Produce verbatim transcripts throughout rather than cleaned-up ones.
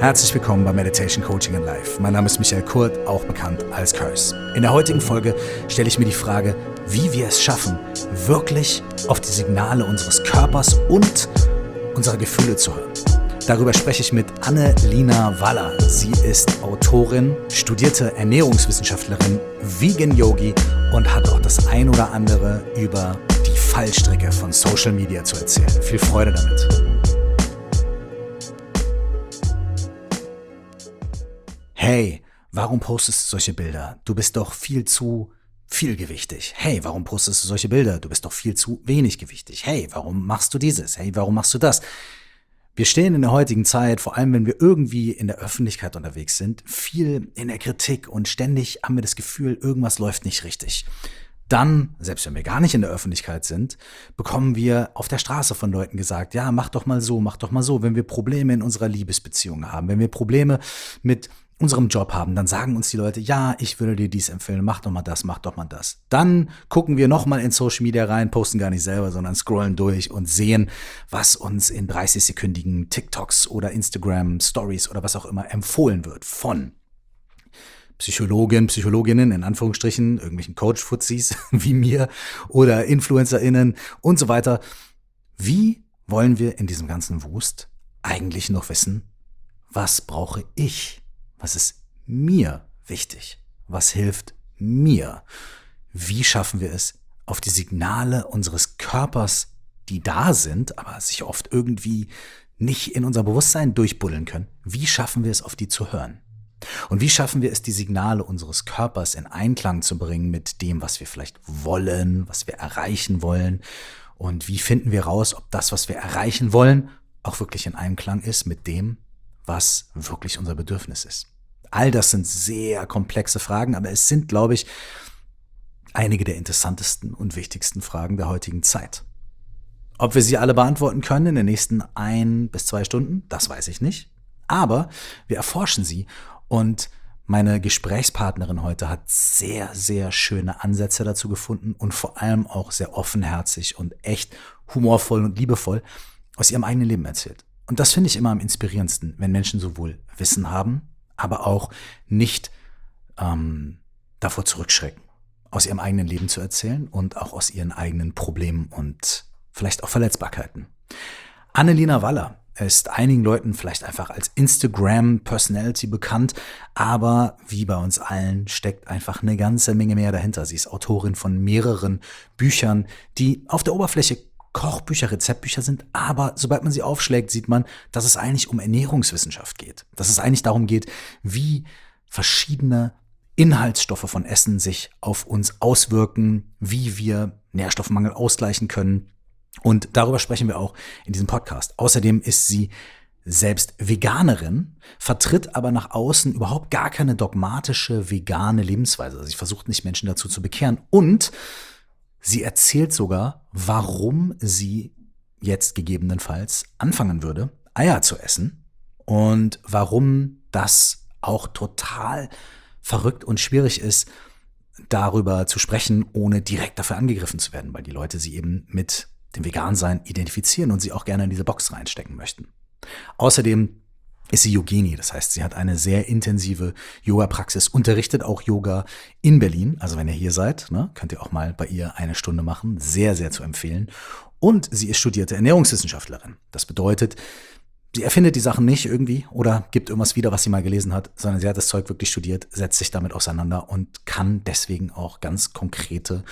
Herzlich willkommen bei Meditation Coaching in Life. Mein Name ist Michael Kurt, auch bekannt als Curse. In der heutigen Folge stelle ich mir die Frage, wie wir es schaffen, wirklich auf die Signale unseres Körpers und unserer Gefühle zu hören. Darüber spreche ich mit Anne-Lina Waller. Sie ist Autorin, studierte Ernährungswissenschaftlerin, Vegan Yogi und hat auch das ein oder andere über die Fallstricke von Social Media zu erzählen. Viel Freude damit. Hey, warum postest du solche Bilder? Du bist doch viel zu vielgewichtig. Hey, warum postest du solche Bilder? Du bist doch viel zu wenig gewichtig. Hey, warum machst du dieses? Hey, warum machst du das? Wir stehen in der heutigen Zeit, vor allem wenn wir irgendwie in der Öffentlichkeit unterwegs sind, viel in der Kritik und ständig haben wir das Gefühl, irgendwas läuft nicht richtig. Dann, selbst wenn wir gar nicht in der Öffentlichkeit sind, bekommen wir auf der Straße von Leuten gesagt, ja, mach doch mal so, mach doch mal so. Wenn wir Probleme in unserer Liebesbeziehung haben, wenn wir Probleme mit unserem Job haben, dann sagen uns die Leute, ja, ich würde dir dies empfehlen, mach doch mal das, mach doch mal das. Dann gucken wir nochmal in Social Media rein, posten gar nicht selber, sondern scrollen durch und sehen, was uns in dreißig-sekündigen TikToks oder Instagram Stories oder was auch immer empfohlen wird von Psychologen, Psychologinnen, in Anführungsstrichen, irgendwelchen Coach-Fuzis wie mir oder InfluencerInnen und so weiter. Wie wollen wir in diesem ganzen Wust eigentlich noch wissen, was brauche ich? Was ist mir wichtig? Was hilft mir? Wie schaffen wir es, auf die Signale unseres Körpers, die da sind, aber sich oft irgendwie nicht in unser Bewusstsein durchbuddeln können, wie schaffen wir es, auf die zu hören? Und wie schaffen wir es, die Signale unseres Körpers in Einklang zu bringen mit dem, was wir vielleicht wollen, was wir erreichen wollen? Und wie finden wir raus, ob das, was wir erreichen wollen, auch wirklich in Einklang ist mit dem, was wirklich unser Bedürfnis ist? All das sind sehr komplexe Fragen, aber es sind, glaube ich, einige der interessantesten und wichtigsten Fragen der heutigen Zeit. Ob wir sie alle beantworten können in den nächsten ein bis zwei Stunden, das weiß ich nicht. Aber wir erforschen sie und meine Gesprächspartnerin heute hat sehr, sehr schöne Ansätze dazu gefunden und vor allem auch sehr offenherzig und echt humorvoll und liebevoll aus ihrem eigenen Leben erzählt. Und das finde ich immer am inspirierendsten, wenn Menschen sowohl Wissen haben, aber auch nicht ähm, davor zurückschrecken, aus ihrem eigenen Leben zu erzählen und auch aus ihren eigenen Problemen und vielleicht auch Verletzbarkeiten. Anne-Lina Waller ist einigen Leuten vielleicht einfach als Instagram-Personality bekannt, aber wie bei uns allen steckt einfach eine ganze Menge mehr dahinter. Sie ist Autorin von mehreren Büchern, die auf der Oberfläche Kochbücher, Rezeptbücher sind, aber sobald man sie aufschlägt, sieht man, dass es eigentlich um Ernährungswissenschaft geht. Dass es eigentlich darum geht, wie verschiedene Inhaltsstoffe von Essen sich auf uns auswirken, wie wir Nährstoffmangel ausgleichen können. Und darüber sprechen wir auch in diesem Podcast. Außerdem ist sie selbst Veganerin, vertritt aber nach außen überhaupt gar keine dogmatische vegane Lebensweise. Also sie versucht nicht, Menschen dazu zu bekehren und sie erzählt sogar, warum sie jetzt gegebenenfalls anfangen würde, Eier zu essen und warum das auch total verrückt und schwierig ist, darüber zu sprechen, ohne direkt dafür angegriffen zu werden, weil die Leute sie eben mit dem Vegansein identifizieren und sie auch gerne in diese Box reinstecken möchten. Außerdem ist sie Yogini, das heißt, sie hat eine sehr intensive Yoga-Praxis, unterrichtet auch Yoga in Berlin. Also wenn ihr hier seid, ne, könnt ihr auch mal bei ihr eine Stunde machen. Sehr, sehr zu empfehlen. Und sie ist studierte Ernährungswissenschaftlerin. Das bedeutet, sie erfindet die Sachen nicht irgendwie oder gibt irgendwas wieder, was sie mal gelesen hat, sondern sie hat das Zeug wirklich studiert, setzt sich damit auseinander und kann deswegen auch ganz konkrete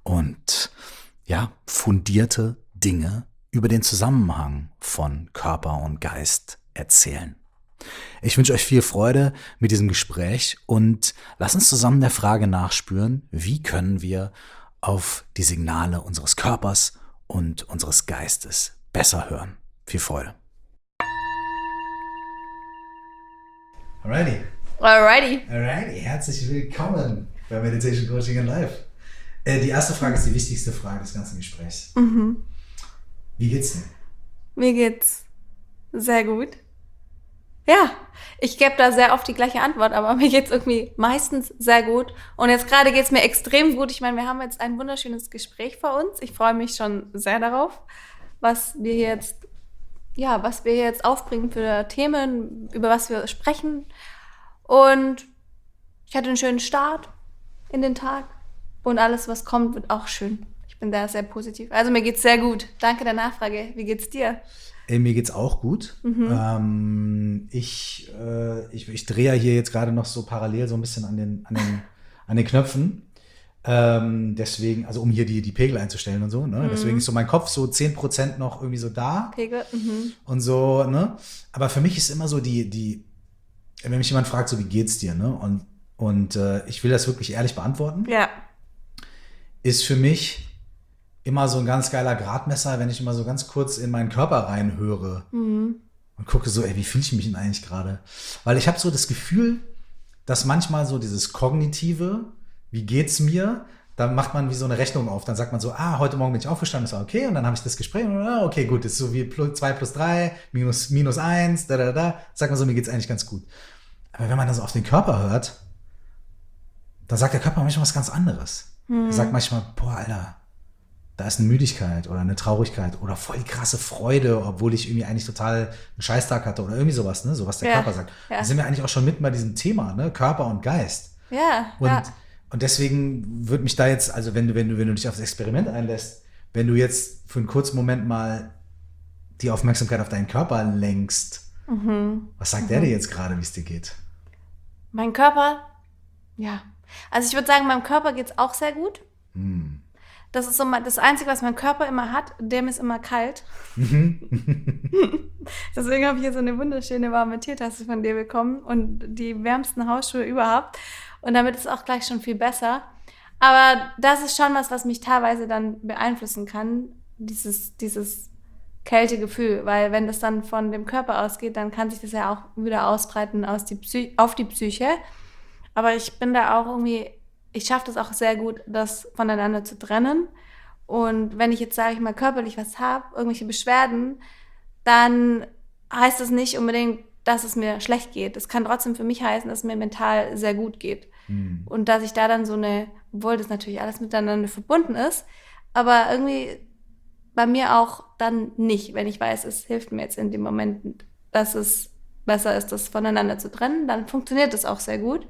und ja, fundierte Dinge über den Zusammenhang von Körper und Geist erzählen. Ich wünsche euch viel Freude mit diesem Gespräch und lasst uns zusammen der Frage nachspüren, wie können wir auf die Signale unseres Körpers und unseres Geistes besser hören. Viel Freude. Alrighty. Alrighty. Alrighty. Herzlich willkommen bei Meditation Coaching in Life. Äh, die erste Frage ist die wichtigste Frage des ganzen Gesprächs. Mhm. Wie geht's dir? Mir geht's sehr gut. Ja, ich gebe da sehr oft die gleiche Antwort, aber mir geht's irgendwie meistens sehr gut. Und jetzt gerade geht's mir extrem gut. Ich meine, wir haben jetzt ein wunderschönes Gespräch vor uns. Ich freue mich schon sehr darauf, was wir jetzt ja, was wir jetzt aufbringen für Themen, über was wir sprechen. Und ich hatte einen schönen Start in den Tag. Und alles, was kommt, wird auch schön. Ich bin da sehr positiv. Also mir geht's sehr gut. Danke der Nachfrage. Wie geht's dir? Ey, mir geht's auch gut. Mhm. Ähm, ich, äh, ich, ich drehe ja hier jetzt gerade noch so parallel so ein bisschen an den, an den, an den Knöpfen. Ähm, deswegen, also um hier die, die Pegel einzustellen und so, ne? Mhm. Deswegen ist so mein Kopf so zehn Prozent noch irgendwie so da. Pegel, mhm. Und so, ne? Aber für mich ist immer so die, die, wenn mich jemand fragt, so wie geht's dir, ne? Und, und äh, ich will das wirklich ehrlich beantworten. Ja. Ist für mich immer so ein ganz geiler Gradmesser, wenn ich immer so ganz kurz in meinen Körper reinhöre mhm. und gucke so, ey, wie fühle ich mich denn eigentlich gerade? Weil ich habe so das Gefühl, dass manchmal so dieses Kognitive, wie geht's mir? Da macht man wie so eine Rechnung auf. Dann sagt man so, ah, heute Morgen bin ich aufgestanden, das war okay. Und dann habe ich das Gespräch und ah, okay, gut, das ist so wie zwei plus drei, minus, minus eins, da, da, da. Sagt man so, mir geht's eigentlich ganz gut. Aber wenn man das auf den Körper hört, dann sagt der Körper manchmal was ganz anderes. Hm. Er sagt manchmal, boah, Alter, da ist eine Müdigkeit oder eine Traurigkeit oder voll die krasse Freude, obwohl ich irgendwie eigentlich total einen Scheißtag hatte oder irgendwie sowas, ne? So was der ja, Körper sagt. Ja. Da sind wir eigentlich auch schon mitten bei diesem Thema, ne? Körper und Geist. Ja, und ja. Und deswegen würde mich da jetzt, also wenn du, wenn du, wenn du dich auf das Experiment einlässt, wenn du jetzt für einen kurzen Moment mal die Aufmerksamkeit auf deinen Körper lenkst, mhm. was sagt mhm. der dir jetzt gerade, wie es dir geht? Mein Körper, ja. Also ich würde sagen, meinem Körper geht's auch sehr gut. Mhm. Das ist so das Einzige, was mein Körper immer hat, dem ist immer kalt. Mhm. Deswegen habe ich hier so eine wunderschöne warme Teetasse von dir bekommen und die wärmsten Hausschuhe überhaupt. Und damit ist es auch gleich schon viel besser. Aber das ist schon was, was mich teilweise dann beeinflussen kann, dieses, dieses Kältegefühl. Weil wenn das dann von dem Körper ausgeht, dann kann sich das ja auch wieder ausbreiten aus die Psy- auf die Psyche. Aber ich bin da auch irgendwie, ich schaffe das auch sehr gut, das voneinander zu trennen. Und wenn ich jetzt, sage ich mal, körperlich was habe, irgendwelche Beschwerden, dann heißt das nicht unbedingt, dass es mir schlecht geht. Es kann trotzdem für mich heißen, dass es mir mental sehr gut geht. Mhm. Und dass ich da dann so eine, obwohl das natürlich alles miteinander verbunden ist, aber irgendwie bei mir auch dann nicht, wenn ich weiß, es hilft mir jetzt in dem Moment, dass es besser ist, das voneinander zu trennen, dann funktioniert das auch sehr gut.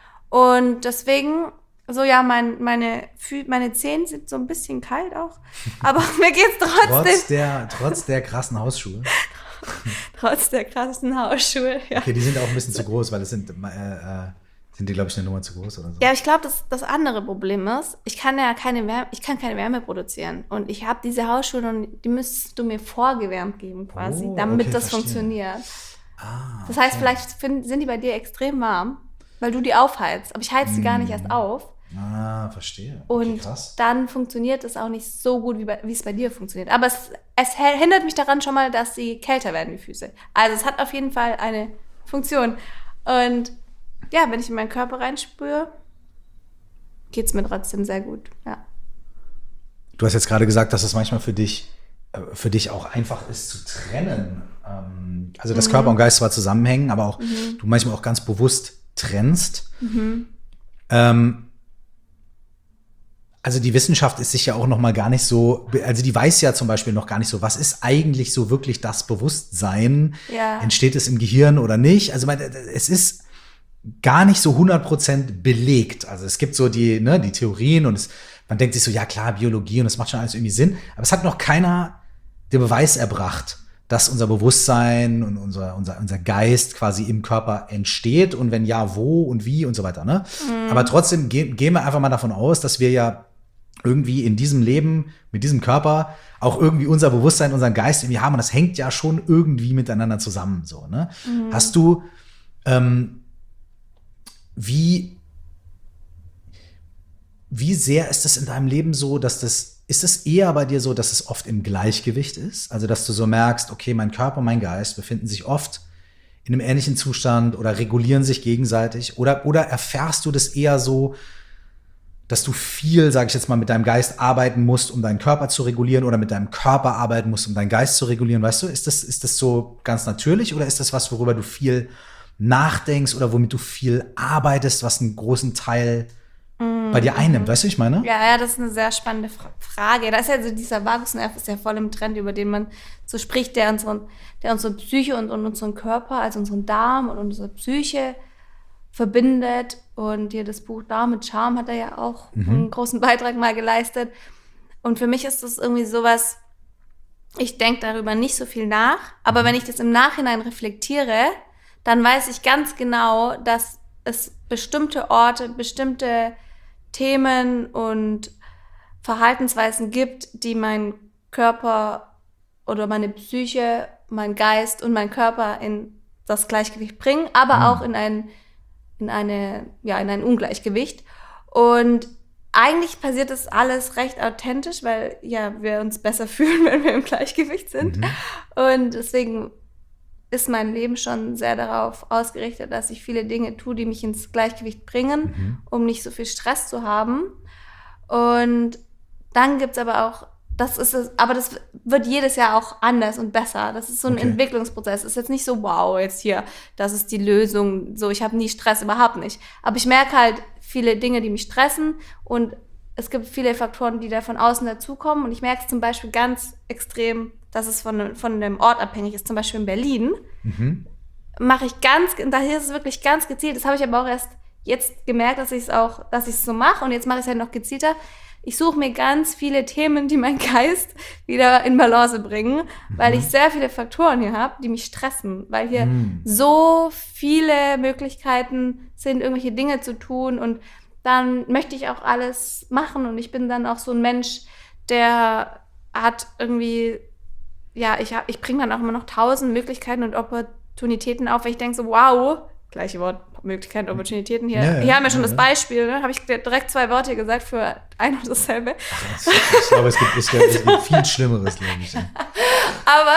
Und deswegen, so ja, mein, meine, meine Zehen sind so ein bisschen kalt auch, aber mir geht's trotzdem. Trotz der, trotz der krassen Hausschuhe. Trotz der krassen Hausschuhe, ja. Okay, die sind auch ein bisschen zu groß, weil das sind, äh, äh, sind die, glaube ich, eine Nummer zu groß oder so. Ja, ich glaube, das, das andere Problem ist, ich kann ja keine Wärme, ich kann keine Wärme produzieren. Und ich habe diese Hausschuhe und die müsstest du mir vorgewärmt geben quasi, oh, damit okay, das verstehe. funktioniert. Ah, das heißt, okay. vielleicht find, sind die bei dir extrem warm, weil du die aufheizt. Aber ich heiz die mm. gar nicht erst auf. Ah, verstehe. Okay, und krass. Dann funktioniert es auch nicht so gut, wie, bei, wie es bei dir funktioniert. Aber es, es hindert mich daran schon mal, dass sie kälter werden, die Füße. Also es hat auf jeden Fall eine Funktion. Und ja, wenn ich in meinen Körper reinspüre, geht es mir trotzdem sehr gut. Ja. Du hast jetzt gerade gesagt, dass es manchmal für dich, für dich auch einfach ist zu trennen. Also dass mhm. Körper und Geist zwar zusammenhängen, aber auch mhm. du manchmal auch ganz bewusst trennst. Mhm. Ähm, Also die Wissenschaft ist sich ja auch noch mal gar nicht so, also die weiß ja zum Beispiel noch gar nicht so, was ist eigentlich so wirklich das Bewusstsein? Ja. Entsteht es im Gehirn oder nicht? Also es ist gar nicht so hundert Prozent belegt. Also es gibt so die, ne, die Theorien und es, man denkt sich so, ja klar, Biologie und das macht schon alles irgendwie Sinn. Aber es hat noch keiner den Beweis erbracht, dass unser Bewusstsein und unser, unser, unser Geist quasi im Körper entsteht und wenn ja, wo und wie und so weiter. Ne? Mhm. Aber trotzdem ge- gehen wir einfach mal davon aus, dass wir ja irgendwie in diesem Leben, mit diesem Körper, auch irgendwie unser Bewusstsein, unseren Geist irgendwie haben. Und das hängt ja schon irgendwie miteinander zusammen. So, ne? Mhm. Hast du, ähm, wie, wie sehr ist das in deinem Leben so, dass das, ist es eher bei dir so, dass es oft im Gleichgewicht ist? Also, dass du so merkst, okay, mein Körper und mein Geist befinden sich oft in einem ähnlichen Zustand oder regulieren sich gegenseitig? Oder, oder erfährst du das eher so, dass du viel, sage ich jetzt mal, mit deinem Geist arbeiten musst, um deinen Körper zu regulieren oder mit deinem Körper arbeiten musst, um deinen Geist zu regulieren, weißt du? Ist das, ist das so ganz natürlich oder ist das was, worüber du viel nachdenkst oder womit du viel arbeitest, was einen großen Teil mm. bei dir einnimmt. Weißt du, was ich meine? Ja, ja, das ist eine sehr spannende Fra- Frage. Da ist ja so dieser Vagusnerv, ist ja voll im Trend, über den man so spricht, der, unseren, der unsere Psyche und, und unseren Körper, also unseren Darm und unsere Psyche verbindet. Und hier das Buch Darm mit Charme hat er ja auch mhm. einen großen Beitrag mal geleistet. Und für mich ist das irgendwie sowas, ich denke darüber nicht so viel nach, aber mhm. wenn ich das im Nachhinein reflektiere, dann weiß ich ganz genau, dass es bestimmte Orte, bestimmte Themen und Verhaltensweisen gibt, die mein Körper oder meine Psyche, mein Geist und mein Körper in das Gleichgewicht bringen, aber mhm. auch in ein, in eine, ja, in ein Ungleichgewicht. Und eigentlich passiert das alles recht authentisch, weil ja wir uns besser fühlen, wenn wir im Gleichgewicht sind. Mhm. Und deswegen ist mein Leben schon sehr darauf ausgerichtet, dass ich viele Dinge tue, die mich ins Gleichgewicht bringen, mhm. um nicht so viel Stress zu haben. Und dann gibt's aber auch, das ist es, aber das wird jedes Jahr auch anders und besser. Das ist so ein okay. Entwicklungsprozess. Es ist jetzt nicht so, wow, jetzt hier, das ist die Lösung, so, ich habe nie Stress, überhaupt nicht. Aber ich merke halt viele Dinge, die mich stressen, und es gibt viele Faktoren, die da von außen dazukommen, und ich merke es zum Beispiel ganz extrem, dass es von, von dem Ort abhängig ist. Zum Beispiel in Berlin mhm. mache ich ganz, da hier ist es wirklich ganz gezielt. Das habe ich aber auch erst jetzt gemerkt, dass ich es auch, dass ich es so mache, und jetzt mache ich es halt noch gezielter. Ich suche mir ganz viele Themen, die meinen Geist wieder in Balance bringen, mhm. weil ich sehr viele Faktoren hier habe, die mich stressen, weil hier mhm. so viele Möglichkeiten sind, irgendwelche Dinge zu tun, und dann möchte ich auch alles machen, und ich bin dann auch so ein Mensch, der hat irgendwie, ja, ich, hab, ich bringe dann auch immer noch tausend Möglichkeiten und Opportunitäten auf, weil ich denke so, wow, gleiche Wort, Möglichkeiten, Opportunitäten. Hier, ja, hier haben wir schon ja, das Beispiel, ne? Habe ich direkt zwei Worte gesagt für ein und dasselbe. Ach, ich glaube, es gibt, es gibt, es gibt viel Schlimmeres, glaube ich. aber,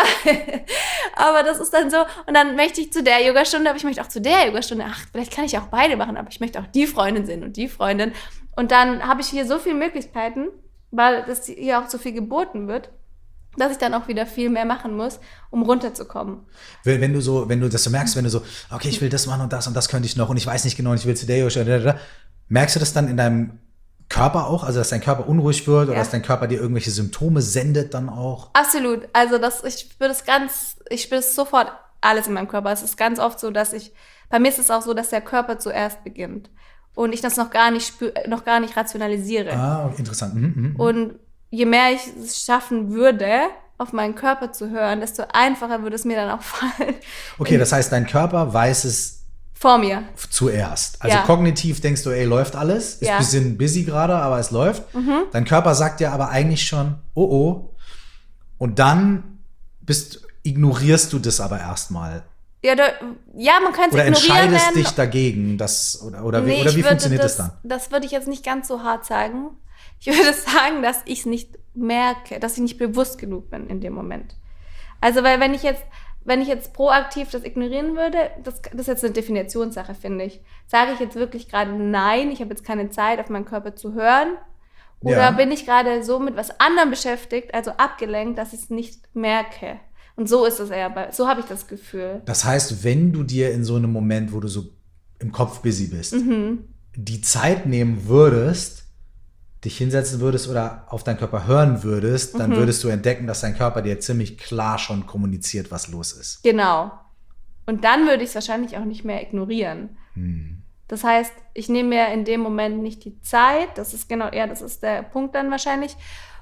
aber das ist dann so, und dann möchte ich zu der Yogastunde, aber ich möchte auch zu der Yogastunde, ach, vielleicht kann ich auch beide machen, aber ich möchte auch die Freundin sehen und die Freundin. Und dann habe ich hier so viele Möglichkeiten, weil das hier auch so viel geboten wird, dass ich dann auch wieder viel mehr machen muss, um runterzukommen. Wenn, wenn du so, wenn du das so merkst, wenn du so, okay, ich will das machen und das und das könnte ich noch und ich weiß nicht genau, und ich will zu der Yoga, merkst du das dann in deinem Körper auch? Also, dass dein Körper unruhig wird, ja. oder dass dein Körper dir irgendwelche Symptome sendet dann auch? Absolut. Also, das, ich spüre das ganz, ich spüre das sofort alles in meinem Körper. Es ist ganz oft so, dass ich, bei mir ist es auch so, dass der Körper zuerst beginnt und ich das noch gar nicht spüre, noch gar nicht rationalisiere. Ah, interessant. Mhm, mhm. Und je mehr ich es schaffen würde, auf meinen Körper zu hören, desto einfacher würde es mir dann auch fallen. Okay, das heißt, dein Körper weiß es vor mir zuerst. Also ja. kognitiv denkst du, ey, läuft alles, ist ein ja. bisschen busy gerade, aber es läuft. Mhm. Dein Körper sagt dir aber eigentlich schon, oh oh. Und dann bist, ignorierst du das aber erstmal. Ja, da, ja, man könnte es ignorieren. Oder entscheidest dich dagegen, das, oder, oder, nee, wie, oder wie funktioniert das, das dann? Das würde ich jetzt nicht ganz so hart sagen. Ich würde sagen, dass ich es nicht merke, dass ich nicht bewusst genug bin in dem Moment. Also, weil wenn ich jetzt, wenn ich jetzt proaktiv das ignorieren würde, das, das ist jetzt eine Definitionssache, finde ich. Sage ich jetzt wirklich gerade nein, ich habe jetzt keine Zeit, auf meinen Körper zu hören? Oder ja. bin ich gerade so mit was anderem beschäftigt, also abgelenkt, dass ich es nicht merke? Und so ist es eher, so habe ich das Gefühl. Das heißt, wenn du dir in so einem Moment, wo du so im Kopf busy bist, mhm. die Zeit nehmen würdest, dich hinsetzen würdest oder auf deinen Körper hören würdest, dann mhm. würdest du entdecken, dass dein Körper dir ziemlich klar schon kommuniziert, was los ist. Genau. Und dann würde ich es wahrscheinlich auch nicht mehr ignorieren. Hm. Das heißt, ich nehme mir in dem Moment nicht die Zeit, das ist genau, ja, das ist der Punkt dann wahrscheinlich,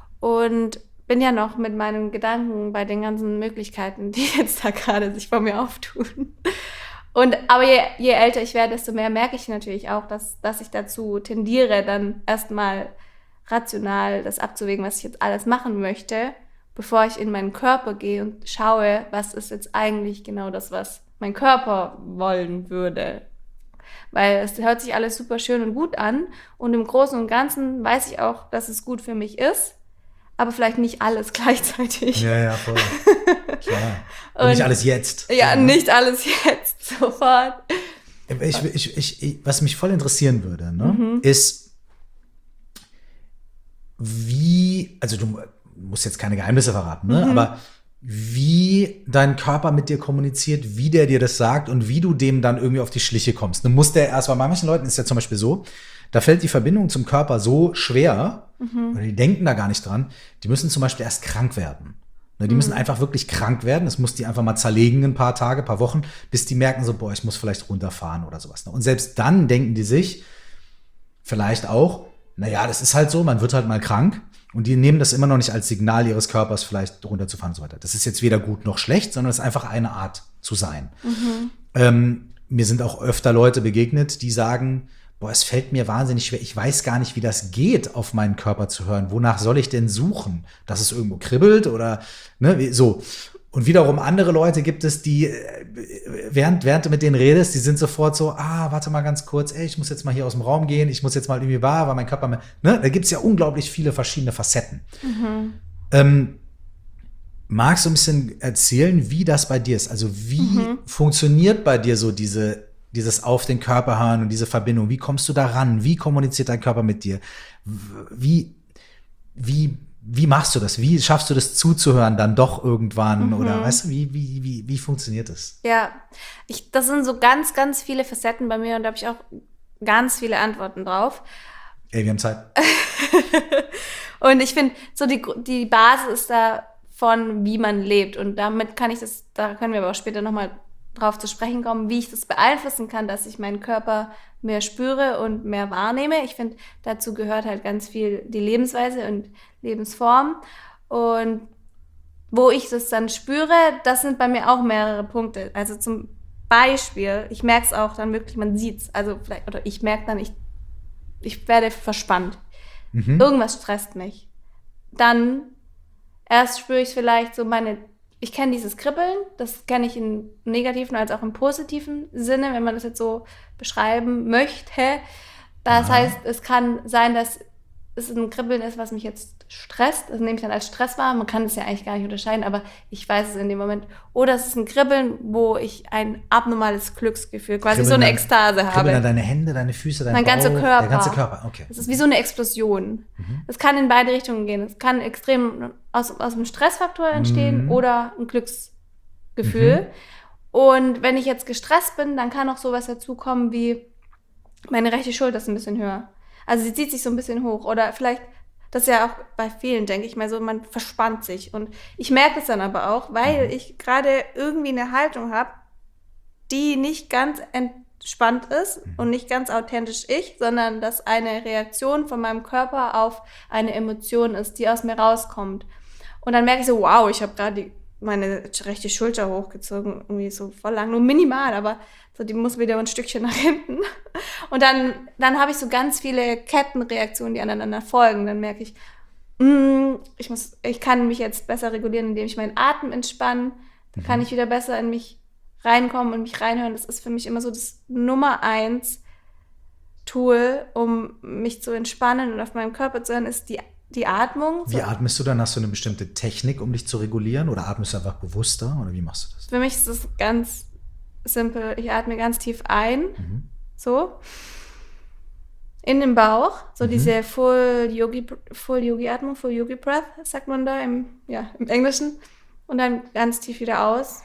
und bin ja noch mit meinen Gedanken bei den ganzen Möglichkeiten, die jetzt da gerade sich vor mir auftun. Und, aber je, je älter ich werde, desto mehr merke ich natürlich auch, dass, dass ich dazu tendiere, dann erstmal rational das abzuwägen, was ich jetzt alles machen möchte, bevor ich in meinen Körper gehe und schaue, was ist jetzt eigentlich genau das, was mein Körper wollen würde. Weil es hört sich alles super schön und gut an, und im Großen und Ganzen weiß ich auch, dass es gut für mich ist, aber vielleicht nicht alles gleichzeitig. Ja, ja, voll. Klar. Und, und nicht alles jetzt. Ja, ja, nicht alles jetzt, sofort. Ich, ich, ich, ich, was mich voll interessieren würde, ne, mhm. ist, wie, also du musst jetzt keine Geheimnisse verraten, ne? Mhm. Aber wie dein Körper mit dir kommuniziert, wie der dir das sagt und wie du dem dann irgendwie auf die Schliche kommst. Du musst der erstmal, bei manchen Leuten ist ja zum Beispiel so, da fällt die Verbindung zum Körper so schwer, mhm. oder die denken da gar nicht dran, die müssen zum Beispiel erst krank werden. Ne, die mhm. müssen einfach wirklich krank werden, das muss die einfach mal zerlegen ein paar Tage, ein paar Wochen, bis die merken so, boah, ich muss vielleicht runterfahren oder sowas. Ne? Und selbst dann denken die sich vielleicht auch, naja, das ist halt so, man wird halt mal krank. Und die nehmen das immer noch nicht als Signal ihres Körpers, vielleicht runterzufahren und so weiter. Das ist jetzt weder gut noch schlecht, sondern es ist einfach eine Art zu sein. Mhm. Ähm, mir sind auch öfter Leute begegnet, die sagen, boah, es fällt mir wahnsinnig schwer, ich weiß gar nicht, wie das geht, auf meinen Körper zu hören. Wonach soll ich denn suchen? Dass es irgendwo kribbelt oder ne, so. Und wiederum andere Leute gibt es, die, während, während du mit denen redest, die sind sofort so, ah, warte mal ganz kurz, ey, ich muss jetzt mal hier aus dem Raum gehen, ich muss jetzt mal irgendwie wahr, weil mein Körper, ne, da gibt es ja unglaublich viele verschiedene Facetten. Mhm. Ähm, magst du ein bisschen erzählen, wie das bei dir ist? Also wie mhm. funktioniert bei dir so diese, dieses auf den Körper hören und diese Verbindung? Wie kommst du da ran? Wie kommuniziert dein Körper mit dir? Wie, wie Wie machst du das? Wie schaffst du das zuzuhören dann doch irgendwann? Mhm. Oder weißt du, wie, wie, wie, wie funktioniert das? Ja, ich, das sind so ganz, ganz viele Facetten bei mir und da habe ich auch ganz viele Antworten drauf. Ey, wir haben Zeit. Und ich finde, so die, die Basis ist da von, wie man lebt. Und damit kann ich das, da können wir aber auch später nochmal drauf zu sprechen kommen, wie ich das beeinflussen kann, dass ich meinen Körper mehr spüre und mehr wahrnehme. Ich finde, dazu gehört halt ganz viel die Lebensweise und Lebensform. Und wo ich das dann spüre, das sind bei mir auch mehrere Punkte. Also zum Beispiel, ich merke es auch dann wirklich, man sieht es. Also vielleicht, oder ich merke dann, ich, ich werde verspannt. Mhm. Irgendwas stresst mich. Dann erst spüre ich vielleicht so meine, ich kenne dieses Kribbeln, das kenne ich im negativen als auch im positiven Sinne, wenn man das jetzt so beschreiben möchte. Das Aha. heißt, es kann sein, dass es ein Kribbeln ist, was mich jetzt stresst. Das nehme ich dann als Stress wahr. Man kann es ja eigentlich gar nicht unterscheiden, aber ich weiß es in dem Moment. Oder es ist ein Kribbeln, wo ich ein abnormales Glücksgefühl, quasi Kribbeln so eine Ekstase dann, habe. Kribbeln dann deine Hände, deine Füße, dein mein Bauch, ganzer Körper. Der ganze Körper, okay. Es ist wie so eine Explosion. Es mhm. kann in beide Richtungen gehen. Es kann extrem aus, aus einem Stressfaktor entstehen mhm. oder ein Glücksgefühl. Mhm. Und wenn ich jetzt gestresst bin, dann kann auch sowas dazukommen wie meine rechte Schulter ist ein bisschen höher. Also sie zieht sich so ein bisschen hoch. Oder vielleicht, das ist ja auch bei vielen, denke ich mal so, man verspannt sich. Und ich merke es dann aber auch, weil ich gerade irgendwie eine Haltung habe, die nicht ganz entspannt ist und nicht ganz authentisch ich, sondern dass eine Reaktion von meinem Körper auf eine Emotion ist, die aus mir rauskommt. Und dann merke ich so, wow, ich habe gerade meine rechte Schulter hochgezogen, irgendwie so voll lang, nur minimal, aber so, die muss wieder ein Stückchen nach hinten. Und dann, dann habe ich so ganz viele Kettenreaktionen, die aneinander folgen. Dann merke ich, mm, ich muss, ich kann mich jetzt besser regulieren, indem ich meinen Atem entspanne. Da mhm. kann ich wieder besser in mich reinkommen und mich reinhören. Das ist für mich immer so das Nummer eins Tool, um mich zu entspannen und auf meinem Körper zu hören, ist die, die Atmung. Wie atmest du dann? Hast du eine bestimmte Technik, um dich zu regulieren? Oder atmest du einfach bewusster? Oder wie machst du das? Für mich ist es ganz simpel. Ich atme ganz tief ein, mhm. so, in den Bauch, so mhm. diese Full Yogi, Full Yogi Atmung, Full Yogi Breath, sagt man da im, ja, im Englischen. Und dann ganz tief wieder aus.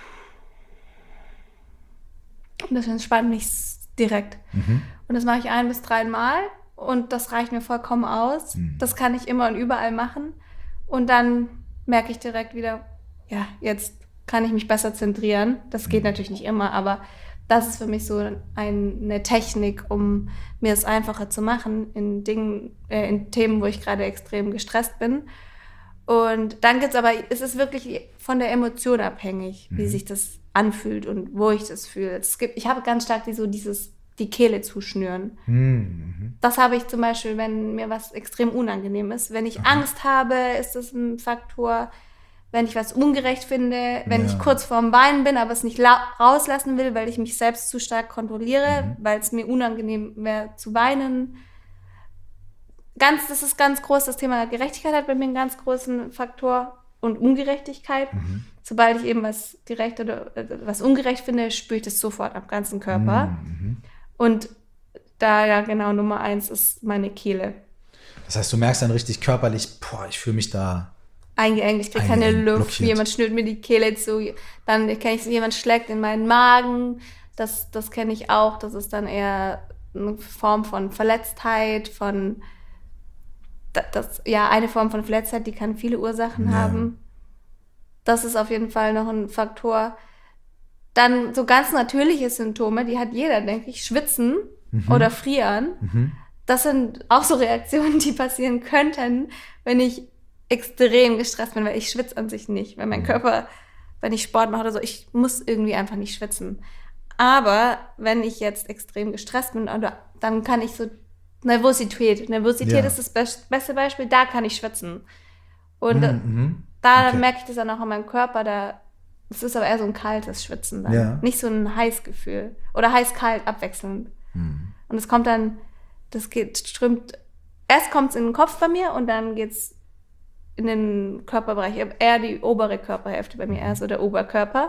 Und das entspannt mich direkt. Mhm. Und das mache ich ein bis dreimal und das reicht mir vollkommen aus. Mhm. Das kann ich immer und überall machen. Und dann merke ich direkt wieder, ja, jetzt kann ich mich besser zentrieren. Das geht mhm. natürlich nicht immer, aber das ist für mich so ein, eine Technik, um mir es einfacher zu machen in Dingen, äh, in Themen, wo ich gerade extrem gestresst bin. Und dann gibt's aber, es ist wirklich von der Emotion abhängig, mhm. wie sich das anfühlt und wo ich das fühle. Es gibt, ich habe ganz stark die, so dieses, die Kehle zuschnüren. Mhm. Das habe ich zum Beispiel, wenn mir was extrem unangenehm ist. Wenn ich mhm. Angst habe, ist das ein Faktor. Wenn ich was ungerecht finde, wenn ja. ich kurz vorm Weinen bin, aber es nicht la- rauslassen will, weil ich mich selbst zu stark kontrolliere, mhm. weil es mir unangenehm wäre zu weinen. Ganz, das ist ganz groß, das Thema Gerechtigkeit hat bei mir einen ganz großen Faktor und Ungerechtigkeit. Mhm. Sobald ich eben was gerecht oder äh, was ungerecht finde, spüre ich das sofort am ganzen Körper. Mhm. Und da ja genau Nummer eins ist meine Kehle. Das heißt, du merkst dann richtig körperlich, boah, ich fühle mich da eingeengt, ich kriege keine Luft, blockiert. Jemand schnürt mir die Kehle zu, dann kenne ich, jemand schlägt in meinen Magen, das, das kenne ich auch, das ist dann eher eine Form von Verletztheit, von das, das, ja, eine Form von Verletztheit, die kann viele Ursachen ja. haben. Das ist auf jeden Fall noch ein Faktor. Dann so ganz natürliche Symptome, die hat jeder, denke ich, schwitzen mhm. oder frieren. Mhm. Das sind auch so Reaktionen, die passieren könnten, wenn ich extrem gestresst bin, weil ich schwitze an sich nicht. Weil mein mhm. Körper, wenn ich Sport mache oder so, ich muss irgendwie einfach nicht schwitzen. Aber wenn ich jetzt extrem gestresst bin, dann kann ich so Nervosität. Nervosität ja. ist das be- beste Beispiel, da kann ich schwitzen. Und mhm. da okay. merke ich das dann auch an meinem Körper, da es ist aber eher so ein kaltes Schwitzen dann. Ja. Nicht so ein Heißgefühl. Oder heiß-kalt abwechselnd. Mhm. Und es kommt dann, das geht, strömt, erst kommt es in den Kopf bei mir und dann geht es in den Körperbereich, eher die obere Körperhälfte bei mir, eher so der Oberkörper.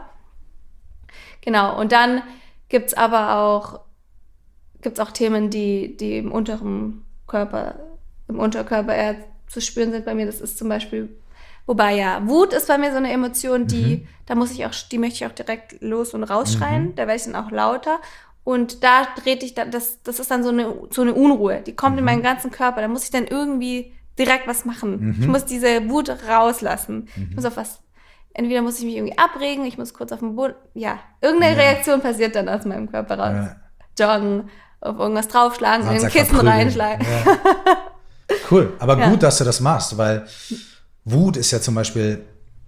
Genau, und dann gibt es aber auch, gibt's auch Themen, die, die im unteren Körper, im Unterkörper eher zu spüren sind bei mir. Das ist zum Beispiel, wobei ja, Wut ist bei mir so eine Emotion, die, mhm. da muss ich auch, die möchte ich auch direkt los und rausschreien, mhm. da werde ich dann auch lauter. Und da dreht ich, da, das, das ist dann so eine, so eine Unruhe, die kommt mhm. in meinen ganzen Körper, da muss ich dann irgendwie direkt was machen. Mhm. Ich muss diese Wut rauslassen. Mhm. Ich muss auf was, entweder muss ich mich irgendwie abregen, ich muss kurz auf den Boden, ja, irgendeine ja. Reaktion passiert dann aus meinem Körper raus. Ja. Joggen, auf irgendwas draufschlagen, in ein Kissen reinschlagen. Ja. Cool, aber ja. gut, dass du das machst, weil Wut ist ja zum Beispiel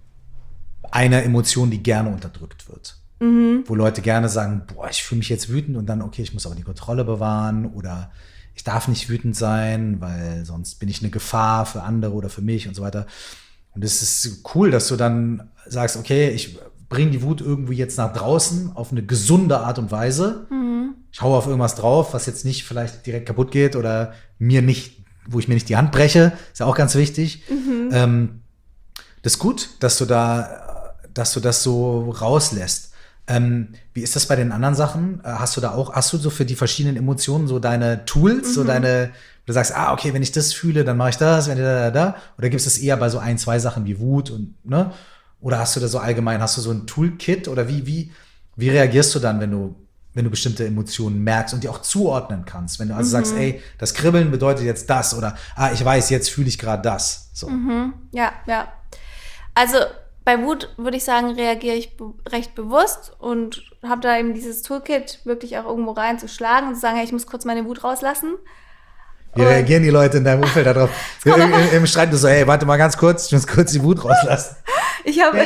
eine Emotion, die gerne unterdrückt wird. Mhm. Wo Leute gerne sagen, boah, ich fühle mich jetzt wütend und dann, okay, ich muss aber die Kontrolle bewahren oder ich darf nicht wütend sein, weil sonst bin ich eine Gefahr für andere oder für mich und so weiter. Und es ist cool, dass du dann sagst, okay, ich bringe die Wut irgendwie jetzt nach draußen auf eine gesunde Art und Weise. Mhm. Ich haue auf irgendwas drauf, was jetzt nicht vielleicht direkt kaputt geht oder mir nicht, wo ich mir nicht die Hand breche. Ist ja auch ganz wichtig. Mhm. Ähm, das ist gut, dass du da, dass du das so rauslässt. Ähm, wie ist das bei den anderen Sachen? Hast du da auch, hast du so für die verschiedenen Emotionen so deine Tools, mhm. so deine, du sagst, ah, okay, wenn ich das fühle, dann mache ich das, wenn ich da, da, da. Oder gibt es das eher bei so ein, zwei Sachen wie Wut und, ne? Oder hast du da so allgemein, hast du so ein Toolkit oder wie, wie, wie reagierst du dann, wenn du, wenn du bestimmte Emotionen merkst und die auch zuordnen kannst? Wenn du also mhm. sagst, ey, das Kribbeln bedeutet jetzt das oder, ah, ich weiß, jetzt fühle ich gerade das. So. Mhm. Ja, ja. Also, bei Wut würde ich sagen, reagiere ich be- recht bewusst und habe da eben dieses Toolkit wirklich auch irgendwo reinzuschlagen und zu sagen, hey, ich muss kurz meine Wut rauslassen. Wie und reagieren die Leute in deinem Umfeld darauf? Im, im, Im Streit so, hey, warte mal ganz kurz, ich muss kurz die Wut rauslassen. ich habe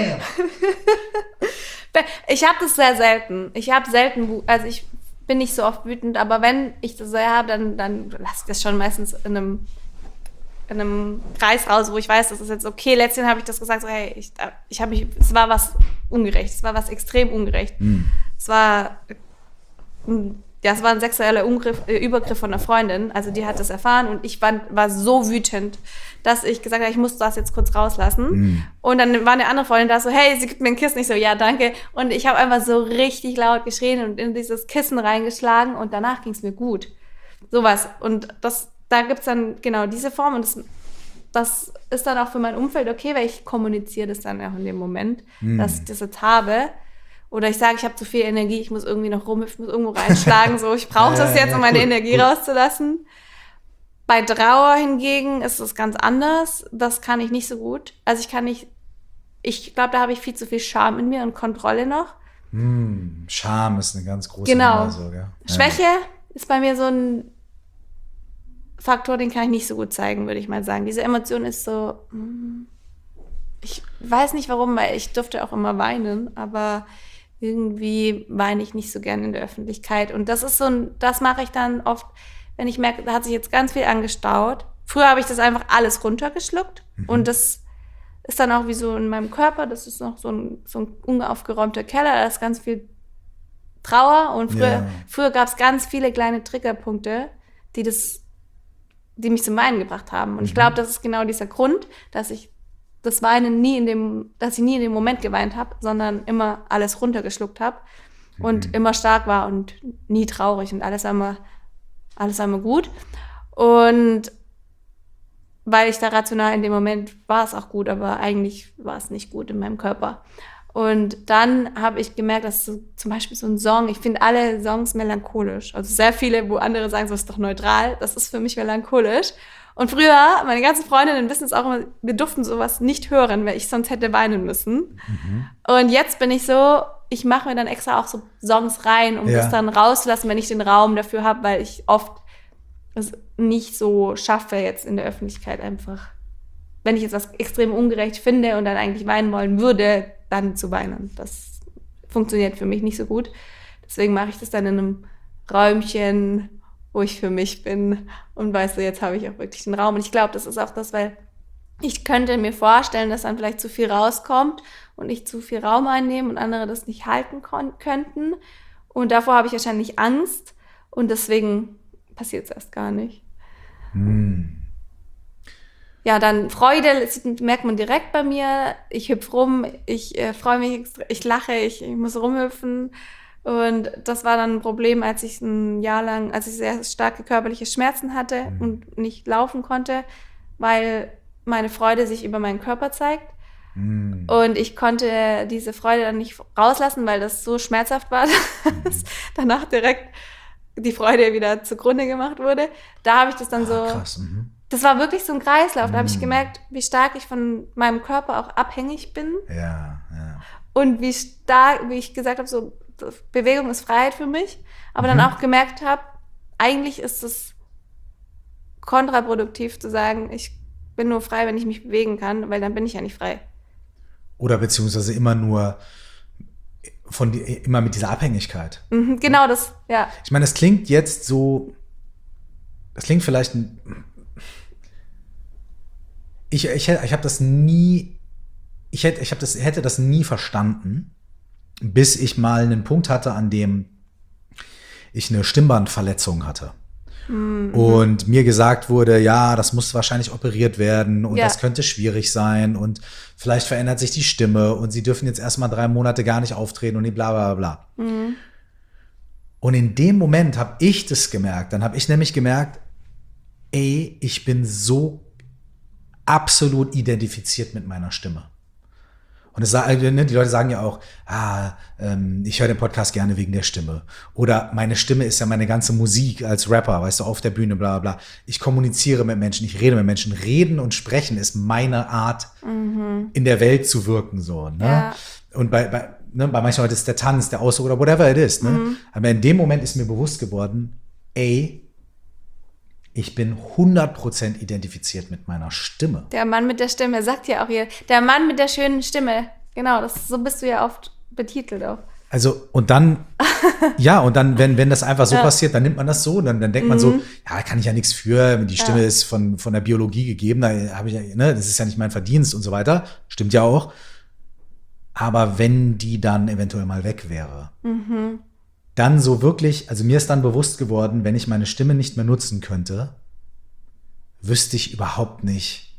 ich habe das sehr selten. Ich habe selten Wut, also ich bin nicht so oft wütend, aber wenn ich das sehr habe, dann, dann lasse ich das schon meistens in einem in einem Kreis raus, wo ich weiß, das ist jetzt okay. Letztens habe ich das gesagt, so, hey, ich, ich habe mich, es war was ungerecht, es war was extrem ungerecht. Mhm. Es war, ja, es war ein sexueller Ungriff, äh, Übergriff von einer Freundin, also die hat das erfahren und ich war, war so wütend, dass ich gesagt habe, ich muss das jetzt kurz rauslassen. Mhm. Und dann war eine andere Freundin da so, hey, sie gibt mir ein Kissen. Ich so, ja, danke. Und ich habe einfach so richtig laut geschrien und in dieses Kissen reingeschlagen und danach ging es mir gut. Sowas. Und das Da gibt es dann genau diese Form und das, das ist dann auch für mein Umfeld okay, weil ich kommuniziere das dann auch in dem Moment, mm. dass ich das jetzt habe. Oder ich sage, ich habe zu viel Energie, ich muss irgendwie noch rum, ich muss irgendwo reinschlagen, so ich brauche das jetzt, ja, um meine cool, Energie cool. rauszulassen. Bei Trauer hingegen ist es ganz anders. Das kann ich nicht so gut. Also ich kann nicht, ich glaube, da habe ich viel zu viel Scham in mir und Kontrolle noch. Mm, Scham ist eine ganz große Genau. Nummer. So, ja. Schwäche ja. ist bei mir so ein Faktor, den kann ich nicht so gut zeigen, würde ich mal sagen. Diese Emotion ist so, ich weiß nicht warum, weil ich durfte auch immer weinen, aber irgendwie weine ich nicht so gerne in der Öffentlichkeit. Und das ist so ein, das mache ich dann oft, wenn ich merke, da hat sich jetzt ganz viel angestaut. Früher habe ich das einfach alles runtergeschluckt mhm. und das ist dann auch wie so in meinem Körper, das ist noch so ein, so ein unaufgeräumter Keller, da ist ganz viel Trauer und früher, yeah. früher gab es ganz viele kleine Triggerpunkte, die das die mich zum Weinen gebracht haben. Und mhm. ich glaube, das ist genau dieser Grund, dass ich das Weinen nie in dem, dass ich nie in dem Moment geweint habe, sondern immer alles runtergeschluckt habe mhm. und immer stark war und nie traurig und alles war immer, alles war immer gut. Und weil ich da rational in dem Moment war es auch gut, aber eigentlich war es nicht gut in meinem Körper. Und dann habe ich gemerkt, dass so, zum Beispiel so ein Song, ich finde alle Songs melancholisch. Also sehr viele, wo andere sagen, so ist doch neutral. Das ist für mich melancholisch. Und früher, meine ganzen Freundinnen wissen es auch immer, wir durften sowas nicht hören, weil ich sonst hätte weinen müssen. Mhm. Und jetzt bin ich so, ich mache mir dann extra auch so Songs rein, um ja. das dann rauszulassen, wenn ich den Raum dafür habe, weil ich oft es nicht so schaffe jetzt in der Öffentlichkeit einfach, wenn ich jetzt was extrem ungerecht finde und dann eigentlich weinen wollen würde, dann zu weinen. Das funktioniert für mich nicht so gut. Deswegen mache ich das dann in einem Räumchen, wo ich für mich bin und weißt du, jetzt habe ich auch wirklich den Raum. Und ich glaube, das ist auch das, weil ich könnte mir vorstellen, dass dann vielleicht zu viel rauskommt und ich zu viel Raum einnehme und andere das nicht halten kon- könnten. Und davor habe ich wahrscheinlich Angst und deswegen passiert es erst gar nicht. Hm. Ja, dann Freude merkt man direkt bei mir. Ich hüpfe rum, ich äh, freue mich, ich lache, ich, ich muss rumhüpfen. Und das war dann ein Problem, als ich ein Jahr lang, als ich sehr starke körperliche Schmerzen hatte mhm. und nicht laufen konnte, weil meine Freude sich über meinen Körper zeigt. Mhm. Und ich konnte diese Freude dann nicht rauslassen, weil das so schmerzhaft war, dass mhm. danach direkt die Freude wieder zugrunde gemacht wurde. Da habe ich das dann ah, so... Krass, mhm. Das war wirklich so ein Kreislauf. Da habe ich gemerkt, wie stark ich von meinem Körper auch abhängig bin. Ja, ja. Und wie stark, wie ich gesagt habe, so Bewegung ist Freiheit für mich. Aber mhm. dann auch gemerkt habe, eigentlich ist es kontraproduktiv zu sagen, ich bin nur frei, wenn ich mich bewegen kann, weil dann bin ich ja nicht frei. Oder beziehungsweise immer nur von die, immer mit dieser Abhängigkeit. Mhm, genau das, ja. Ich meine, es klingt jetzt so, es klingt vielleicht ein Ich, ich, ich habe das nie, ich, hätte, ich hab das, hätte das nie verstanden, bis ich mal einen Punkt hatte, an dem ich eine Stimmbandverletzung hatte. Mhm. Und mir gesagt wurde, ja, das muss wahrscheinlich operiert werden und ja. das könnte schwierig sein und vielleicht verändert sich die Stimme und sie dürfen jetzt erstmal drei Monate gar nicht auftreten und bla bla bla. Mhm. Und in dem Moment habe ich das gemerkt. Dann habe ich nämlich gemerkt, ey, ich bin so absolut identifiziert mit meiner Stimme. Und es, die Leute sagen ja auch, ah, ähm, ich höre den Podcast gerne wegen der Stimme. Oder meine Stimme ist ja meine ganze Musik als Rapper, weißt du, auf der Bühne, bla bla. Ich kommuniziere mit Menschen, ich rede mit Menschen. Reden und sprechen ist meine Art, mhm. in der Welt zu wirken. So, ne? Ja. Und bei, bei, ne, bei manchen Leuten ist der Tanz, der Ausdruck oder whatever it is. Ne? Mhm. Aber in dem Moment ist mir bewusst geworden, ey, ich bin hundert Prozent identifiziert mit meiner Stimme. Der Mann mit der Stimme, sagt ja auch hier. Der Mann mit der schönen Stimme. Genau, das, so bist du ja oft betitelt auch. Also, und dann, ja, und dann, wenn, wenn das einfach so ja. passiert, dann nimmt man das so. Dann, dann denkt mhm. man so, ja, da kann ich ja nichts für. Die Stimme ja. ist von, von der Biologie gegeben. Da habe ich ja, ne, das ist ja nicht mein Verdienst und so weiter. Stimmt ja auch. Aber wenn die dann eventuell mal weg wäre, mhm. dann so wirklich, also mir ist dann bewusst geworden, wenn ich meine Stimme nicht mehr nutzen könnte, wüsste ich überhaupt nicht,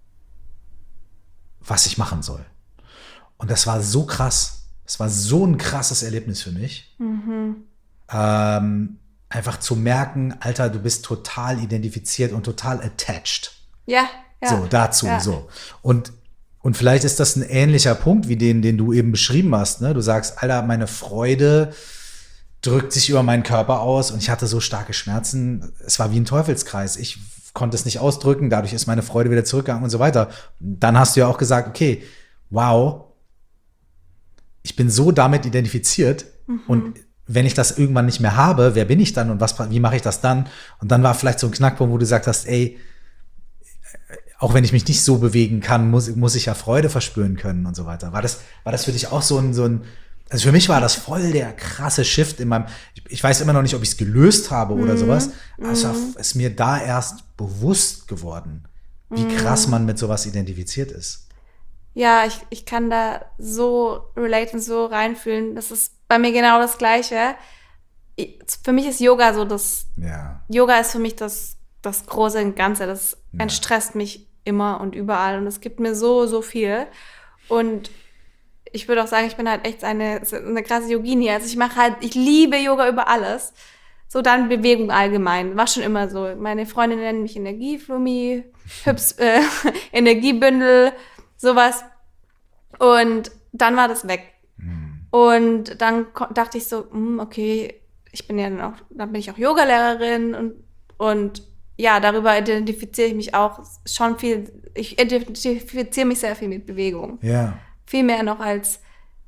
was ich machen soll. Und das war so krass. Das war so ein krasses Erlebnis für mich. Mhm. Ähm, einfach zu merken, Alter, du bist total identifiziert und total attached. Ja, ja. So, dazu, ja. so. Und, und vielleicht ist das ein ähnlicher Punkt wie den, den du eben beschrieben hast, ne? Du sagst, Alter, meine Freude drückt sich über meinen Körper aus und ich hatte so starke Schmerzen. Es war wie ein Teufelskreis. Ich konnte es nicht ausdrücken, dadurch ist meine Freude wieder zurückgegangen und so weiter. Dann hast du ja auch gesagt, okay, wow, ich bin so damit identifiziert mhm. und wenn ich das irgendwann nicht mehr habe, wer bin ich dann und was, wie mache ich das dann? Und dann war vielleicht so ein Knackpunkt, wo du gesagt hast, ey, auch wenn ich mich nicht so bewegen kann, muss, muss ich ja Freude verspüren können und so weiter. War das, war das für dich auch so ein, so ein Also für mich war das voll der krasse Shift in meinem, ich, ich weiß immer noch nicht, ob ich es gelöst habe oder mm, sowas, aber es mm. ist mir da erst bewusst geworden, wie mm. krass man mit sowas identifiziert ist. Ja, ich, ich kann da so relaten, so reinfühlen. Das ist bei mir genau das Gleiche. Ich, für mich ist Yoga so das, ja. Yoga ist für mich das, das große und Ganze. Das ja. entstresst mich immer und überall und es gibt mir so, so viel. Und ich würde auch sagen, ich bin halt echt eine, eine krasse Yogini. Also ich mache halt, ich liebe Yoga über alles. So dann Bewegung allgemein. War schon immer so. Meine Freunde nennen mich Energieflummi, Hübs, äh, Energiebündel, sowas. Und dann war das weg. Mhm. Und dann ko- dachte ich so, mh, okay, ich bin ja dann auch, dann bin ich auch Yogalehrerin und, und ja, darüber identifiziere ich mich auch schon viel, ich identifiziere mich sehr viel mit Bewegung. Ja. Viel mehr noch als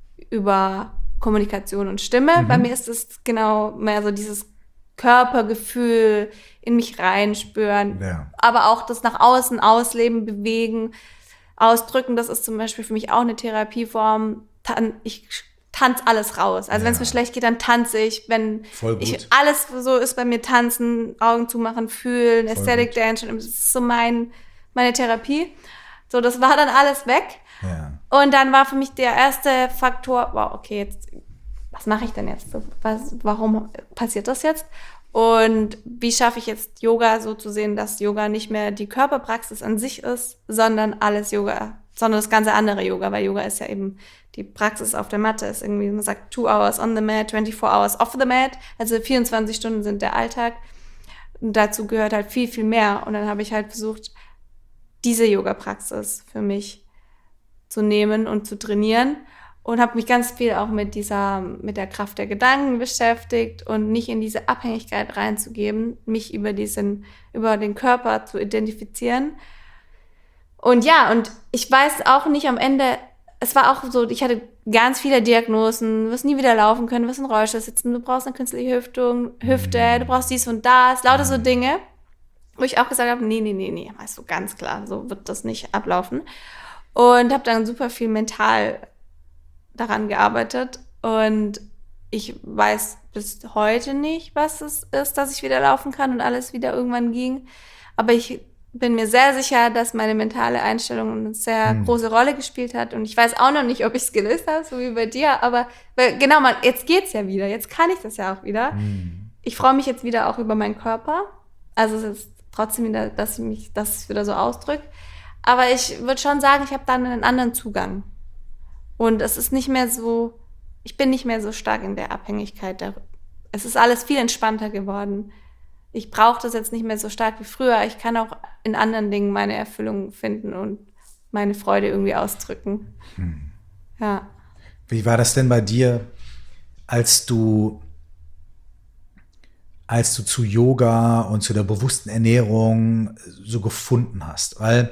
über Kommunikation und Stimme. Mhm. Bei mir ist es genau mehr so dieses Körpergefühl, in mich reinspüren, ja. aber auch das nach außen ausleben, bewegen, ausdrücken. Das ist zum Beispiel für mich auch eine Therapieform. Tan- ich tanze alles raus. Also ja. wenn es mir schlecht geht, dann tanze ich. Wenn ich alles so ist bei mir, tanzen, Augen zumachen, fühlen, Voll Aesthetic gut. Dance, das ist so mein, meine Therapie. So, das war dann alles weg. Ja. Und dann war für mich der erste Faktor, wow, okay, jetzt, was mache ich denn jetzt? Was, warum passiert das jetzt? Und wie schaffe ich jetzt Yoga so zu sehen, dass Yoga nicht mehr die Körperpraxis an sich ist, sondern alles Yoga, sondern das ganze andere Yoga, weil Yoga ist ja eben die Praxis auf der Matte, ist irgendwie, man sagt two hours on the mat, twenty-four hours off the mat, also vierundzwanzig Stunden sind der Alltag. Und dazu gehört halt viel, viel mehr. Und dann habe ich halt versucht, diese Yoga-Praxis für mich zu nehmen und zu trainieren und habe mich ganz viel auch mit dieser, mit der Kraft der Gedanken beschäftigt und nicht in diese Abhängigkeit reinzugeben, mich über diesen, über den Körper zu identifizieren. Und ja, und ich weiß auch nicht am Ende, es war auch so, ich hatte ganz viele Diagnosen, du wirst nie wieder laufen können, du wirst in Rollstuhl sitzen, du brauchst eine künstliche Hüftung, Hüfte, du brauchst dies und das, lauter so Dinge, wo ich auch gesagt habe, nee, nee, nee, nee, weißt du, ganz klar, so wird das nicht ablaufen. Und habe dann super viel mental daran gearbeitet. Und ich weiß bis heute nicht, was es ist, dass ich wieder laufen kann und alles wieder irgendwann ging. Aber ich bin mir sehr sicher, dass meine mentale Einstellung eine sehr mhm. große Rolle gespielt hat. Und ich weiß auch noch nicht, ob ich es gelöst habe, so wie bei dir. Aber weil, genau, man, jetzt geht's ja wieder. Jetzt kann ich das ja auch wieder. Mhm. Ich freue mich jetzt wieder auch über meinen Körper. Also es ist trotzdem wieder, dass ich mich, dass es wieder so ausdrückt. Aber ich würde schon sagen, ich habe dann einen anderen Zugang. Und es ist nicht mehr so, ich bin nicht mehr so stark in der Abhängigkeit. Es ist alles viel entspannter geworden. Ich brauche das jetzt nicht mehr so stark wie früher. Ich kann auch in anderen Dingen meine Erfüllung finden und meine Freude irgendwie ausdrücken. Hm. Ja. Wie war das denn bei dir, als du, als du zu Yoga und zu der bewussten Ernährung so gefunden hast? Weil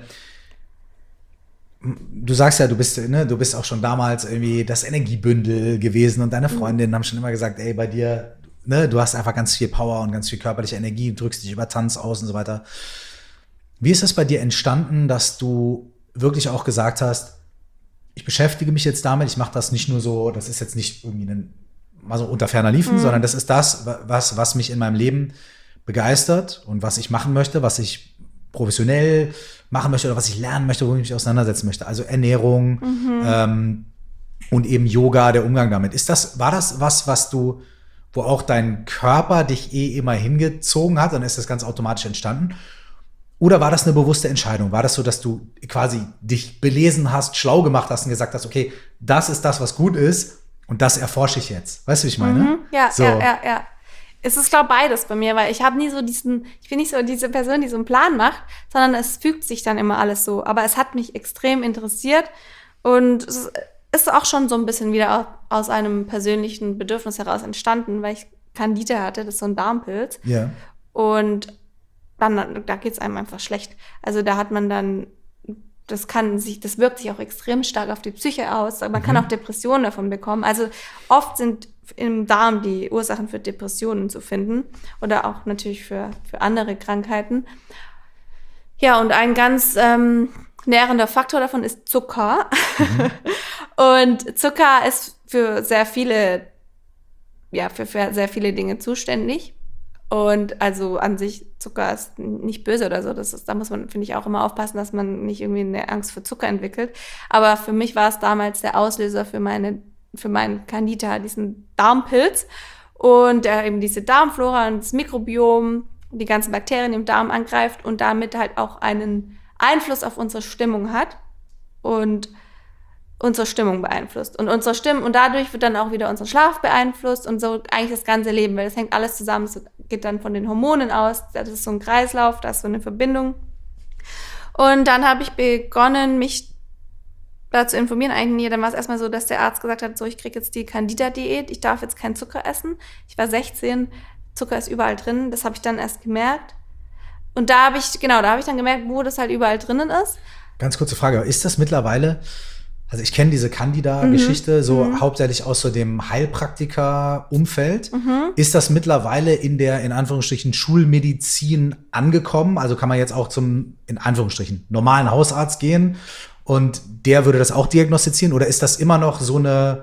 du sagst ja, du bist, ne, du bist auch schon damals irgendwie das Energiebündel gewesen und deine Freundinnen mhm. haben schon immer gesagt, ey, bei dir, ne, du hast einfach ganz viel Power und ganz viel körperliche Energie, drückst dich über Tanz aus und so weiter. Wie ist es bei dir entstanden, dass du wirklich auch gesagt hast, ich beschäftige mich jetzt damit, ich mache das nicht nur so, das ist jetzt nicht irgendwie ein, mal so unter ferner Liefen, mhm. sondern das ist das, was, was mich in meinem Leben begeistert und was ich machen möchte, was ich professionell machen möchte oder was ich lernen möchte, wo ich mich auseinandersetzen möchte. Also Ernährung mhm. ähm, und eben Yoga, der Umgang damit. Ist das, war das was, was du, wo auch dein Körper dich eh immer hingezogen hat, dann ist das ganz automatisch entstanden? Oder war das eine bewusste Entscheidung? War das so, dass du quasi dich belesen hast, schlau gemacht hast und gesagt hast, okay, das ist das, was gut ist und das erforsche ich jetzt. Weißt du, wie ich meine? Mhm. Ja, so. ja, ja, ja. Es ist, glaube ich, beides bei mir, weil ich habe nie so diesen, ich bin nicht so diese Person, die so einen Plan macht, sondern es fügt sich dann immer alles so. Aber es hat mich extrem interessiert und es ist auch schon so ein bisschen wieder aus einem persönlichen Bedürfnis heraus entstanden, weil ich Candida hatte, das ist so ein Darmpilz. Ja. Und dann, da geht es einem einfach schlecht. Also da hat man dann, das kann sich, das wirkt sich auch extrem stark auf die Psyche aus. Man mhm. kann auch Depressionen davon bekommen. Also oft sind im Darm die Ursachen für Depressionen zu finden oder auch natürlich für, für andere Krankheiten. Ja, und ein ganz ähm, nährender Faktor davon ist Zucker. Mhm. Und Zucker ist für sehr viele, ja, für, für sehr viele Dinge zuständig. Und also an sich, Zucker ist nicht böse oder so. Das ist, da muss man, finde ich, auch immer aufpassen, dass man nicht irgendwie eine Angst vor Zucker entwickelt. Aber für mich war es damals der Auslöser für meine für meinen Candida, diesen Darmpilz und der eben diese Darmflora und das Mikrobiom, die ganzen Bakterien im Darm angreift und damit halt auch einen Einfluss auf unsere Stimmung hat und unsere Stimmung beeinflusst. Und unsere Stimmung, und dadurch wird dann auch wieder unser Schlaf beeinflusst und so eigentlich das ganze Leben, weil das hängt alles zusammen, es geht dann von den Hormonen aus, das ist so ein Kreislauf, da ist so eine Verbindung. Und dann habe ich begonnen, mich dazu informieren eigentlich nie. Dann war es erstmal so, dass der Arzt gesagt hat, so, ich kriege jetzt die Candida-Diät, ich darf jetzt keinen Zucker essen. Ich war sechzehn, Zucker ist überall drin, das habe ich dann erst gemerkt. Und da habe ich, genau, da habe ich dann gemerkt, wo das halt überall drinnen ist. Ganz kurze Frage, ist das mittlerweile, also ich kenne diese Candida-Geschichte, mhm. so mhm. hauptsächlich aus so dem Heilpraktiker-Umfeld. Mhm. Ist das mittlerweile in der, in Anführungsstrichen, Schulmedizin angekommen? Also kann man jetzt auch zum, in Anführungsstrichen, normalen Hausarzt gehen und der würde das auch diagnostizieren? Oder ist das immer noch so eine,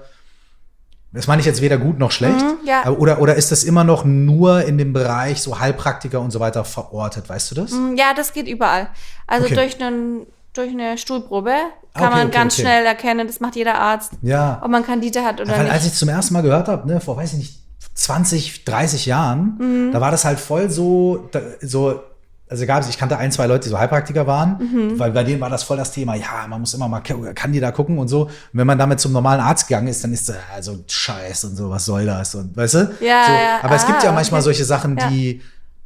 das meine ich jetzt weder gut noch schlecht, mhm, ja. oder, oder ist das immer noch nur in dem Bereich so Heilpraktiker und so weiter verortet? Weißt du das? Ja, das geht überall. Also okay. durch einen Durch eine Stuhlprobe kann okay, man okay, ganz okay. schnell erkennen, das macht jeder Arzt, ja. ob man Candida hat oder ja, weil nicht. Als ich zum ersten Mal gehört habe, ne, vor, weiß ich nicht, zwanzig, dreißig Jahren, mhm. da war das halt voll so, da, so, also gab es, ich kannte ein, zwei Leute, die so Heilpraktiker waren, mhm. weil bei denen war das voll das Thema, ja, man muss immer mal Candida gucken und so. Und wenn man damit zum normalen Arzt gegangen ist, dann ist das also Scheiß und so, was soll das? Und weißt du? Ja, so, ja. Aber ah, es gibt ja manchmal okay. solche Sachen, ja. die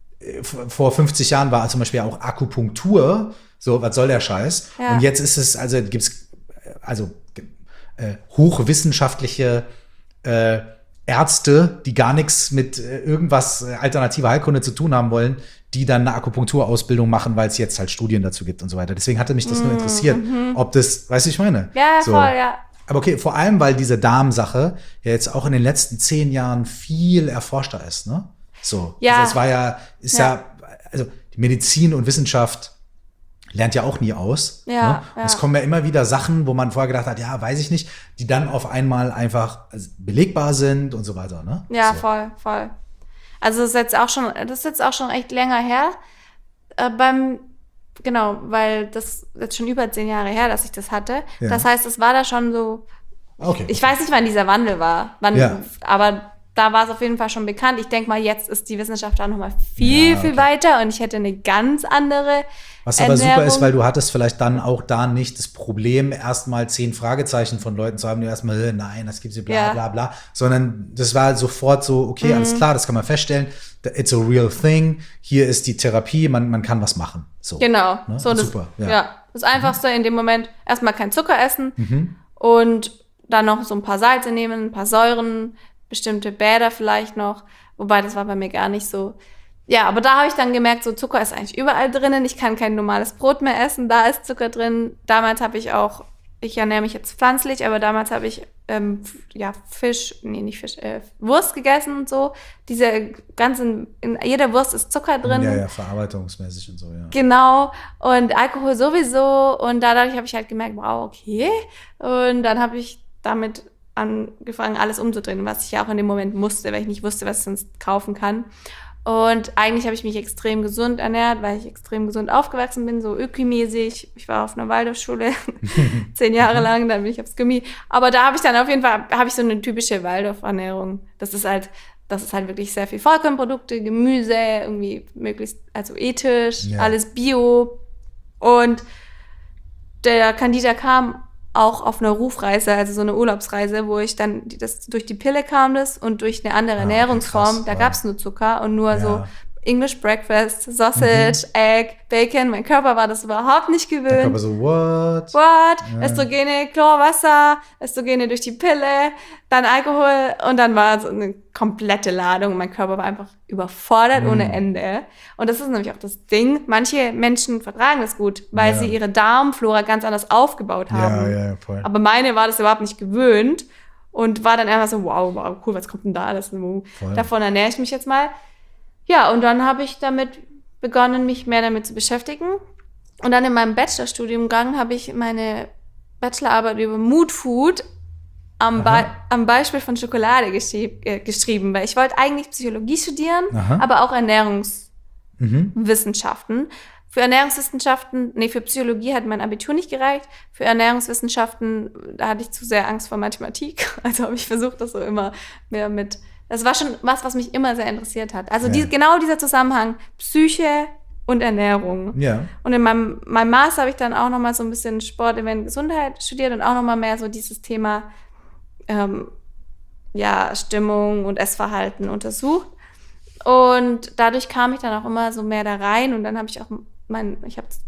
vor fünfzig Jahren war zum Beispiel auch Akupunktur. So, was soll der Scheiß? Ja. Und jetzt ist es, also gibt's also äh, hochwissenschaftliche äh, Ärzte, die gar nichts mit äh, irgendwas äh, alternativer Heilkunde zu tun haben wollen, die dann eine Akupunkturausbildung machen, weil es jetzt halt Studien dazu gibt und so weiter. Deswegen hatte mich das mm, nur interessiert, mm-hmm. ob das, weißt du, ich meine? Ja, so. voll, ja. Aber okay, vor allem, weil diese Darmsache ja jetzt auch in den letzten zehn Jahren viel erforschter ist, ne? So. Ja. Also es war ja, ist ja, ja also die Medizin und Wissenschaft lernt ja auch nie aus. Ja, ne? Und ja. es kommen ja immer wieder Sachen, wo man vorher gedacht hat, ja, weiß ich nicht, die dann auf einmal einfach belegbar sind und so weiter. Ne? Ja, so. voll, voll. Also das ist jetzt auch schon, das ist jetzt auch schon echt länger her. Äh, beim, genau, weil das jetzt schon über zehn Jahre her, dass ich das hatte. Ja. Das heißt, es war da schon so. Okay. Ich weiß nicht, wann dieser Wandel war, wann, ja. aber da war es auf jeden Fall schon bekannt. Ich denke mal, jetzt ist die Wissenschaft da nochmal viel, ja, okay. viel weiter und ich hätte eine ganz andere Was aber Ernährung. super ist, weil du hattest vielleicht dann auch da nicht das Problem, erstmal zehn Fragezeichen von Leuten zu haben, die erstmal, nein, das gibt's hier, bla, ja. bla, bla, sondern das war sosofort so, okay, mhm. alles klar, das kann man feststellen, it's a real thing, hier ist die Therapie, man, man kann was machen. So, genau. Ne? So, das, super. Ja. ja, das Einfachste mhm. in dem Moment, erstmal kein Zucker essen mhm. und dann noch so ein paar Salze nehmen, ein paar Säuren, bestimmte Bäder vielleicht noch, wobei das war bei mir gar nicht so. Ja, aber da habe ich dann gemerkt, so Zucker ist eigentlich überall drinnen, ich kann kein normales Brot mehr essen, da ist Zucker drin. Damals habe ich auch, ich ernähre mich jetzt pflanzlich, aber damals habe ich ähm, ja Fisch, nee, nicht Fisch, äh, Wurst gegessen und so. Diese ganzen, in jeder Wurst ist Zucker drin. Ja, ja, verarbeitungsmäßig und so, ja. Genau, und Alkohol sowieso und dadurch habe ich halt gemerkt, wow, okay. Und dann habe ich damit angefangen, alles umzudrehen, was ich ja auch in dem Moment musste, weil ich nicht wusste, was ich sonst kaufen kann. Und eigentlich habe ich mich extrem gesund ernährt, weil ich extrem gesund aufgewachsen bin, so ökomäßig. Ich war auf einer Waldorfschule zehn Jahre lang, dann bin ich aufs Gymi. Aber da habe ich dann auf jeden Fall, habe ich so eine typische Waldorf-Ernährung. Das ist halt, das ist halt wirklich sehr viel Vollkornprodukte, Gemüse, irgendwie möglichst, also ethisch, ja. alles Bio. Und der Candida kam auch auf einer Rufreise, also so eine Urlaubsreise, wo ich dann, das durch die Pille kam das und durch eine andere ah, Ernährungsform, okay, da gab es nur Zucker und nur ja. so English Breakfast, Sausage, mhm. Egg, Bacon. Mein Körper war das überhaupt nicht gewöhnt. Der Körper so, what? What? Ja. Östrogene, Chlorwasser, Östrogene durch die Pille, dann Alkohol und dann war so eine komplette Ladung. Mein Körper war einfach überfordert mhm. ohne Ende. Und das ist nämlich auch das Ding. Manche Menschen vertragen das gut, weil ja. sie ihre Darmflora ganz anders aufgebaut haben. Ja, ja, voll. Aber meine war das überhaupt nicht gewöhnt und war dann einfach so, wow, wow, cool, was kommt denn da alles? Davon ernähre ich mich jetzt mal. Ja, und dann habe ich damit begonnen, mich mehr damit zu beschäftigen. Und dann in meinem Bachelorstudiengang habe ich meine Bachelorarbeit über Mood Food am, Be- am Beispiel von Schokolade geschrie- äh, geschrieben, weil ich wollte eigentlich Psychologie studieren, Aha. aber auch Ernährungswissenschaften. Mhm. Für Ernährungswissenschaften, nee, für Psychologie hat mein Abitur nicht gereicht. Für Ernährungswissenschaften, da hatte ich zu sehr Angst vor Mathematik. Also habe ich versucht, das so immer mehr mit... Das war schon was, was mich immer sehr interessiert hat. Also ja. die, genau dieser Zusammenhang Psyche und Ernährung. Ja. Und in meinem, meinem Master habe ich dann auch nochmal so ein bisschen Sport, Event, Gesundheit studiert und auch nochmal mehr so dieses Thema ähm, ja, Stimmung und Essverhalten untersucht. Und dadurch kam ich dann auch immer so mehr da rein und dann habe ich auch mein, ich habe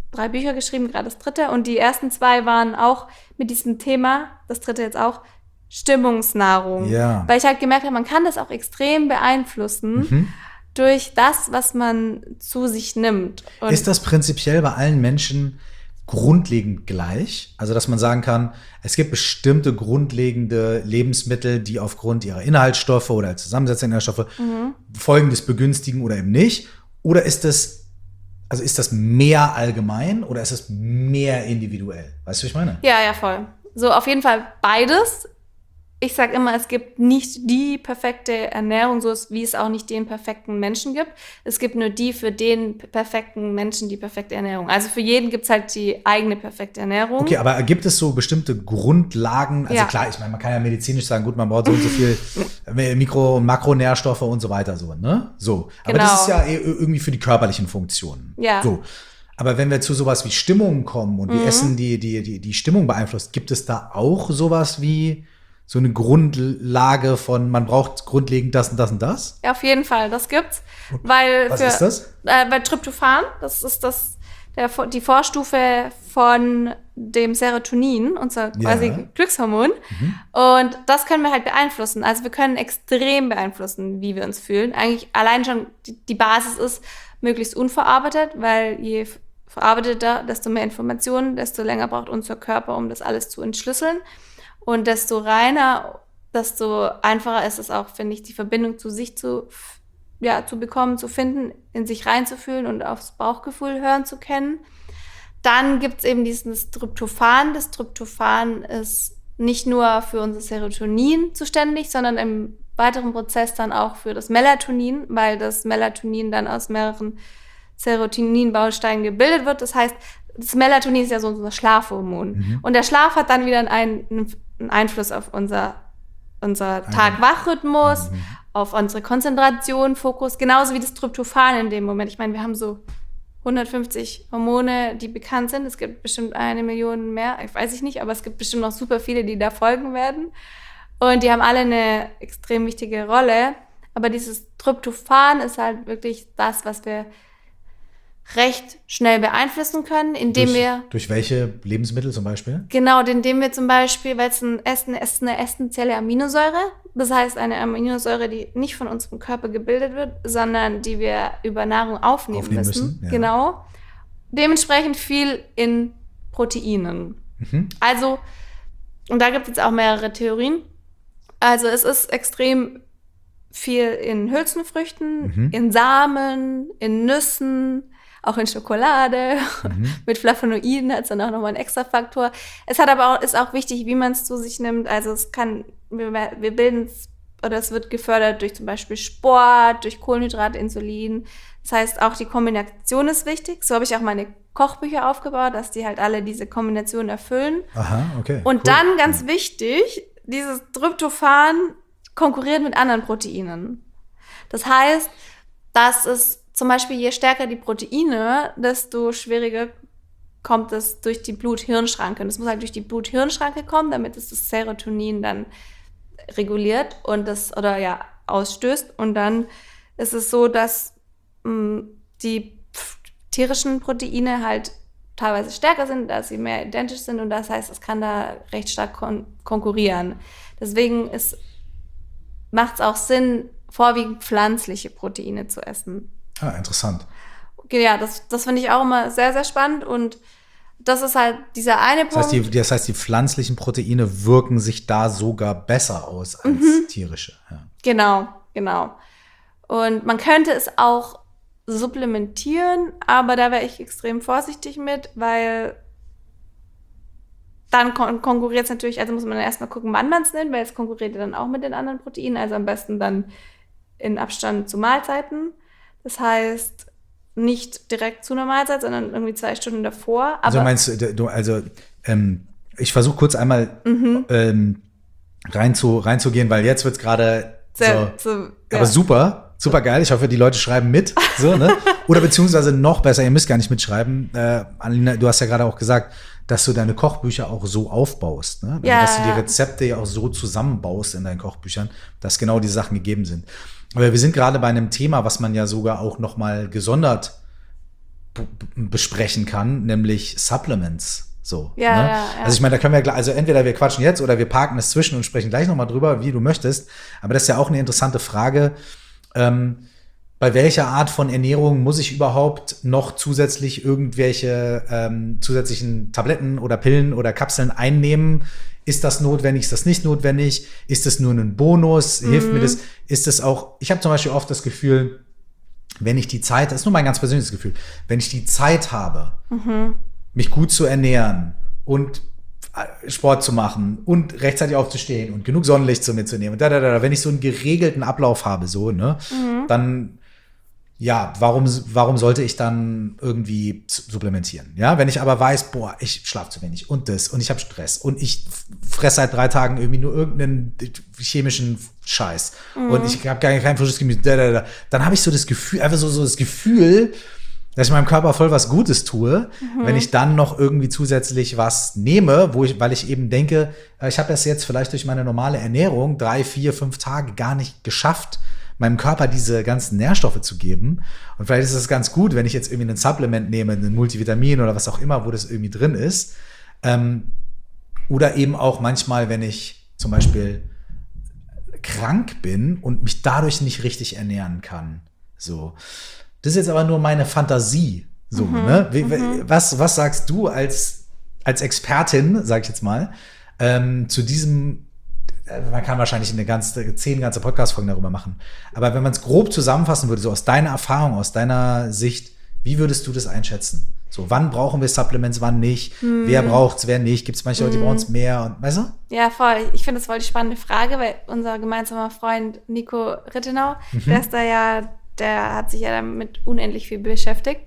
drei Bücher geschrieben, gerade das dritte. Und die ersten zwei waren auch mit diesem Thema, das dritte jetzt auch, Stimmungsnahrung. Ja. Weil ich halt gemerkt habe, man kann das auch extrem beeinflussen Mhm. durch das, was man zu sich nimmt. Und Ist das prinzipiell bei allen Menschen grundlegend gleich? Also, dass man sagen kann, es gibt bestimmte grundlegende Lebensmittel, die aufgrund ihrer Inhaltsstoffe oder Zusammensetzung der Inhaltsstoffe Mhm. Folgendes begünstigen oder eben nicht? Oder ist das, also ist das mehr allgemein oder ist es mehr individuell? Weißt du, was ich meine? Ja, ja, voll. So, auf jeden Fall beides. Ich sage immer, es gibt nicht die perfekte Ernährung, so wie es auch nicht den perfekten Menschen gibt. Es gibt nur die für den perfekten Menschen die perfekte Ernährung. Also für jeden gibt es halt die eigene perfekte Ernährung. Okay, aber gibt es so bestimmte Grundlagen? Also Ja. klar, ich meine, man kann ja medizinisch sagen, gut, man braucht so und so viel Mikro- und Makronährstoffe und so weiter, so, ne? So. Aber Genau. das ist ja eh irgendwie für die körperlichen Funktionen. Ja. So. Aber wenn wir zu sowas wie Stimmung kommen und wie Mhm. Essen die, die, die, die Stimmung beeinflusst, gibt es da auch sowas wie so eine Grundlage von, man braucht grundlegend das und das und das? Ja, auf jeden Fall, das gibt's. Weil Was für, ist das? Äh, bei Tryptophan, das ist das, der, die Vorstufe von dem Serotonin, unser quasi Ja. Glückshormon. Und das können wir halt beeinflussen. Also wir können extrem beeinflussen, wie wir uns fühlen. Eigentlich allein schon die, die Basis ist möglichst unverarbeitet, weil je verarbeiteter, desto mehr Informationen, desto länger braucht unser Körper, um das alles zu entschlüsseln. Und desto reiner, desto einfacher ist es auch, finde ich, die Verbindung zu sich zu, ja, zu bekommen, zu finden, in sich reinzufühlen und aufs Bauchgefühl hören zu können. Dann gibt es eben dieses Tryptophan. Das Tryptophan ist nicht nur für unser Serotonin zuständig, sondern im weiteren Prozess dann auch für das Melatonin, weil das Melatonin dann aus mehreren Serotonin-Bausteinen gebildet wird. Das heißt, das Melatonin ist ja so unser Schlafhormon. Mhm. Und der Schlaf hat dann wieder einen, einen Einfluss auf unser, unser Tag-Wach-Rhythmus, mhm. auf unsere Konzentration, Fokus, genauso wie das Tryptophan in dem Moment. Ich meine, wir haben so hundertfünfzig Hormone, die bekannt sind. Es gibt bestimmt eine Million mehr, ich weiß ich nicht, aber es gibt bestimmt noch super viele, die da folgen werden. Und die haben alle eine extrem wichtige Rolle. Aber dieses Tryptophan ist halt wirklich das, was wir recht schnell beeinflussen können, indem durch, wir... Durch welche Lebensmittel zum Beispiel? Genau, indem wir zum Beispiel, weil es ein Essen ist eine essentielle Aminosäure, das heißt eine Aminosäure, die nicht von unserem Körper gebildet wird, sondern die wir über Nahrung aufnehmen, aufnehmen müssen. müssen ja. Genau. Dementsprechend viel in Proteinen. Mhm. Also, und da gibt es jetzt auch mehrere Theorien. Also es ist extrem viel in Hülsenfrüchten, mhm. in Samen, in Nüssen, auch in Schokolade, mhm. mit Flavonoiden hat es dann auch nochmal einen extra Faktor. Es hat aber auch, ist auch wichtig, wie man es zu sich nimmt. Also es kann, wir, wir bilden es, oder es wird gefördert durch zum Beispiel Sport, durch Kohlenhydrate, Insulin. Das heißt, auch die Kombination ist wichtig. So habe ich auch meine Kochbücher aufgebaut, dass die halt alle diese Kombination erfüllen. Aha, okay. Und cool. dann, ganz wichtig, dieses Tryptophan konkurriert mit anderen Proteinen. Das heißt, dass es zum Beispiel, je stärker die Proteine, desto schwieriger kommt es durch die Blut-Hirn-Schranke. Und es muss halt durch die Blut-Hirn-Schranke kommen, damit es das Serotonin dann reguliert und das oder ja ausstößt. Und dann ist es so, dass mh, die tierischen Proteine halt teilweise stärker sind, dass sie mehr identisch sind. Und das heißt, es kann da recht stark kon- konkurrieren. Deswegen macht es auch Sinn, vorwiegend pflanzliche Proteine zu essen. Ah, interessant. Okay, ja, das, das finde ich auch immer sehr, sehr spannend und das ist halt dieser eine Punkt. Das heißt, die, das heißt, die pflanzlichen Proteine wirken sich da sogar besser aus als mhm. tierische. Ja. Genau, genau. Und man könnte es auch supplementieren, aber da wäre ich extrem vorsichtig mit, weil dann kon- konkurriert es natürlich, also muss man dann erstmal gucken, wann man es nimmt, weil es konkurriert dann auch mit den anderen Proteinen, also am besten dann in Abstand zu Mahlzeiten. Das heißt, nicht direkt zu einer Mahlzeit, sondern irgendwie zwei Stunden davor. Aber also meinst du, also ähm, ich versuche kurz einmal mhm. ähm, rein zu, reinzugehen, weil jetzt wird es gerade so, so ja. aber super, super geil. Ich hoffe, die Leute schreiben mit. So, ne? Oder beziehungsweise noch besser, ihr müsst gar nicht mitschreiben. Äh, Annalena, du hast ja gerade auch gesagt, dass du deine Kochbücher auch so aufbaust. Ne? Also, ja, dass du die Rezepte ja auch so zusammenbaust in deinen Kochbüchern, dass genau die Sachen gegeben sind. Aber wir sind gerade bei einem Thema, was man ja sogar auch noch mal gesondert b- besprechen kann, nämlich Supplements. So, Ja, ne? ja, ja. Also ich meine, da können wir, also entweder wir quatschen jetzt oder wir parken es zwischen und sprechen gleich nochmal drüber, wie du möchtest. Aber das ist ja auch eine interessante Frage. Ähm, bei welcher Art von Ernährung muss ich überhaupt noch zusätzlich irgendwelche ähm, zusätzlichen Tabletten oder Pillen oder Kapseln einnehmen? Ist das notwendig? Ist das nicht notwendig? Ist das nur ein Bonus? Hilft Mhm. mir das? Ist das auch, ich habe zum Beispiel oft das Gefühl, wenn ich die Zeit, das ist nur mein ganz persönliches Gefühl, wenn ich die Zeit habe, Mhm. mich gut zu ernähren und Sport zu machen und rechtzeitig aufzustehen und genug Sonnenlicht zu mir zu nehmen, und da, da, da, wenn ich so einen geregelten Ablauf habe, so, ne, Mhm. dann, ja, warum, warum sollte ich dann irgendwie supplementieren? Ja, wenn ich aber weiß, boah, ich schlafe zu wenig und das und ich habe Stress und ich fresse seit drei Tagen irgendwie nur irgendeinen chemischen Scheiß Mhm. und ich habe gar kein frisches Gemüse, da, da, da, dann habe ich so das Gefühl, einfach so, so das Gefühl, dass ich meinem Körper voll was Gutes tue, mhm. wenn ich dann noch irgendwie zusätzlich was nehme, wo ich, weil ich eben denke, ich habe es jetzt vielleicht durch meine normale Ernährung drei, vier, fünf Tage gar nicht geschafft, meinem Körper diese ganzen Nährstoffe zu geben. Und vielleicht ist es ganz gut, wenn ich jetzt irgendwie ein Supplement nehme, ein Multivitamin oder was auch immer, wo das irgendwie drin ist. Ähm, oder eben auch manchmal, wenn ich zum Beispiel krank bin und mich dadurch nicht richtig ernähren kann. So. Das ist jetzt aber nur meine Fantasie. So, mhm, ne? Wie, mhm. was, was sagst du als, als Expertin, sag ich jetzt mal, ähm, zu diesem, äh, man kann wahrscheinlich eine ganze, zehn ganze Podcast-Folgen darüber machen, aber wenn man es grob zusammenfassen würde, so aus deiner Erfahrung, aus deiner Sicht, wie würdest du das einschätzen? So, wann brauchen wir Supplements, wann nicht? Mhm. Wer braucht's, wer nicht? Gibt es manche Leute, die brauchen es mehr? Und, weißt du? Ja, voll. Ich finde das voll die spannende Frage, weil unser gemeinsamer Freund Nico Rittenau, mhm. der ist da ja der hat sich ja damit unendlich viel beschäftigt.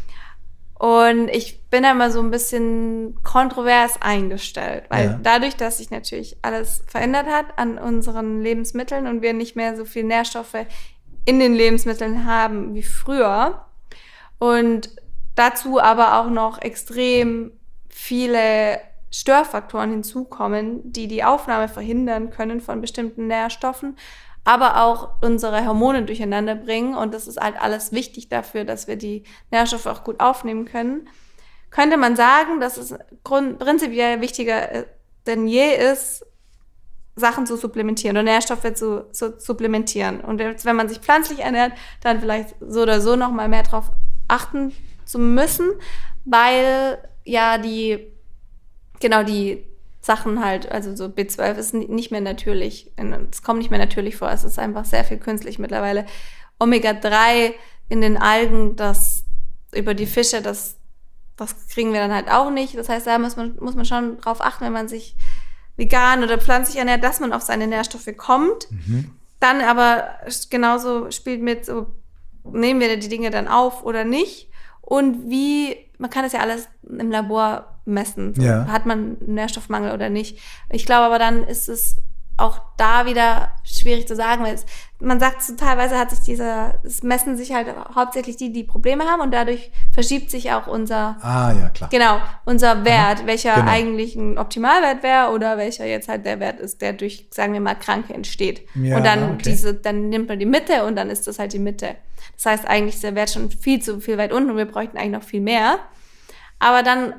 Und ich bin da immer so ein bisschen kontrovers eingestellt, weil ja. dadurch, dass sich natürlich alles verändert hat an unseren Lebensmitteln und wir nicht mehr so viel Nährstoffe in den Lebensmitteln haben wie früher und dazu aber auch noch extrem viele Störfaktoren hinzukommen, die die Aufnahme verhindern können von bestimmten Nährstoffen, aber auch unsere Hormone durcheinander bringen. Und das ist halt alles wichtig dafür, dass wir die Nährstoffe auch gut aufnehmen können. Könnte man sagen, dass es grund- prinzipiell wichtiger denn je ist, Sachen zu supplementieren oder Nährstoffe zu, zu supplementieren. Und jetzt, wenn man sich pflanzlich ernährt, dann vielleicht so oder so noch mal mehr drauf achten zu müssen, weil ja die, genau die Sachen halt, also so B zwölf ist nicht mehr natürlich, es kommt nicht mehr natürlich vor, es ist einfach sehr viel künstlich mittlerweile. Omega drei in den Algen, das über die Fische, das, das kriegen wir dann halt auch nicht. Das heißt, da muss man, muss man schon drauf achten, wenn man sich vegan oder pflanzlich ernährt, dass man auf seine Nährstoffe kommt. Mhm. Dann aber genauso spielt mit, so, nehmen wir die Dinge dann auf oder nicht? Und wie, man kann das ja alles im Labor messen. So, ja. Hat man einen Nährstoffmangel oder nicht? Ich glaube aber dann ist es auch da wieder schwierig zu sagen, weil es, man sagt so, teilweise hat sich dieser, es messen sich halt hauptsächlich die, die Probleme haben und dadurch verschiebt sich auch unser, ah, ja, klar. Genau, unser Wert, Aha, welcher genau. eigentlich ein Optimalwert wäre oder welcher jetzt halt der Wert ist, der durch, sagen wir mal, Kranke entsteht. Ja, und dann okay. diese, dann nimmt man die Mitte und dann ist das halt die Mitte. Das heißt, eigentlich ist der Wert schon viel zu viel weit unten und wir bräuchten eigentlich noch viel mehr. Aber dann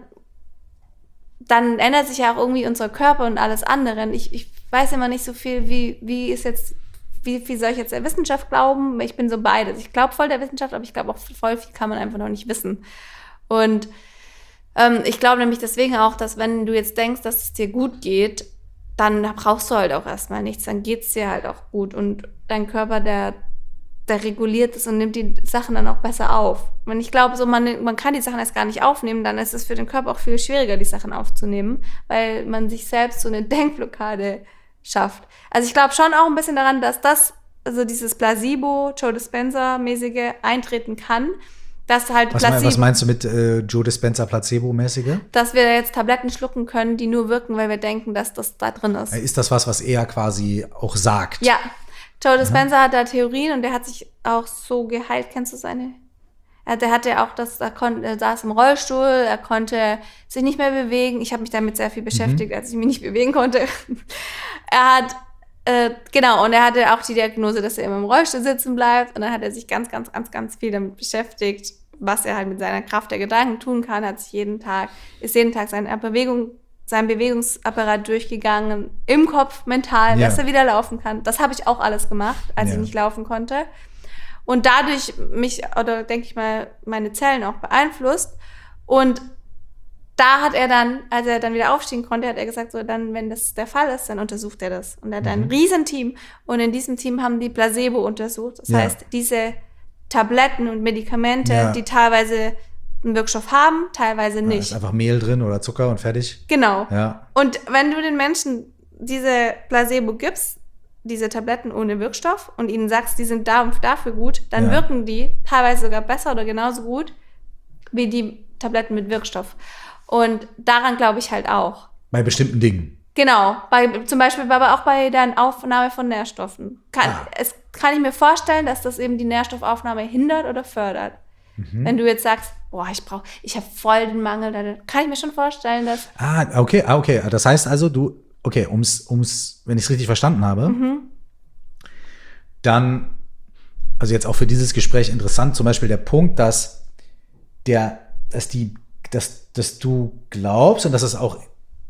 dann ändert sich ja auch irgendwie unser Körper und alles andere. Ich, ich weiß immer nicht so viel, wie, wie ist jetzt, wie viel soll ich jetzt der Wissenschaft glauben? Ich bin so beides. Ich glaube voll der Wissenschaft, aber ich glaube auch voll viel kann man einfach noch nicht wissen. Und ähm, ich glaube nämlich deswegen auch, dass wenn du jetzt denkst, dass es dir gut geht, dann brauchst du halt auch erstmal nichts. Dann geht's dir halt auch gut. Und dein Körper, der der reguliert es und nimmt die Sachen dann auch besser auf. Und ich glaube, so man, man kann die Sachen erst gar nicht aufnehmen, dann ist es für den Körper auch viel schwieriger, die Sachen aufzunehmen, weil man sich selbst so eine Denkblockade schafft. Also ich glaube schon auch ein bisschen daran, dass das, also dieses Placebo, Joe Dispenza-mäßige eintreten kann, dass halt was, Placebo, was meinst du mit äh, Joe Dispenza Placebo-mäßige? Dass wir jetzt Tabletten schlucken können, die nur wirken, weil wir denken, dass das da drin ist. Ist das was, was er quasi auch sagt? Ja. Joe Dispenza Aha. hat da Theorien und der hat sich auch so geheilt. Kennst du seine? Er, der hatte auch das, er, kon, er saß im Rollstuhl, er konnte sich nicht mehr bewegen. Ich habe mich damit sehr viel beschäftigt, mhm. als ich mich nicht bewegen konnte. Er hat, äh, genau, und er hatte auch die Diagnose, dass er immer im Rollstuhl sitzen bleibt. Und dann hat er sich ganz, ganz, ganz, ganz viel damit beschäftigt, was er halt mit seiner Kraft der Gedanken tun kann, hat sich jeden Tag, ist jeden Tag seine Bewegung, sein Bewegungsapparat durchgegangen, im Kopf, mental, Ja. dass er wieder laufen kann. Das habe ich auch alles gemacht, als Ja. ich nicht laufen konnte. Und dadurch mich, oder denke ich mal, meine Zellen auch beeinflusst. Und da hat er dann, als er dann wieder aufstehen konnte, hat er gesagt, so dann, wenn das der Fall ist, dann untersucht er das. Und er hat ein Riesenteam. Und in diesem Team haben die Placebo untersucht. Das Ja. heißt, diese Tabletten und Medikamente, Ja. die teilweise einen Wirkstoff haben, teilweise Da nicht. ist einfach Mehl drin oder Zucker und fertig. Genau. Ja. Und wenn du den Menschen diese Placebo gibst, diese Tabletten ohne Wirkstoff, und ihnen sagst, die sind da und dafür gut, dann Ja. wirken die teilweise sogar besser oder genauso gut wie die Tabletten mit Wirkstoff. Und daran glaube ich halt auch. Bei bestimmten Dingen. Genau, bei, zum Beispiel aber auch bei der Aufnahme von Nährstoffen. Kann, Ah. Es kann ich mir vorstellen, dass das eben die Nährstoffaufnahme hindert oder fördert. Mhm. Wenn du jetzt sagst, boah, ich brauche, ich habe voll den Mangel, dann kann ich mir schon vorstellen, dass Ah, okay, ah, okay. Das heißt also, du, okay, ums, ums, wenn ich es richtig verstanden habe, Mhm. dann, also jetzt auch für dieses Gespräch interessant, zum Beispiel der Punkt, dass der, dass die, dass, dass du glaubst und dass es auch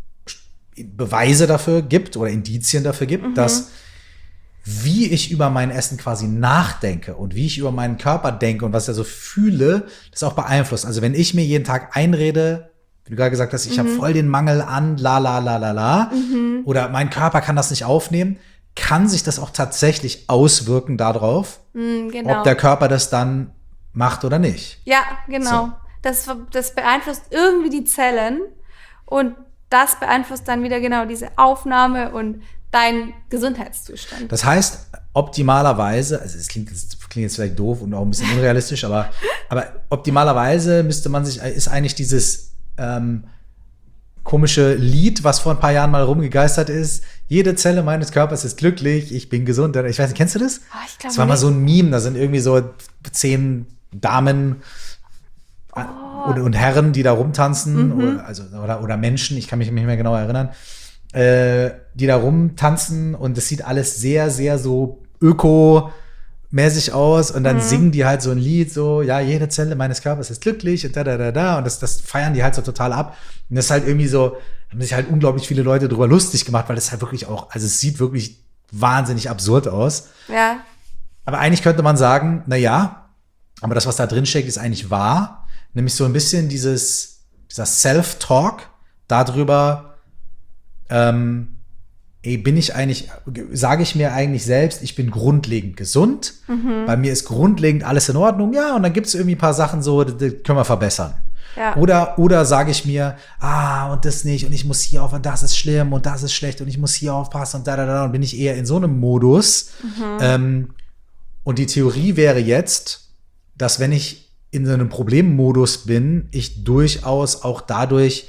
Beweise dafür gibt oder Indizien dafür gibt, Mhm. dass wie ich über mein Essen quasi nachdenke und wie ich über meinen Körper denke und was ich also fühle, das auch beeinflusst. Also wenn ich mir jeden Tag einrede, wie du gerade gesagt hast, ich habe voll den Mangel an, la la la la la, oder mein Körper kann das nicht aufnehmen, kann sich das auch tatsächlich auswirken darauf, mh, genau. ob der Körper das dann macht oder nicht. Ja, genau. So. Das, das beeinflusst irgendwie die Zellen und das beeinflusst dann wieder genau diese Aufnahme und dein Gesundheitszustand. Das heißt, optimalerweise, also es klingt, das klingt jetzt vielleicht doof und auch ein bisschen unrealistisch, aber, aber optimalerweise müsste man sich, ist eigentlich dieses ähm, komische Lied, was vor ein paar Jahren mal rumgegeistert ist, jede Zelle meines Körpers ist glücklich, ich bin gesund. Ich weiß nicht, kennst du das? Oh, ich glaube Das war mal nicht. so ein Meme, da sind irgendwie so zehn Damen äh, und, und Herren, die da rumtanzen, oder, also, oder, oder Menschen, ich kann mich nicht mehr genau erinnern, äh, die da rumtanzen und es sieht alles sehr, sehr so öko-mäßig aus und dann singen die halt so ein Lied, so, ja, jede Zelle meines Körpers ist glücklich und da, da, da, da und das, das feiern die halt so total ab und das ist halt irgendwie so, haben sich halt unglaublich viele Leute drüber lustig gemacht, weil das halt wirklich auch, also es sieht wirklich wahnsinnig absurd aus. Ja, Aber eigentlich könnte man sagen, na ja, aber das, was da drin steckt, ist eigentlich wahr. Nämlich so ein bisschen dieses, dieser Self-Talk darüber, ähm, ey, bin ich eigentlich, sage ich mir eigentlich selbst, ich bin grundlegend gesund. Bei mir ist grundlegend alles in Ordnung. Ja, und dann gibt es irgendwie ein paar Sachen so, die, die können wir verbessern. ja. Oder, oder sage ich mir, ah, und das nicht, und ich muss hier auf, und das ist schlimm, und das ist schlecht, und ich muss hier aufpassen, und da, da, da, und bin ich eher in so einem Modus. Ähm, und die Theorie wäre jetzt, dass wenn ich in so einem Problemmodus bin, ich durchaus auch dadurch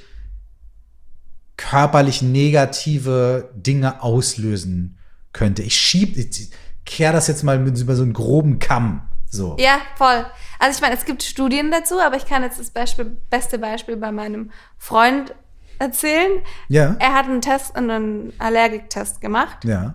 körperlich negative Dinge auslösen könnte. Ich schieb, ich kehre das jetzt mal mit über so einen groben Kamm. So. Ja, voll. Also ich meine, es gibt Studien dazu, aber ich kann jetzt das Beispiel, beste Beispiel bei meinem Freund erzählen. Ja. Er hat einen Test, einen Allergiktest gemacht Ja.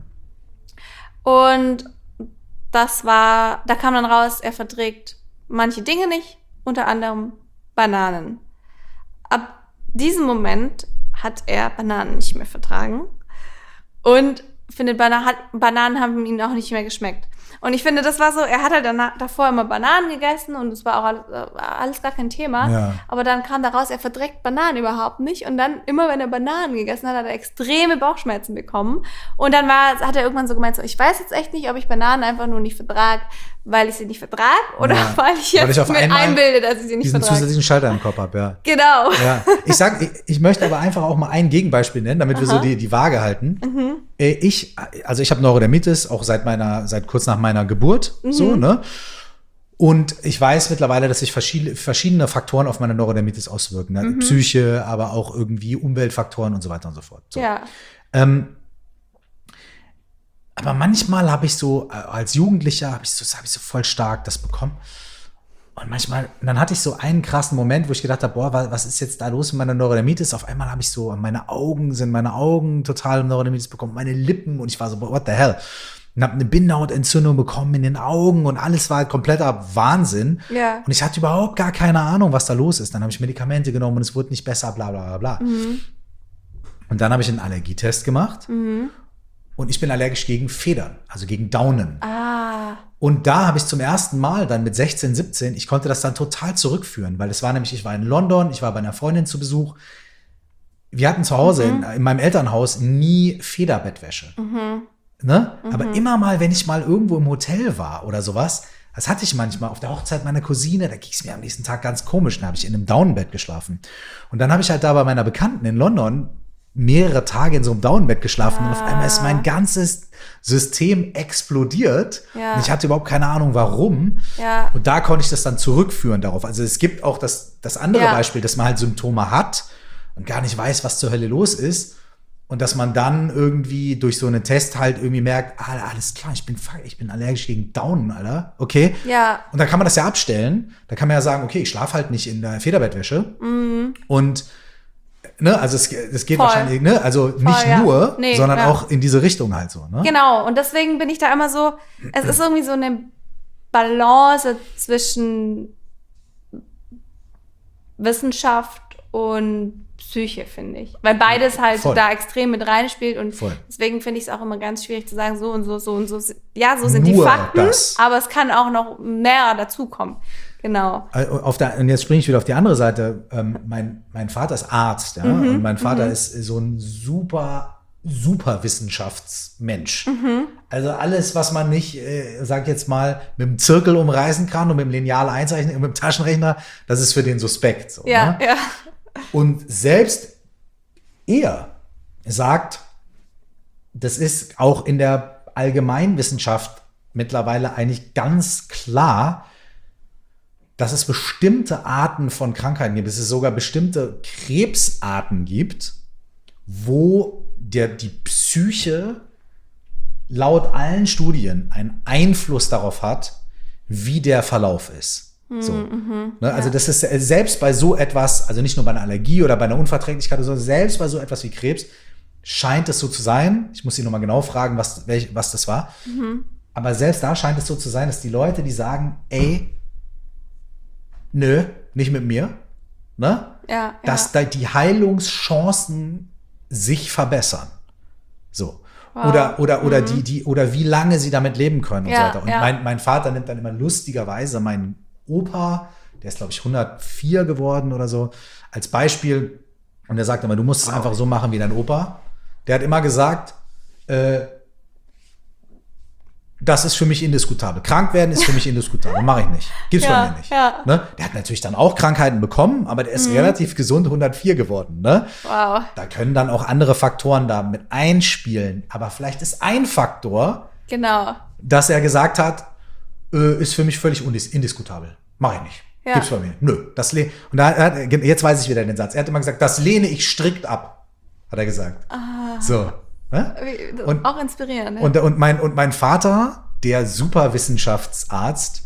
und das war, da kam dann raus, er verträgt manche Dinge nicht, unter anderem Bananen. Ab diesem Moment hat er Bananen nicht mehr vertragen und findet Bana- hat, Bananen haben ihm auch nicht mehr geschmeckt. Und ich finde, das war so, er hat halt danach, davor immer Bananen gegessen und es war auch alles, alles gar kein Thema. Ja. Aber dann kam daraus, er verträgt Bananen überhaupt nicht. Und dann, immer wenn er Bananen gegessen hat, hat er extreme Bauchschmerzen bekommen. Und dann war, hat er irgendwann so gemeint, so, ich weiß jetzt echt nicht, ob ich Bananen einfach nur nicht vertrage, weil ich sie nicht vertrage oder Ja. weil ich Weil jetzt ich auf mir einmal einbilde, dass ich sie nicht Diesen vertrage. zusätzlichen Schalter im Kopf habe, ja. Genau. Ja, ich sag, ich, ich möchte aber einfach auch mal ein Gegenbeispiel nennen, damit wir so die, die Waage halten. Äh, Ich, also ich habe Neurodermitis auch seit meiner, seit kurz nach meiner Geburt, so, ne? Und ich weiß mittlerweile, dass sich verschiedene, verschiedene Faktoren auf meine Neurodermitis auswirken. Ne? Psyche, aber auch irgendwie Umweltfaktoren und so weiter und so fort. So. Ja. Ähm, aber manchmal habe ich so, äh, als Jugendlicher, habe ich, so, hab ich so voll stark das bekommen. Und manchmal, und dann hatte ich so einen krassen Moment, wo ich gedacht habe, boah, was, was ist jetzt da los mit meiner Neurodermitis? Auf einmal habe ich so, meine Augen sind meine Augen total Neurodermitis bekommen, meine Lippen und ich war so, what the hell? und habe eine Bindehautentzündung bekommen in den Augen und alles war kompletter Wahnsinn. Ja. Und ich hatte überhaupt gar keine Ahnung, was da los ist. Dann habe ich Medikamente genommen und es wurde nicht besser, bla bla bla bla. Mhm. Und dann habe ich einen Allergietest gemacht Mhm. und ich bin allergisch gegen Federn, also gegen Daunen. Ah. Und da habe ich zum ersten Mal dann mit sechzehn, siebzehn, ich konnte das dann total zurückführen, weil es war nämlich, ich war in London, ich war bei einer Freundin zu Besuch. Wir hatten zu Hause Mhm. in, in meinem Elternhaus nie Federbettwäsche. Mhm. Ne? Aber immer mal, wenn ich mal irgendwo im Hotel war oder sowas, das hatte ich manchmal auf der Hochzeit meiner Cousine, da ging es mir am nächsten Tag ganz komisch, da habe ich in einem Downbett geschlafen. Und dann habe ich halt da bei meiner Bekannten in London mehrere Tage in so einem Downbett geschlafen Ah. und auf einmal ist mein ganzes System explodiert Ja. und ich hatte überhaupt keine Ahnung, warum. Ja. Und da konnte ich das dann zurückführen darauf. Also es gibt auch das, das andere Ja. Beispiel, dass man halt Symptome hat und gar nicht weiß, was zur Hölle los ist. Und dass man dann irgendwie durch so einen Test halt irgendwie merkt, ah, alles klar, ich bin, ich bin allergisch gegen Daunen, Alter. Okay. Ja. Und dann kann man das ja abstellen. Da kann man ja sagen, okay, ich schlafe halt nicht in der Federbettwäsche. Mhm. Und, ne, also es, es geht Voll. wahrscheinlich, ne, also nicht ja. nur, Nee, sondern ja. auch in diese Richtung halt so, ne? Genau, und deswegen bin ich da immer so, es ist irgendwie so eine Balance zwischen Wissenschaft und Psyche, finde ich. Weil beides halt Voll. da extrem mit reinspielt und Voll. deswegen finde ich es auch immer ganz schwierig zu sagen, so und so, so und so. Ja, so sind die Nur Fakten, das. aber es kann auch noch mehr dazukommen. Genau. Auf der, und jetzt springe ich wieder auf die andere Seite. Ähm, mein, mein Vater ist Arzt, ja, Mhm, und mein Vater ist so ein super, super Wissenschaftsmensch. Mhm. Also alles, was man nicht, äh, sag jetzt mal, mit dem Zirkel umreißen kann und mit dem Lineal einzeichnen und mit dem Taschenrechner, das ist für den suspekt. So, Ja, ne? ja. Und selbst er sagt, das ist auch in der Allgemeinwissenschaft mittlerweile eigentlich ganz klar, dass es bestimmte Arten von Krankheiten gibt, dass es sogar bestimmte Krebsarten gibt, wo der, die Psyche laut allen Studien einen Einfluss darauf hat, wie der Verlauf ist. So. Mhm, Ne, also ja. das ist äh, selbst bei so etwas, also nicht nur bei einer Allergie oder bei einer Unverträglichkeit, sondern selbst bei so etwas wie Krebs scheint es so zu sein. Ich muss Sie nochmal genau fragen, was, welch, was das war. Mhm. Aber selbst da scheint es so zu sein, dass die Leute, die sagen, ey, nö, nicht mit mir, ne? Ja, Dass ja. da die Heilungschancen sich verbessern. So. Wow. Oder, oder, oder Mhm. die, die, oder wie lange sie damit leben können und Ja, so weiter. Und ja. mein, mein Vater nimmt dann immer lustigerweise meinen Opa, der ist, glaube ich, hundertvier geworden oder so, als Beispiel. Und er sagt immer, du musst es einfach so machen wie dein Opa. Der hat immer gesagt, äh, das ist für mich indiskutabel. Krank werden ist für mich indiskutabel. Mache ich nicht. Gibt's Ja, von mir nicht. ja. Ne? Der hat natürlich dann auch Krankheiten bekommen, aber der ist relativ gesund hundertvier geworden. Ne? Wow. Da können dann auch andere Faktoren da mit einspielen. Aber vielleicht ist ein Faktor, Genau. dass er gesagt hat, äh, ist für mich völlig undis- indiskutabel. Mache ich nicht. Ja. Gibt's bei mir. Nö. Das leh- Und da hat, jetzt weiß ich wieder den Satz. Er hat immer gesagt, das lehne ich strikt ab. Hat er gesagt. Ah. So. Ne? Wie- Und- auch inspirierend. Ne? Und, und, mein, und mein Vater, der Superwissenschaftsarzt,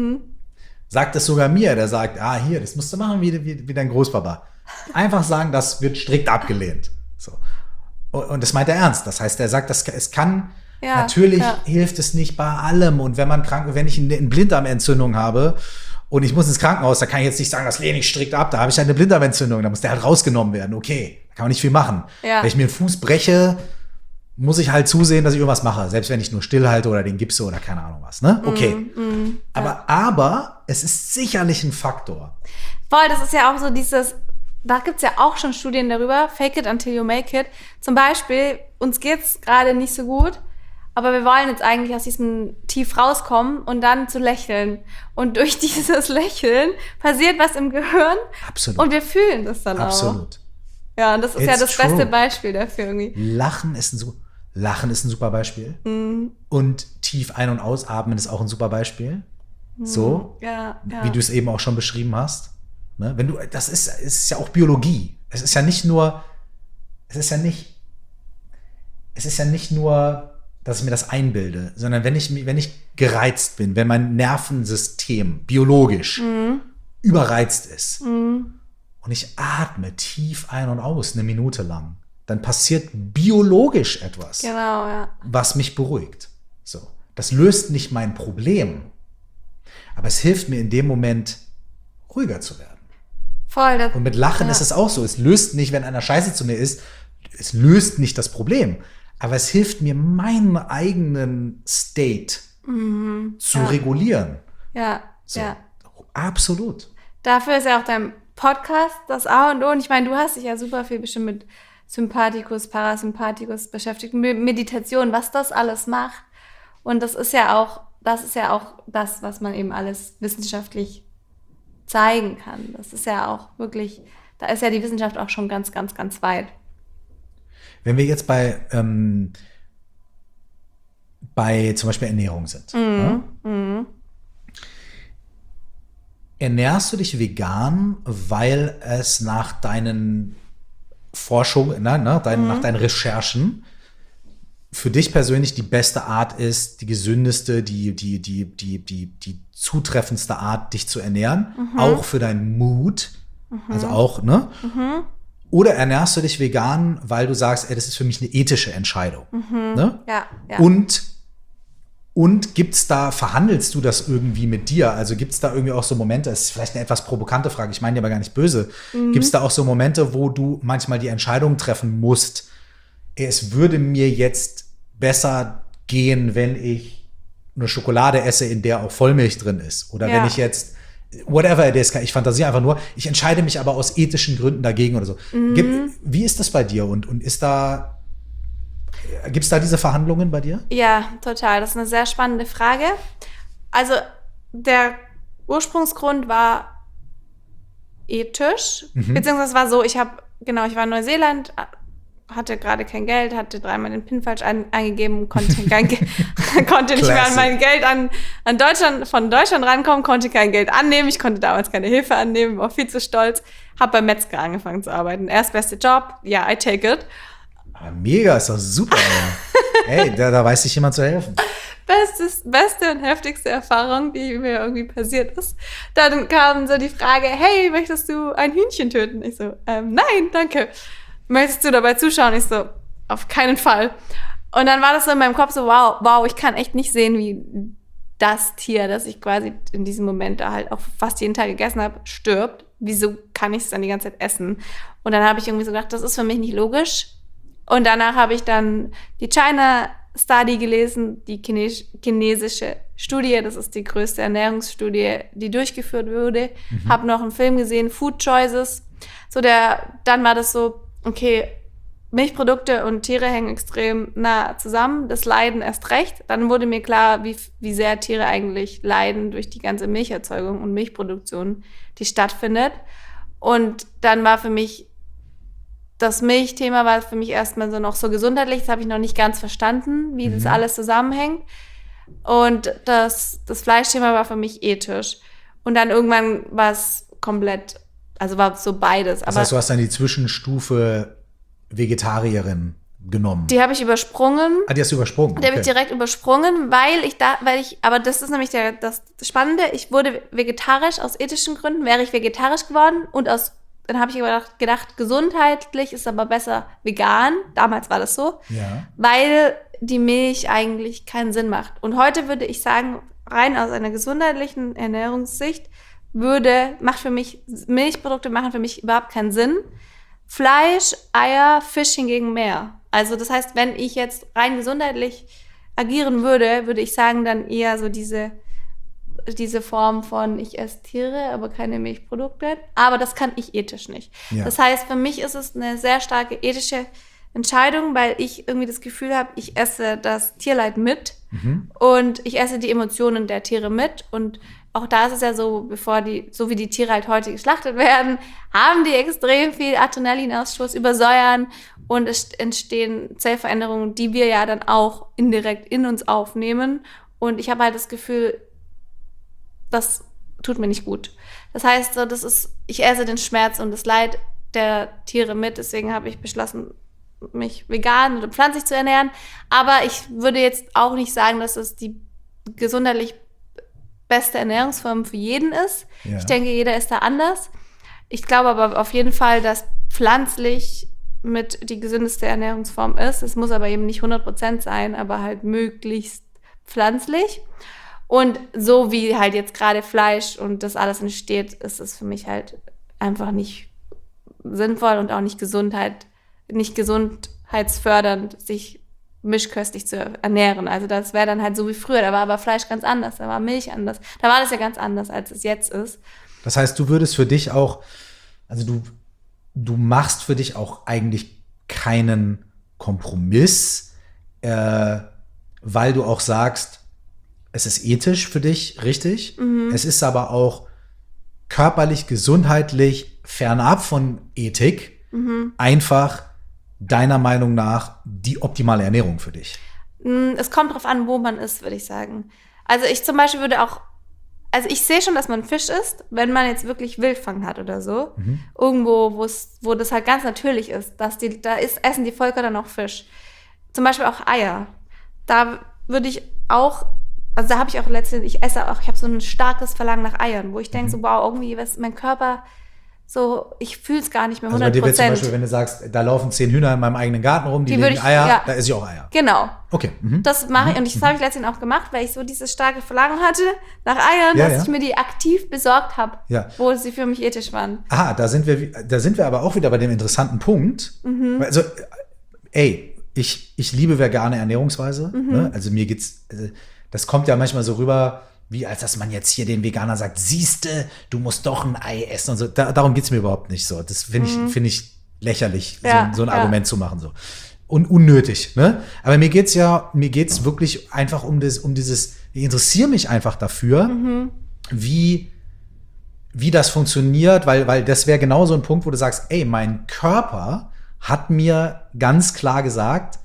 sagt es sogar mir. Der sagt, ah, hier, das musst du machen wie, wie, wie dein Großpapa. Einfach sagen, das wird strikt abgelehnt. So. Und, und das meint er ernst. Das heißt, er sagt, das, es kann, Ja, natürlich ja. hilft es nicht bei allem. Und wenn man krank, wenn ich eine, eine Blinddarmentzündung habe und ich muss ins Krankenhaus, da kann ich jetzt nicht sagen, das lehne ich strikt ab. Da habe ich halt eine Blinddarmentzündung, da muss der halt rausgenommen werden. Okay, da kann man nicht viel machen. Ja. Wenn ich mir den Fuß breche, muss ich halt zusehen, dass ich irgendwas mache. Selbst wenn ich nur stillhalte oder den gipse oder keine Ahnung was. Ne? Okay. Mm, aber, aber es ist sicherlich ein Faktor. Voll, das ist ja auch so dieses, da gibt's ja auch schon Studien darüber, fake it until you make it. Zum Beispiel, uns geht's gerade nicht so gut, aber wir wollen jetzt eigentlich aus diesem Tief rauskommen und dann zu lächeln. Und durch dieses Lächeln passiert was im Gehirn Absolut. und wir fühlen das dann auch. Absolut. Ja, und das ist ja It's das true. beste Beispiel dafür irgendwie. Lachen ist ein, su- Lachen ist ein super Beispiel. Mhm. Und tief ein- und ausatmen ist auch ein super Beispiel. So, Ja, ja. wie du es eben auch schon beschrieben hast. Ne? Wenn du, das ist, es ist ja auch Biologie. Es ist ja nicht nur, es ist ja nicht, es ist ja nicht nur, dass ich mir das einbilde, sondern wenn ich, mi- wenn ich gereizt bin, wenn mein Nervensystem biologisch überreizt ist und ich atme tief ein und aus eine Minute lang, dann passiert biologisch etwas, Genau, ja. was mich beruhigt. So. Das löst nicht mein Problem. Aber es hilft mir in dem Moment, ruhiger zu werden. Voll. Das, und mit Lachen ja. ist es auch so. Es löst nicht, wenn einer scheiße zu mir ist, es löst nicht das Problem. Aber es hilft mir, meinen eigenen State mhm. zu ja. regulieren. Ja, so. ja. Absolut. Dafür ist ja auch dein Podcast das A und O. Und ich meine, du hast dich ja super viel bestimmt mit Sympathikus, Parasympathikus beschäftigt, Meditation, was das alles macht. Und das ist ja auch, das ist ja auch das, was man eben alles wissenschaftlich zeigen kann. Das ist ja auch wirklich, da ist ja die Wissenschaft auch schon ganz, ganz, ganz weit. Wenn wir jetzt bei, ähm, bei zum Beispiel Ernährung sind. Mhm. Ja? Mhm. Ernährst du dich vegan, weil es nach deinen Forschungen, ne, ne, dein, mhm. nach deinen Recherchen für dich persönlich die beste Art ist, die gesündeste, die, die, die, die, die, die zutreffendste Art, dich zu ernähren, mhm. auch für deinen Mood, mhm. also auch, ne? Mhm. Oder ernährst du dich vegan, weil du sagst, ey, das ist für mich eine ethische Entscheidung, mhm. ne? Ja, ja. Und Und gibt's da, verhandelst du das irgendwie mit dir? Also gibt's da irgendwie auch so Momente, das ist vielleicht eine etwas provokante Frage, ich meine die aber gar nicht böse. Mhm. Gibt's da auch so Momente, wo du manchmal die Entscheidung treffen musst, es würde mir jetzt besser gehen, wenn ich eine Schokolade esse, in der auch Vollmilch drin ist? Oder ja. wenn ich jetzt, whatever it is, ich fantasiere einfach nur, ich entscheide mich aber aus ethischen Gründen dagegen oder so. Mhm. Gibt, wie ist das bei dir? Und, und ist da Gibt es da diese Verhandlungen bei dir? Ja, total. Das ist eine sehr spannende Frage. Also der Ursprungsgrund war ethisch, mhm. beziehungsweise war so, ich habe, genau, ich war in Neuseeland, hatte gerade kein Geld, hatte dreimal den PIN falsch ein, eingegeben, konnte, kein Ge- konnte nicht mehr an mein Geld an, an Deutschland, von Deutschland rankommen, konnte kein Geld annehmen, ich konnte damals keine Hilfe annehmen, war viel zu stolz, habe beim Metzger angefangen zu arbeiten. Erstbeste Job, ja, yeah, I take it. Ah, mega, ist doch super. Hey, da, da weiß sich jemand zu helfen. Bestes, beste und heftigste Erfahrung, die mir irgendwie passiert ist. Dann kam so die Frage, hey, möchtest du ein Hühnchen töten? Ich so, ähm, nein, danke. Möchtest du dabei zuschauen? Ich so, auf keinen Fall. Und dann war das so in meinem Kopf so, wow, wow, ich kann echt nicht sehen, wie das Tier, das ich quasi in diesem Moment da halt auch fast jeden Tag gegessen habe, stirbt. Wieso kann ich es dann die ganze Zeit essen? Und dann habe ich irgendwie so gedacht, das ist für mich nicht logisch. Und danach habe ich dann die China Study gelesen, die Chines- chinesische Studie. Das ist die größte Ernährungsstudie, die durchgeführt wurde. Mhm. Habe noch einen Film gesehen, Food Choices. So der, dann war das so, okay, Milchprodukte und Tiere hängen extrem nah zusammen. Das Leiden erst recht. Dann wurde mir klar, wie, wie sehr Tiere eigentlich leiden durch die ganze Milcherzeugung und Milchproduktion, die stattfindet. Und dann war für mich das Milchthema war für mich erstmal so noch so gesundheitlich, das habe ich noch nicht ganz verstanden, wie mhm. das alles zusammenhängt. Und das, das Fleischthema war für mich ethisch. Und dann irgendwann war es komplett, also war so beides. Das Aber heißt, du hast dann die Zwischenstufe Vegetarierin genommen. Die habe ich übersprungen. Ah, die hast du übersprungen? Die okay. habe ich direkt übersprungen, weil ich da, weil ich, aber das ist nämlich der, das Spannende, ich wurde vegetarisch aus ethischen Gründen, wäre ich vegetarisch geworden und aus Dann habe ich gedacht, gedacht, gesundheitlich ist aber besser vegan. Damals war das so. Ja. Weil die Milch eigentlich keinen Sinn macht. Und heute würde ich sagen, rein aus einer gesundheitlichen Ernährungssicht, würde, macht für mich, Milchprodukte machen für mich überhaupt keinen Sinn. Fleisch, Eier, Fisch hingegen mehr. Also das heißt, wenn ich jetzt rein gesundheitlich agieren würde, würde ich sagen, dann eher so diese diese Form von, ich esse Tiere, aber keine Milchprodukte. Aber das kann ich ethisch nicht. Ja. Das heißt, für mich ist es eine sehr starke ethische Entscheidung, weil ich irgendwie das Gefühl habe, ich esse das Tierleid mit mhm. und ich esse die Emotionen der Tiere mit. Und auch da ist es ja so, bevor die, so wie die Tiere halt heute geschlachtet werden, haben die extrem viel Adrenalinausstoß, übersäuern und es entstehen Zellveränderungen, die wir ja dann auch indirekt in uns aufnehmen. Und ich habe halt das Gefühl, das tut mir nicht gut. Das heißt, so, das ist, ich esse den Schmerz und das Leid der Tiere mit. Deswegen habe ich beschlossen, mich vegan oder pflanzlich zu ernähren. Aber ich würde jetzt auch nicht sagen, dass es die gesundheitlich beste Ernährungsform für jeden ist. Ja. Ich denke, jeder ist da anders. Ich glaube aber auf jeden Fall, dass pflanzlich mit die gesündeste Ernährungsform ist. Es muss aber eben nicht hundert Prozent sein, aber halt möglichst pflanzlich. Und so wie halt jetzt gerade Fleisch und das alles entsteht, ist es für mich halt einfach nicht sinnvoll und auch nicht Gesundheit, nicht gesundheitsfördernd, sich mischköstlich zu ernähren. Also das wäre dann halt so wie früher. Da war aber Fleisch ganz anders, da war Milch anders. Da war das ja ganz anders, als es jetzt ist. Das heißt, du würdest für dich auch, also du, du machst für dich auch eigentlich keinen Kompromiss, äh, weil du auch sagst, es ist ethisch für dich, richtig. Mhm. Es ist aber auch körperlich, gesundheitlich, fernab von Ethik, mhm. einfach deiner Meinung nach die optimale Ernährung für dich. Es kommt drauf an, wo man ist, würde ich sagen. Also ich zum Beispiel würde auch, also ich sehe schon, dass man Fisch isst, wenn man jetzt wirklich Wildfang hat oder so. Mhm. Irgendwo, wo es, wo das halt ganz natürlich ist, dass die, da ist, essen die Völker dann auch Fisch. Zum Beispiel auch Eier. Da würde ich auch Also da habe ich auch letztendlich, ich esse auch, ich habe so ein starkes Verlangen nach Eiern, wo ich denke, mhm. so wow, irgendwie, was mein Körper, so, ich fühle es gar nicht mehr hundert Prozent. Also bei dir wäre zum Beispiel, wenn du sagst, da laufen zehn Hühner in meinem eigenen Garten rum, die, die legen ich, Eier, ja. da esse ich auch Eier. Genau. Okay. Mhm. Das mache ich, und das habe ich letztendlich auch gemacht, weil ich so dieses starke Verlangen hatte nach Eiern, ja, dass ja. ich mir die aktiv besorgt habe, ja. wo sie für mich ethisch waren. Ah, da sind wir, da sind wir aber auch wieder bei dem interessanten Punkt. Mhm. Also, ey, ich, ich liebe vegane Ernährungsweise. Mhm. Ne? Also mir geht's, also, das kommt ja manchmal so rüber, wie als dass man jetzt hier den Veganer sagt, siehste, du musst doch ein Ei essen und so. Da, darum geht's mir überhaupt nicht so. Das finde ich, mhm. finde ich lächerlich, ja, so, so ein ja. Argument zu machen. So. Und unnötig, ne? Aber mir geht's ja, mir geht's wirklich einfach um das, um dieses, ich interessiere mich einfach dafür, mhm. wie, wie das funktioniert, weil, weil das wäre genau so ein Punkt, wo du sagst, ey, mein Körper hat mir ganz klar gesagt,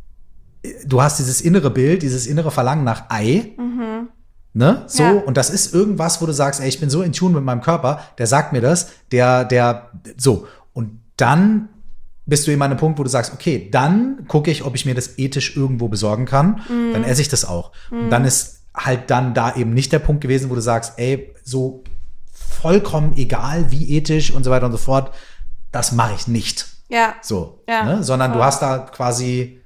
du hast dieses innere Bild, dieses innere Verlangen nach Ei, mhm. ne, so, ja. und das ist irgendwas, wo du sagst, ey, ich bin so in Tune mit meinem Körper, der sagt mir das, der, der, so, und dann bist du eben an einem Punkt, wo du sagst, okay, dann gucke ich, ob ich mir das ethisch irgendwo besorgen kann, mhm. dann esse ich das auch. Mhm. Und dann ist halt dann da eben nicht der Punkt gewesen, wo du sagst, ey, so vollkommen egal, wie ethisch und so weiter und so fort, das mache ich nicht. Ja. So, ja. Ne? Sondern Voll. Du hast da quasi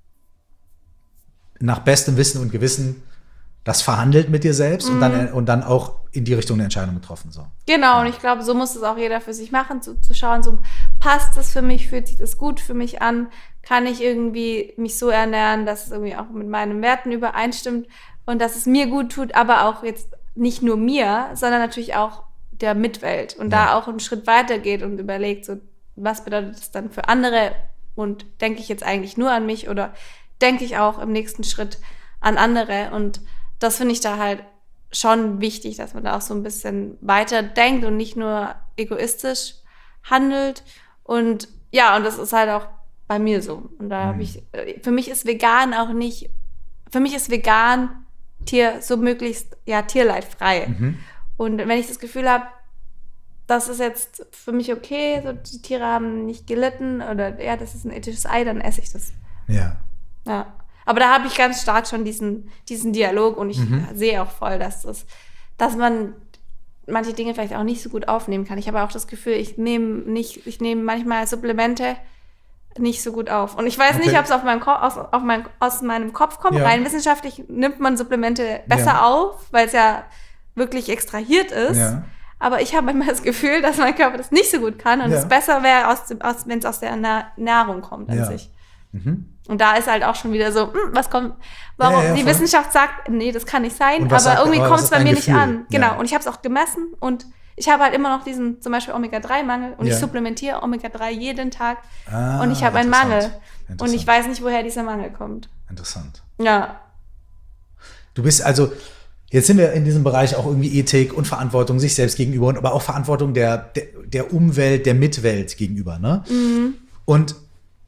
nach bestem Wissen und Gewissen das verhandelt mit dir selbst mhm. und dann und dann auch in die Richtung eine Entscheidung getroffen. So. Genau, ja. Und ich glaube, so muss es auch jeder für sich machen, zu, zu schauen, so passt das für mich, fühlt sich das gut für mich an, kann ich irgendwie mich so ernähren, dass es irgendwie auch mit meinen Werten übereinstimmt und dass es mir gut tut, aber auch jetzt nicht nur mir, sondern natürlich auch der Mitwelt und ja. da auch einen Schritt weiter geht und überlegt, so was bedeutet das dann für andere und denke ich jetzt eigentlich nur an mich oder denke ich auch im nächsten Schritt an andere. Und das finde ich da halt schon wichtig, dass man da auch so ein bisschen weiter denkt und nicht nur egoistisch handelt. Und ja, und das ist halt auch bei mir so. Und da habe ich, für mich ist vegan auch nicht, für mich ist vegan Tier so möglichst, ja, tierleidfrei. Mhm. Und wenn ich das Gefühl habe, das ist jetzt für mich okay, so die Tiere haben nicht gelitten oder ja, das ist ein ethisches Ei, dann esse ich das. Ja. Ja, aber da habe ich ganz stark schon diesen, diesen Dialog und ich mhm. sehe auch voll, dass, das, dass man manche Dinge vielleicht auch nicht so gut aufnehmen kann. Ich habe auch das Gefühl, ich nehme nicht, ich nehme manchmal Supplemente nicht so gut auf. Und ich weiß okay. nicht, ob es auf meinem Ko- aus, auf mein, aus meinem Kopf kommt. Ja. Rein wissenschaftlich nimmt man Supplemente besser ja. auf, weil es ja wirklich extrahiert ist. Ja. Aber ich habe manchmal das Gefühl, dass mein Körper das nicht so gut kann und ja. es besser wäre, aus aus, wenn es aus der Na- Nahrung kommt an ja. sich. Mhm. Und da ist halt auch schon wieder so, was kommt, warum ja, ja, die voll. Wissenschaft sagt, nee, das kann nicht sein, aber sagt, irgendwie kommt es bei mir Gefühl? Nicht an. Genau, ja. Und ich habe es auch gemessen und ich habe halt immer noch diesen zum Beispiel Omega drei Mangel und ja. ich supplementiere Omega drei jeden Tag ah, und ich habe einen Mangel und ich weiß nicht, woher dieser Mangel kommt. Interessant. Ja. Du bist also, jetzt sind wir in diesem Bereich auch irgendwie Ethik und Verantwortung sich selbst gegenüber, und aber auch Verantwortung der, der, der Umwelt, der Mitwelt gegenüber, ne? Mhm. Und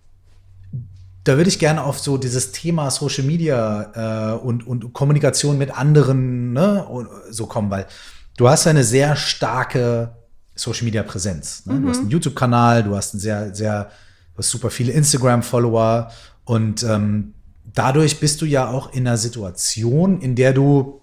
da würde ich gerne auf so dieses Thema Social Media äh, und, und Kommunikation mit anderen, ne, und so kommen, weil du hast eine sehr starke Social Media Präsenz. Ne? Mhm. Du hast einen YouTube-Kanal, du hast einen sehr, sehr, du hast super viele Instagram-Follower und ähm, dadurch bist du ja auch in einer Situation, in der du,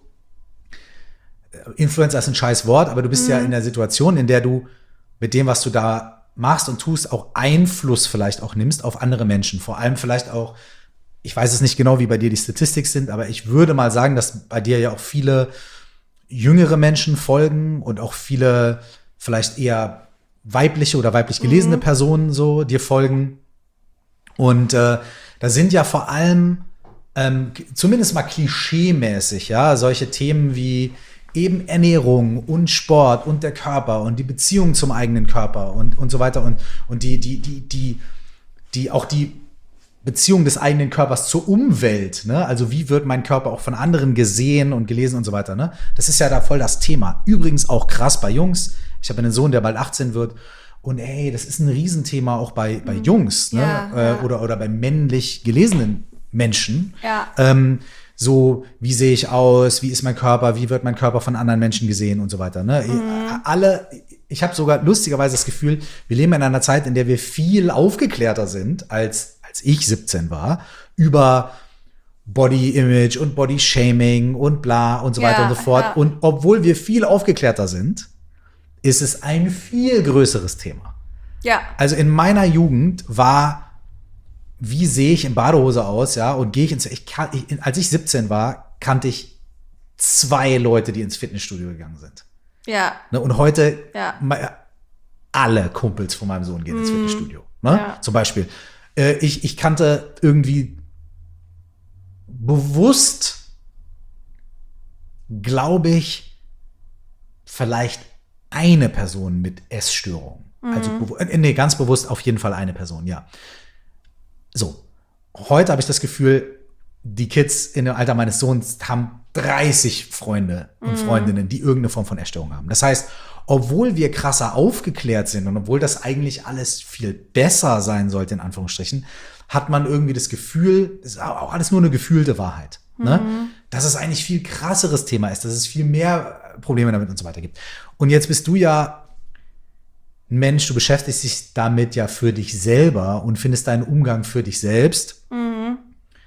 Influencer ist ein scheiß Wort, aber du bist mhm. ja in der Situation, in der du mit dem, was du da machst und tust, auch Einfluss vielleicht auch nimmst auf andere Menschen. Vor allem vielleicht auch ich weiß es nicht genau, wie bei dir die Statistiken sind, aber ich würde mal sagen, dass bei dir ja auch viele jüngere Menschen folgen und auch viele vielleicht eher weibliche oder weiblich gelesene mhm. Personen so dir folgen. Und äh, da sind ja vor allem ähm, zumindest mal klischeemäßig, ja, solche Themen wie eben Ernährung und Sport und der Körper und die Beziehung zum eigenen Körper und, und so weiter und, und die, die, die, die, die, auch die Beziehung des eigenen Körpers zur Umwelt, ne? Also wie wird mein Körper auch von anderen gesehen und gelesen und so weiter, ne? Das ist ja da voll das Thema. Übrigens auch krass bei Jungs. Ich habe einen Sohn, der bald achtzehn wird. Und ey, das ist ein Riesenthema auch bei, bei Jungs, ne? Ja, äh, ja. Oder, oder bei männlich gelesenen Menschen. Ja. Ähm, so, wie sehe ich aus? Wie ist mein Körper? Wie wird mein Körper von anderen Menschen gesehen und so weiter, ne? Mhm. Alle, ich habe sogar lustigerweise das Gefühl, wir leben in einer Zeit, in der wir viel aufgeklärter sind als als ich siebzehn war, über Body Image und Body Shaming und bla und so weiter ja, und so fort. Ja. Und obwohl wir viel aufgeklärter sind, ist es ein viel größeres Thema. Ja. Also in meiner Jugend war, wie sehe ich in Badehose aus, ja, und gehe ich ins, ich, kann, ich, als ich siebzehn war, kannte ich zwei Leute, die ins Fitnessstudio gegangen sind. Ja. Ne, und heute, ja. alle Kumpels von meinem Sohn gehen ins mm. Fitnessstudio. Ne? Ja. Zum Beispiel. Ich, ich kannte irgendwie bewusst, glaube ich, vielleicht eine Person mit Essstörung. Mhm. Also, nee, ganz bewusst auf jeden Fall eine Person, ja. So, heute habe ich das Gefühl, die Kids in dem Alter meines Sohns haben dreißig Freunde und mhm. Freundinnen, die irgendeine Form von Essstörung haben. Das heißt, obwohl wir krasser aufgeklärt sind und obwohl das eigentlich alles viel besser sein sollte, in Anführungsstrichen, hat man irgendwie das Gefühl, das ist auch alles nur eine gefühlte Wahrheit, mhm. ne? Dass es eigentlich viel krasseres Thema ist, dass es viel mehr Probleme damit und so weiter gibt. Und jetzt bist du ja ein Mensch, du beschäftigst dich damit ja für dich selber und findest deinen Umgang für dich selbst. Mhm.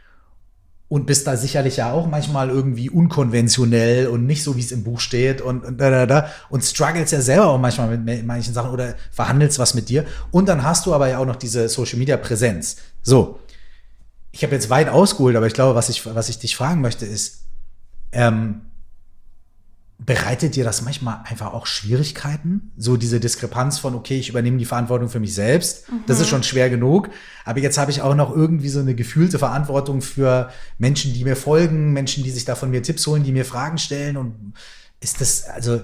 Und bist da sicherlich ja auch manchmal irgendwie unkonventionell und nicht so, wie es im Buch steht und, und da, da, da. Und struggles ja selber auch manchmal mit manchen Sachen oder verhandelst was mit dir. Und dann hast du aber ja auch noch diese Social-Media-Präsenz. So, ich habe jetzt weit ausgeholt, aber ich glaube, was ich, was ich dich fragen möchte, ist, ähm, bereitet dir das manchmal einfach auch Schwierigkeiten? So diese Diskrepanz von, okay, ich übernehme die Verantwortung für mich selbst. Mhm. Das ist schon schwer genug. Aber jetzt habe ich auch noch irgendwie so eine gefühlte Verantwortung für Menschen, die mir folgen, Menschen, die sich da von mir Tipps holen, die mir Fragen stellen. Und ist das, also,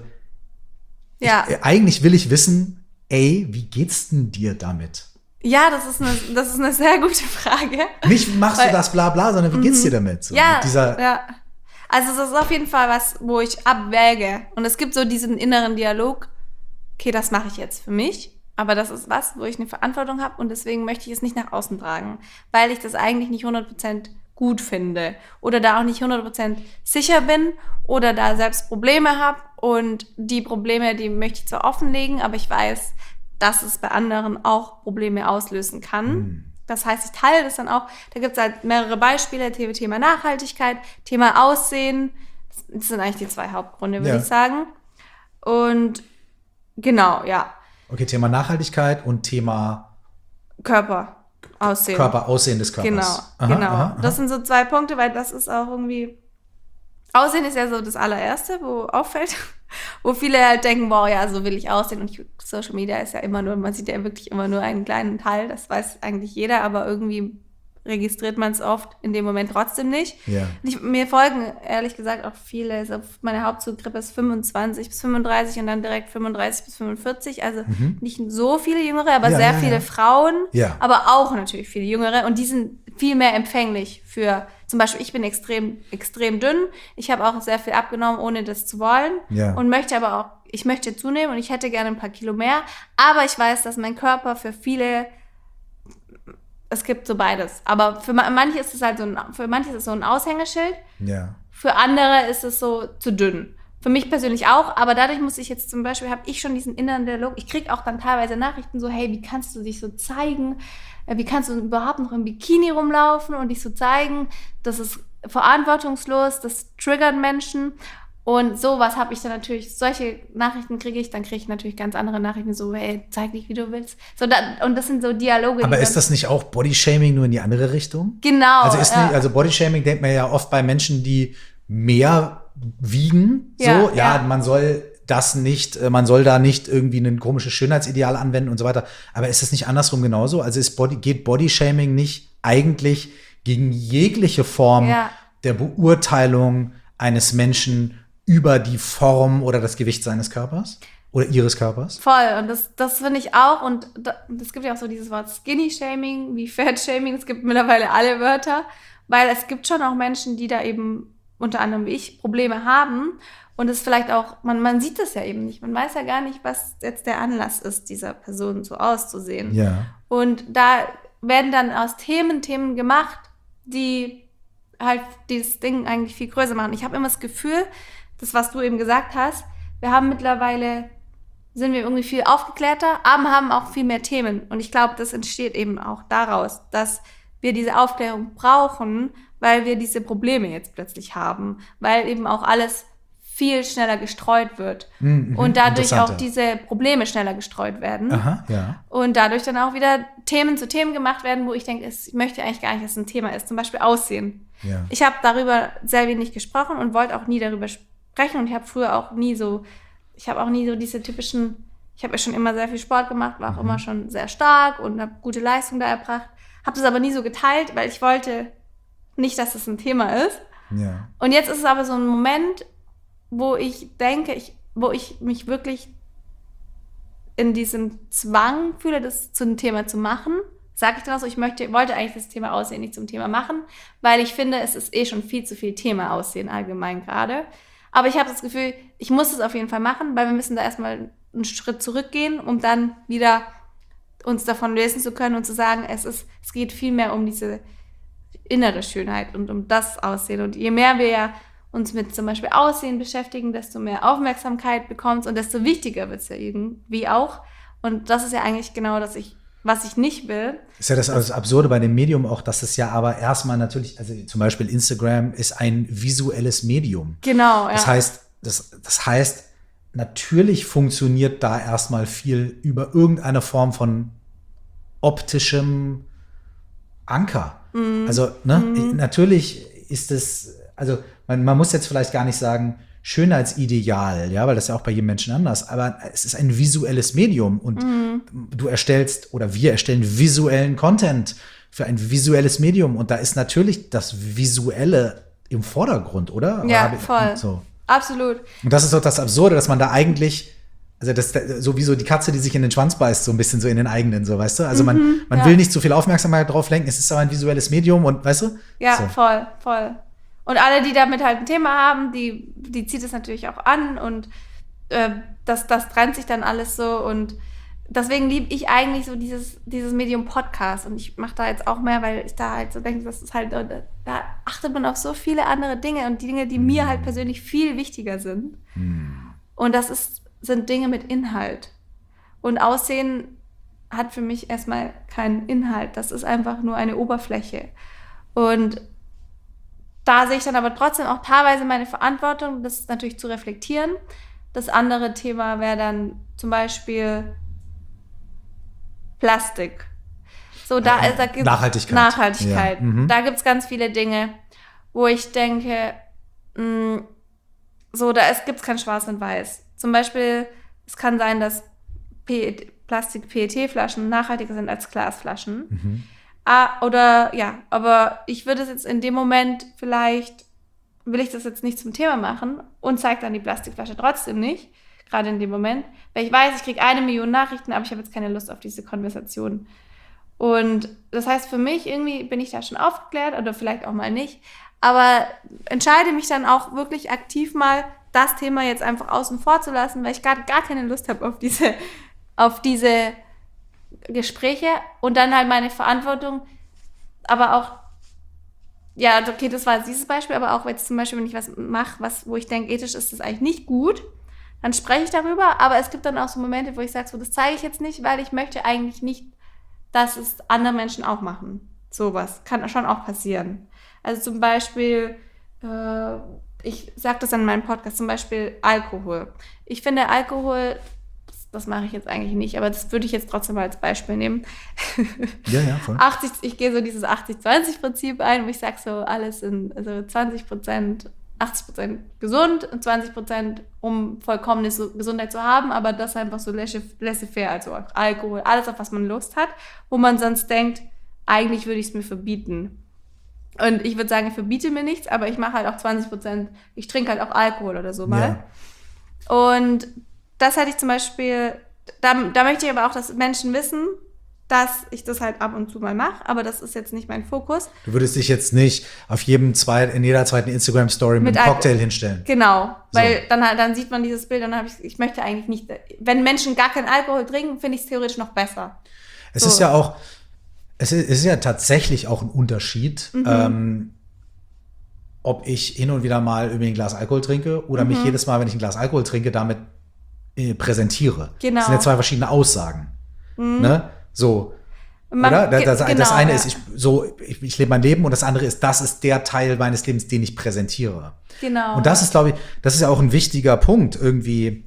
ja. ich, eigentlich will ich wissen, ey, wie geht's denn dir damit? Ja, das ist eine, das ist eine sehr gute Frage. Nicht machst Weil, du das bla bla, sondern wie geht's dir damit? So, ja, mit dieser ja. Also das ist auf jeden Fall was, wo ich abwäge. Und es gibt so diesen inneren Dialog, okay, das mache ich jetzt für mich, aber das ist was, wo ich eine Verantwortung habe und deswegen möchte ich es nicht nach außen tragen, weil ich das eigentlich nicht hundert Prozent gut finde oder da auch nicht hundert Prozent sicher bin oder da selbst Probleme habe und die Probleme, die möchte ich zwar offenlegen, aber ich weiß, dass es bei anderen auch Probleme auslösen kann. Mhm. Das heißt, ich teile das dann auch. Da gibt es halt mehrere Beispiele. Thema Nachhaltigkeit, Thema Aussehen. Das sind eigentlich die zwei Hauptgründe, würde ja. ich sagen. Und genau, ja. Okay, Thema Nachhaltigkeit und Thema Körper, Aussehen. Körper, Aussehen des Körpers. Genau, aha, genau. Aha, aha. Das sind so zwei Punkte, weil das ist auch irgendwie... Aussehen ist ja so das allererste, wo auffällt. Wo viele halt denken, wow, ja, so will ich aussehen. Und Social Media ist ja immer nur, man sieht ja wirklich immer nur einen kleinen Teil. Das weiß eigentlich jeder, aber irgendwie registriert man es oft in dem Moment trotzdem nicht. Ja. Ich, mir folgen, ehrlich gesagt, auch viele. Also meine Hauptzielgruppe ist fünfundzwanzig bis fünfunddreißig und dann direkt fünfunddreißig bis fünfundvierzig. Also mhm. nicht so viele Jüngere, aber ja, sehr ja, viele ja. Frauen. Ja. Aber auch natürlich viele Jüngere. Und die sind viel mehr empfänglich für, zum Beispiel, ich bin extrem, extrem dünn. Ich habe auch sehr viel abgenommen, ohne das zu wollen. Ja. Und möchte aber auch, ich möchte zunehmen und ich hätte gerne ein paar Kilo mehr. Aber ich weiß, dass mein Körper für viele, es gibt so beides. Aber für manche ist es halt so ein, für manche ist es so ein Aushängeschild. Ja. Für andere ist es so zu dünn. Für mich persönlich auch, aber dadurch muss ich jetzt zum Beispiel, habe ich schon diesen inneren Dialog, ich kriege auch dann teilweise Nachrichten so, hey, wie kannst du dich so zeigen? Wie kannst du überhaupt noch im Bikini rumlaufen und dich so zeigen? Das ist verantwortungslos, das triggert Menschen. Und sowas habe ich dann natürlich, solche Nachrichten kriege ich, dann kriege ich natürlich ganz andere Nachrichten, so, hey, zeig dich, wie du willst. So, da, und das sind so Dialoge. Aber ist das nicht auch Bodyshaming nur in die andere Richtung? Genau. Also ist ja. nicht, also Bodyshaming denkt man ja oft bei Menschen, die mehr wiegen. So, ja, ja, man soll das nicht, man soll da nicht irgendwie ein komisches Schönheitsideal anwenden und so weiter. Aber ist es nicht andersrum genauso? Also ist Body, geht Bodyshaming nicht eigentlich gegen jegliche Form ja. der Beurteilung eines Menschen über die Form oder das Gewicht seines Körpers oder ihres Körpers? Voll, und das, das finde ich auch. Und es gibt ja auch so dieses Wort Skinny-Shaming, wie Fat-Shaming. Es gibt mittlerweile alle Wörter, weil es gibt schon auch Menschen, die da eben unter anderem wie ich Probleme haben. Und es vielleicht auch, man, man sieht das ja eben nicht. Man weiß ja gar nicht, was jetzt der Anlass ist, dieser Person so auszusehen. Ja. Und da werden dann aus Themen Themen gemacht, die halt dieses Ding eigentlich viel größer machen. Ich habe immer das Gefühl, das, was du eben gesagt hast, wir haben mittlerweile, sind wir irgendwie viel aufgeklärter, aber haben auch viel mehr Themen. Und ich glaube, das entsteht eben auch daraus, dass wir diese Aufklärung brauchen, weil wir diese Probleme jetzt plötzlich haben, weil eben auch alles viel schneller gestreut wird mhm, und dadurch auch diese Probleme schneller gestreut werden. Aha, ja. Und dadurch dann auch wieder Themen zu Themen gemacht werden, wo ich denke, ich möchte eigentlich gar nicht, dass es ein Thema ist. Zum Beispiel Aussehen. Ja. Ich habe darüber sehr wenig gesprochen und wollte auch nie darüber sprechen und ich habe früher auch nie so, ich habe auch nie so diese typischen, ich habe ja schon immer sehr viel Sport gemacht, war auch mhm. immer schon sehr stark und habe gute Leistung da erbracht, habe das aber nie so geteilt, weil ich wollte nicht, dass das ein Thema ist. Ja. Und jetzt ist es aber so ein Moment, wo ich denke, ich, wo ich mich wirklich in diesem Zwang fühle, das zu einem Thema zu machen. Sage ich dann auch so, ich möchte, wollte eigentlich das Thema Aussehen nicht zum Thema machen, weil ich finde, es ist eh schon viel zu viel Thema Aussehen allgemein gerade. Aber ich habe das Gefühl, ich muss es auf jeden Fall machen, weil wir müssen da erstmal einen Schritt zurückgehen, um dann wieder uns davon lösen zu können und zu sagen, es ist, es geht viel mehr um diese innere Schönheit und um das Aussehen. Und je mehr wir ja uns mit zum Beispiel Aussehen beschäftigen, desto mehr Aufmerksamkeit bekommt und desto wichtiger wird es ja irgendwie auch. Und das ist ja eigentlich genau das, ich, was ich nicht will. Ist ja das, das Absurde bei dem Medium auch, dass es ja aber erstmal natürlich, also zum Beispiel Instagram ist ein visuelles Medium. Genau, ja. Das heißt, das, das heißt, natürlich funktioniert da erstmal viel über irgendeine Form von optischem Anker. Mm. Also, ne, mm. natürlich ist es, also man, man muss jetzt vielleicht gar nicht sagen, Schönheitsideal, ja, weil das ist ja auch bei jedem Menschen anders, aber es ist ein visuelles Medium und mm. du erstellst oder wir erstellen visuellen Content für ein visuelles Medium und da ist natürlich das Visuelle im Vordergrund, oder? Ja, oder voll. So. Absolut. Und das ist doch das Absurde, dass man da eigentlich, also das sowieso die Katze, die sich in den Schwanz beißt, so ein bisschen so in den eigenen, so, weißt du? Also man, mhm, man ja. will nicht zu viel Aufmerksamkeit drauf lenken, es ist aber ein visuelles Medium und, weißt du? Ja, so. voll, voll. Und alle, die damit halt ein Thema haben, die, die zieht es natürlich auch an und äh, das, das trennt sich dann alles so und deswegen liebe ich eigentlich so dieses, dieses Medium Podcast und ich mache da jetzt auch mehr, weil ich da halt so denke, das ist halt, da achtet man auf so viele andere Dinge und die Dinge, die mm. mir halt persönlich viel wichtiger sind. Mm. Und das ist, sind Dinge mit Inhalt. Und Aussehen hat für mich erstmal keinen Inhalt. Das ist einfach nur eine Oberfläche. Und da sehe ich dann aber trotzdem auch teilweise meine Verantwortung, das natürlich zu reflektieren. Das andere Thema wäre dann zum Beispiel Plastik. So, da, äh, da gibt's Nachhaltigkeit. Nachhaltigkeit. Ja. Mhm. Da gibt es ganz viele Dinge, wo ich denke, mh, so, da gibt es kein Schwarz und Weiß. Zum Beispiel, es kann sein, dass P- Plastik-P E T-Flaschen nachhaltiger sind als Glasflaschen. Mhm. Ah, oder, ja, aber ich würde es jetzt in dem Moment vielleicht, will ich das jetzt nicht zum Thema machen und zeige dann die Plastikflasche trotzdem nicht, gerade in dem Moment, weil ich weiß, ich kriege eine Million Nachrichten, aber ich habe jetzt keine Lust auf diese Konversation. Und das heißt, für mich irgendwie bin ich da schon aufgeklärt oder vielleicht auch mal nicht, aber entscheide mich dann auch wirklich aktiv mal, das Thema jetzt einfach außen vor zu lassen, weil ich gerade gar keine Lust habe auf diese, auf diese Gespräche und dann halt meine Verantwortung, aber auch, ja, okay, das war dieses Beispiel, aber auch jetzt zum Beispiel, wenn ich was mache, was, wo ich denke, ethisch ist das eigentlich nicht gut, dann spreche ich darüber, aber es gibt dann auch so Momente, wo ich sage, so, das zeige ich jetzt nicht, weil ich möchte eigentlich nicht, dass es andere Menschen auch machen. Sowas kann schon auch passieren. Also zum Beispiel, äh, ich sage das in meinem Podcast, zum Beispiel Alkohol. Ich finde Alkohol, das mache ich jetzt eigentlich nicht, aber das würde ich jetzt trotzdem mal als Beispiel nehmen. Ja, ja, voll. achtzig, ich gehe so dieses achtzig zwanzig Prinzip ein, wo ich sage so, alles in also zwanzig Prozent, achtzig Prozent gesund und zwanzig Prozent, um vollkommene Gesundheit zu haben, aber das einfach so laissez-faire, also Alkohol, alles, auf was man Lust hat, wo man sonst denkt, eigentlich würde ich es mir verbieten. Und ich würde sagen, ich verbiete mir nichts, aber ich mache halt auch zwanzig Prozent, ich trinke halt auch Alkohol oder so mal. Ja. Und das hätte ich zum Beispiel, da, da möchte ich aber auch, dass Menschen wissen, dass ich das halt ab und zu mal mache, aber das ist jetzt nicht mein Fokus. Du würdest dich jetzt nicht auf jedem zweiten, in jeder zweiten Instagram-Story mit, mit einem Cocktail hinstellen. Genau, weil so. dann, dann sieht man dieses Bild und dann habe ich, ich möchte eigentlich nicht, wenn Menschen gar keinen Alkohol trinken, finde ich es theoretisch noch besser. Es so. ist ja auch, es ist, es ist ja tatsächlich auch ein Unterschied, mhm. ähm, ob ich hin und wieder mal irgendwie ein Glas Alkohol trinke oder mhm. mich jedes Mal, wenn ich ein Glas Alkohol trinke, damit äh, präsentiere. Genau. Das sind ja zwei verschiedene Aussagen. Mhm. Ne? So. Man, oder? Das, das, genau, das eine ja. ist, ich, so, ich, ich lebe mein Leben und das andere ist, das ist der Teil meines Lebens, den ich präsentiere. Genau. Und das ist, glaube ich, das ist ja auch ein wichtiger Punkt irgendwie,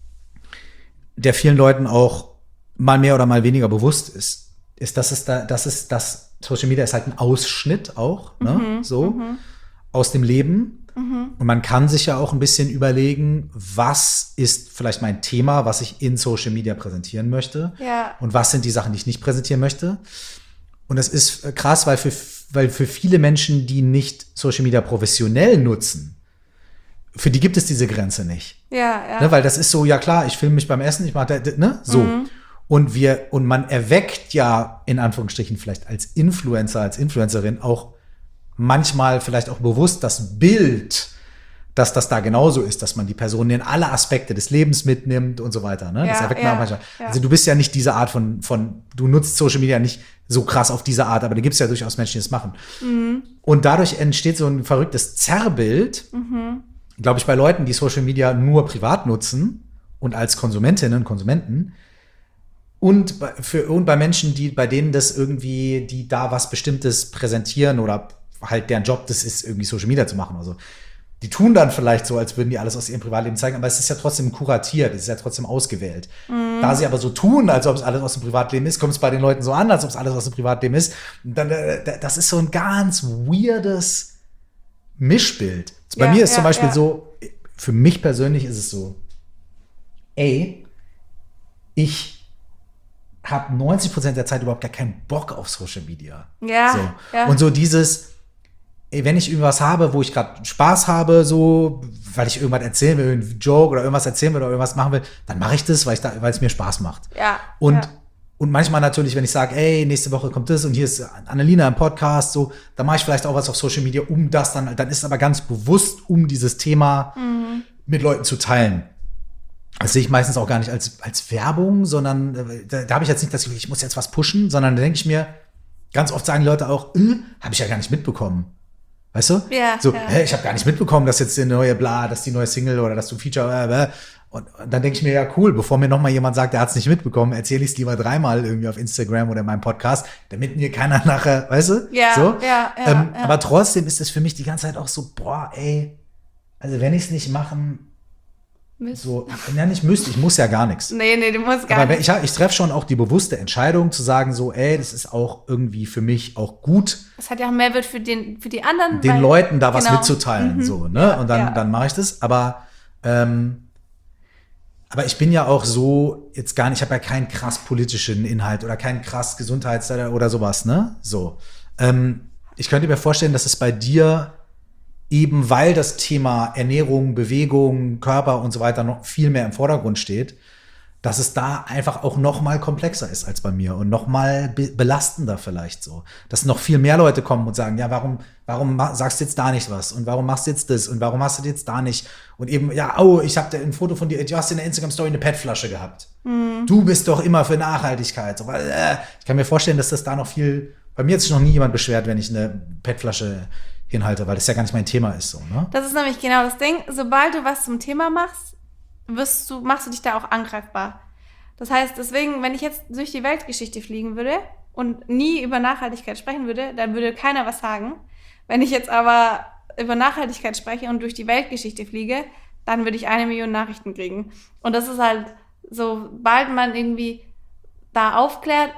der vielen Leuten auch mal mehr oder mal weniger bewusst ist, ist, dass es da, das ist, das Social Media ist halt ein Ausschnitt auch, ne, mhm, so, mhm. aus dem Leben. Mhm. Und man kann sich ja auch ein bisschen überlegen, was ist vielleicht mein Thema, was ich in Social Media präsentieren möchte. Ja. Und was sind die Sachen, die ich nicht präsentieren möchte. Und das ist krass, weil für, weil für viele Menschen, die nicht Social Media professionell nutzen, für die gibt es diese Grenze nicht. Ja, ja. Ne, weil das ist so, ja klar, ich filme mich beim Essen, ich mache, ne, so. Mhm. Und wir, und man erweckt ja, in Anführungsstrichen, vielleicht als Influencer, als Influencerin auch manchmal vielleicht auch bewusst das Bild, dass das da genauso ist, dass man die Person in alle Aspekte des Lebens mitnimmt und so weiter. Ne? Ja, das erweckt ja, man auch manchmal. Ja. Also du bist ja nicht diese Art von, von, du nutzt Social Media nicht so krass auf diese Art, aber da gibt es ja durchaus Menschen, die das machen. Mhm. Und dadurch entsteht so ein verrücktes Zerrbild, mhm. glaube ich, bei Leuten, die Social Media nur privat nutzen und als Konsumentinnen und Konsumenten, und bei, für, und bei Menschen, die, bei denen das irgendwie, die da was Bestimmtes präsentieren oder halt deren Job das ist, irgendwie Social Media zu machen. Also die tun dann vielleicht so, als würden die alles aus ihrem Privatleben zeigen, aber es ist ja trotzdem kuratiert, es ist ja trotzdem ausgewählt. Mhm. Da sie aber so tun, als ob es alles aus dem Privatleben ist, kommt es bei den Leuten so an, als ob es alles aus dem Privatleben ist. Und dann, das ist so ein ganz weirdes Mischbild. Bei ja, mir ist ja, zum Beispiel ja. so, für mich persönlich ist es so, ey, ich habe neunzig Prozent der Zeit überhaupt gar keinen Bock auf Social Media. Ja, so. ja. Und so dieses, ey, wenn ich irgendwas habe, wo ich gerade Spaß habe, so, weil ich irgendwas erzählen will, einen Joke oder irgendwas erzählen will oder irgendwas machen will, dann mache ich das, weil ich da, weil es mir Spaß macht. Ja. Und, ja. und manchmal natürlich, wenn ich sage, ey, nächste Woche kommt das und hier ist Annalena im Podcast, so, dann mache ich vielleicht auch was auf Social Media, um das dann, dann ist es aber ganz bewusst, um dieses Thema mhm. mit Leuten zu teilen. Das sehe ich meistens auch gar nicht als, als Werbung, sondern da, da habe ich jetzt nicht das Gefühl, ich muss jetzt was pushen, sondern da denke ich mir, ganz oft sagen die Leute auch, äh, habe ich ja gar nicht mitbekommen. Weißt du? Ja. So, ja. Hä, ich habe gar nicht mitbekommen, dass jetzt die neue Bla, dass die neue Single oder dass du ein Feature, äh, und, und dann denke ich mir, ja cool, bevor mir nochmal jemand sagt, der hat es nicht mitbekommen, erzähle ich es lieber dreimal irgendwie auf Instagram oder in meinem Podcast, damit mir keiner nachher, weißt du? Ja, so? ja, ja, ähm, ja. Aber trotzdem ist es für mich die ganze Zeit auch so, boah, ey, also wenn ich es nicht machen Mist. So, ja, nicht müsste, ich muss ja gar nichts. Nee, nee, du musst gar Aber nichts. ich, ich treffe schon auch die bewusste Entscheidung zu sagen, so, ey, das ist auch irgendwie für mich auch gut. Es hat ja auch einen Mehrwert für, den, für die anderen. Den weil, Leuten da genau. was mitzuteilen, mhm. so, ne? Ja, und dann, ja. dann mache ich das. Aber, ähm, aber ich bin ja auch so, jetzt gar nicht, ich habe ja keinen krass politischen Inhalt oder keinen krass Gesundheits- oder sowas, ne? So. Ähm, ich könnte mir vorstellen, dass es bei dir eben weil das Thema Ernährung, Bewegung, Körper und so weiter noch viel mehr im Vordergrund steht, dass es da einfach auch noch mal komplexer ist als bei mir und noch mal be- belastender vielleicht so. Dass noch viel mehr Leute kommen und sagen, ja, warum, warum ma- sagst du jetzt da nicht was? Und warum machst du jetzt das? Und warum hast du das jetzt da nicht? Und eben, ja, oh, ich habe ein Foto von dir, du hast in der Instagram-Story eine P E T-Flasche gehabt. Mhm. Du bist doch immer für Nachhaltigkeit. So, weil, äh, ich kann mir vorstellen, dass das da noch viel, bei mir hat sich noch nie jemand beschwert, wenn ich eine P E T-Flasche hinhalte, weil das ja gar nicht mein Thema ist, so, ne? Das ist nämlich genau das Ding. Sobald du was zum Thema machst, wirst du, machst du dich da auch angreifbar. Das heißt, deswegen, wenn ich jetzt durch die Weltgeschichte fliegen würde und nie über Nachhaltigkeit sprechen würde, dann würde keiner was sagen. Wenn ich jetzt aber über Nachhaltigkeit spreche und durch die Weltgeschichte fliege, dann würde ich eine Million Nachrichten kriegen. Und das ist halt, sobald man irgendwie da aufklärt,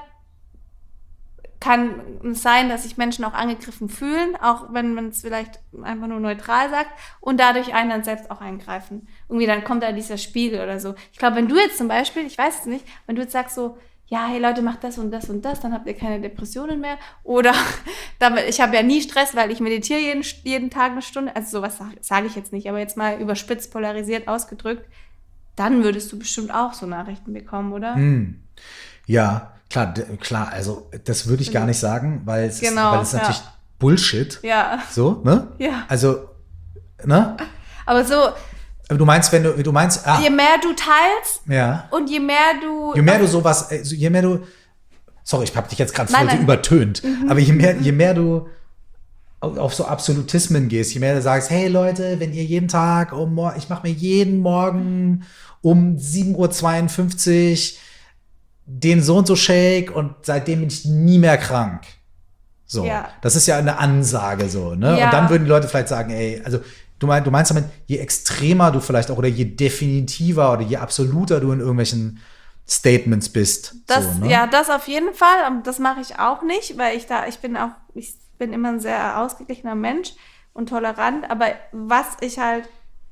kann es sein, dass sich Menschen auch angegriffen fühlen, auch wenn man es vielleicht einfach nur neutral sagt und dadurch einen dann selbst auch eingreifen. Irgendwie dann kommt da dieser Spiegel oder so. Ich glaube, wenn du jetzt zum Beispiel, ich weiß es nicht, wenn du jetzt sagst so, ja, hey Leute, macht das und das und das, dann habt ihr keine Depressionen mehr. Oder damit, ich habe ja nie Stress, weil ich meditiere jeden, jeden Tag eine Stunde. Also sowas sage sag ich jetzt nicht, aber jetzt mal überspitzt polarisiert ausgedrückt, dann würdest du bestimmt auch so Nachrichten bekommen, oder? Hm. Ja, klar, d- klar, also das würde ich gar nicht sagen, weil es Genau, ist, weil es ja. natürlich Bullshit. Ja. So, ne? Ja. Also, ne? Aber so, Aber du meinst, wenn du, du meinst, ah, je mehr du teilst ja. und je mehr du... Je mehr du sowas, äh, je mehr du, sorry, ich habe dich jetzt gerade voll Nein, so nein. übertönt, aber je mehr, je mehr du auf, auf so Absolutismen gehst, je mehr du sagst, hey Leute, wenn ihr jeden Tag um, Mor- ich mache mir jeden Morgen um sieben Uhr zweiundfünfzig den so und so Shake und seitdem bin ich nie mehr krank. So, Ja. das ist ja eine Ansage so, ne? Ja. Und dann würden die Leute vielleicht sagen, ey, also du, mein, du meinst damit, je extremer du vielleicht auch oder je definitiver oder je absoluter du in irgendwelchen Statements bist. Das, so, ne? Ja, das auf jeden Fall. Und das mache ich auch nicht, weil ich da, ich bin auch, ich bin immer ein sehr ausgeglichener Mensch und tolerant. Aber was ich halt,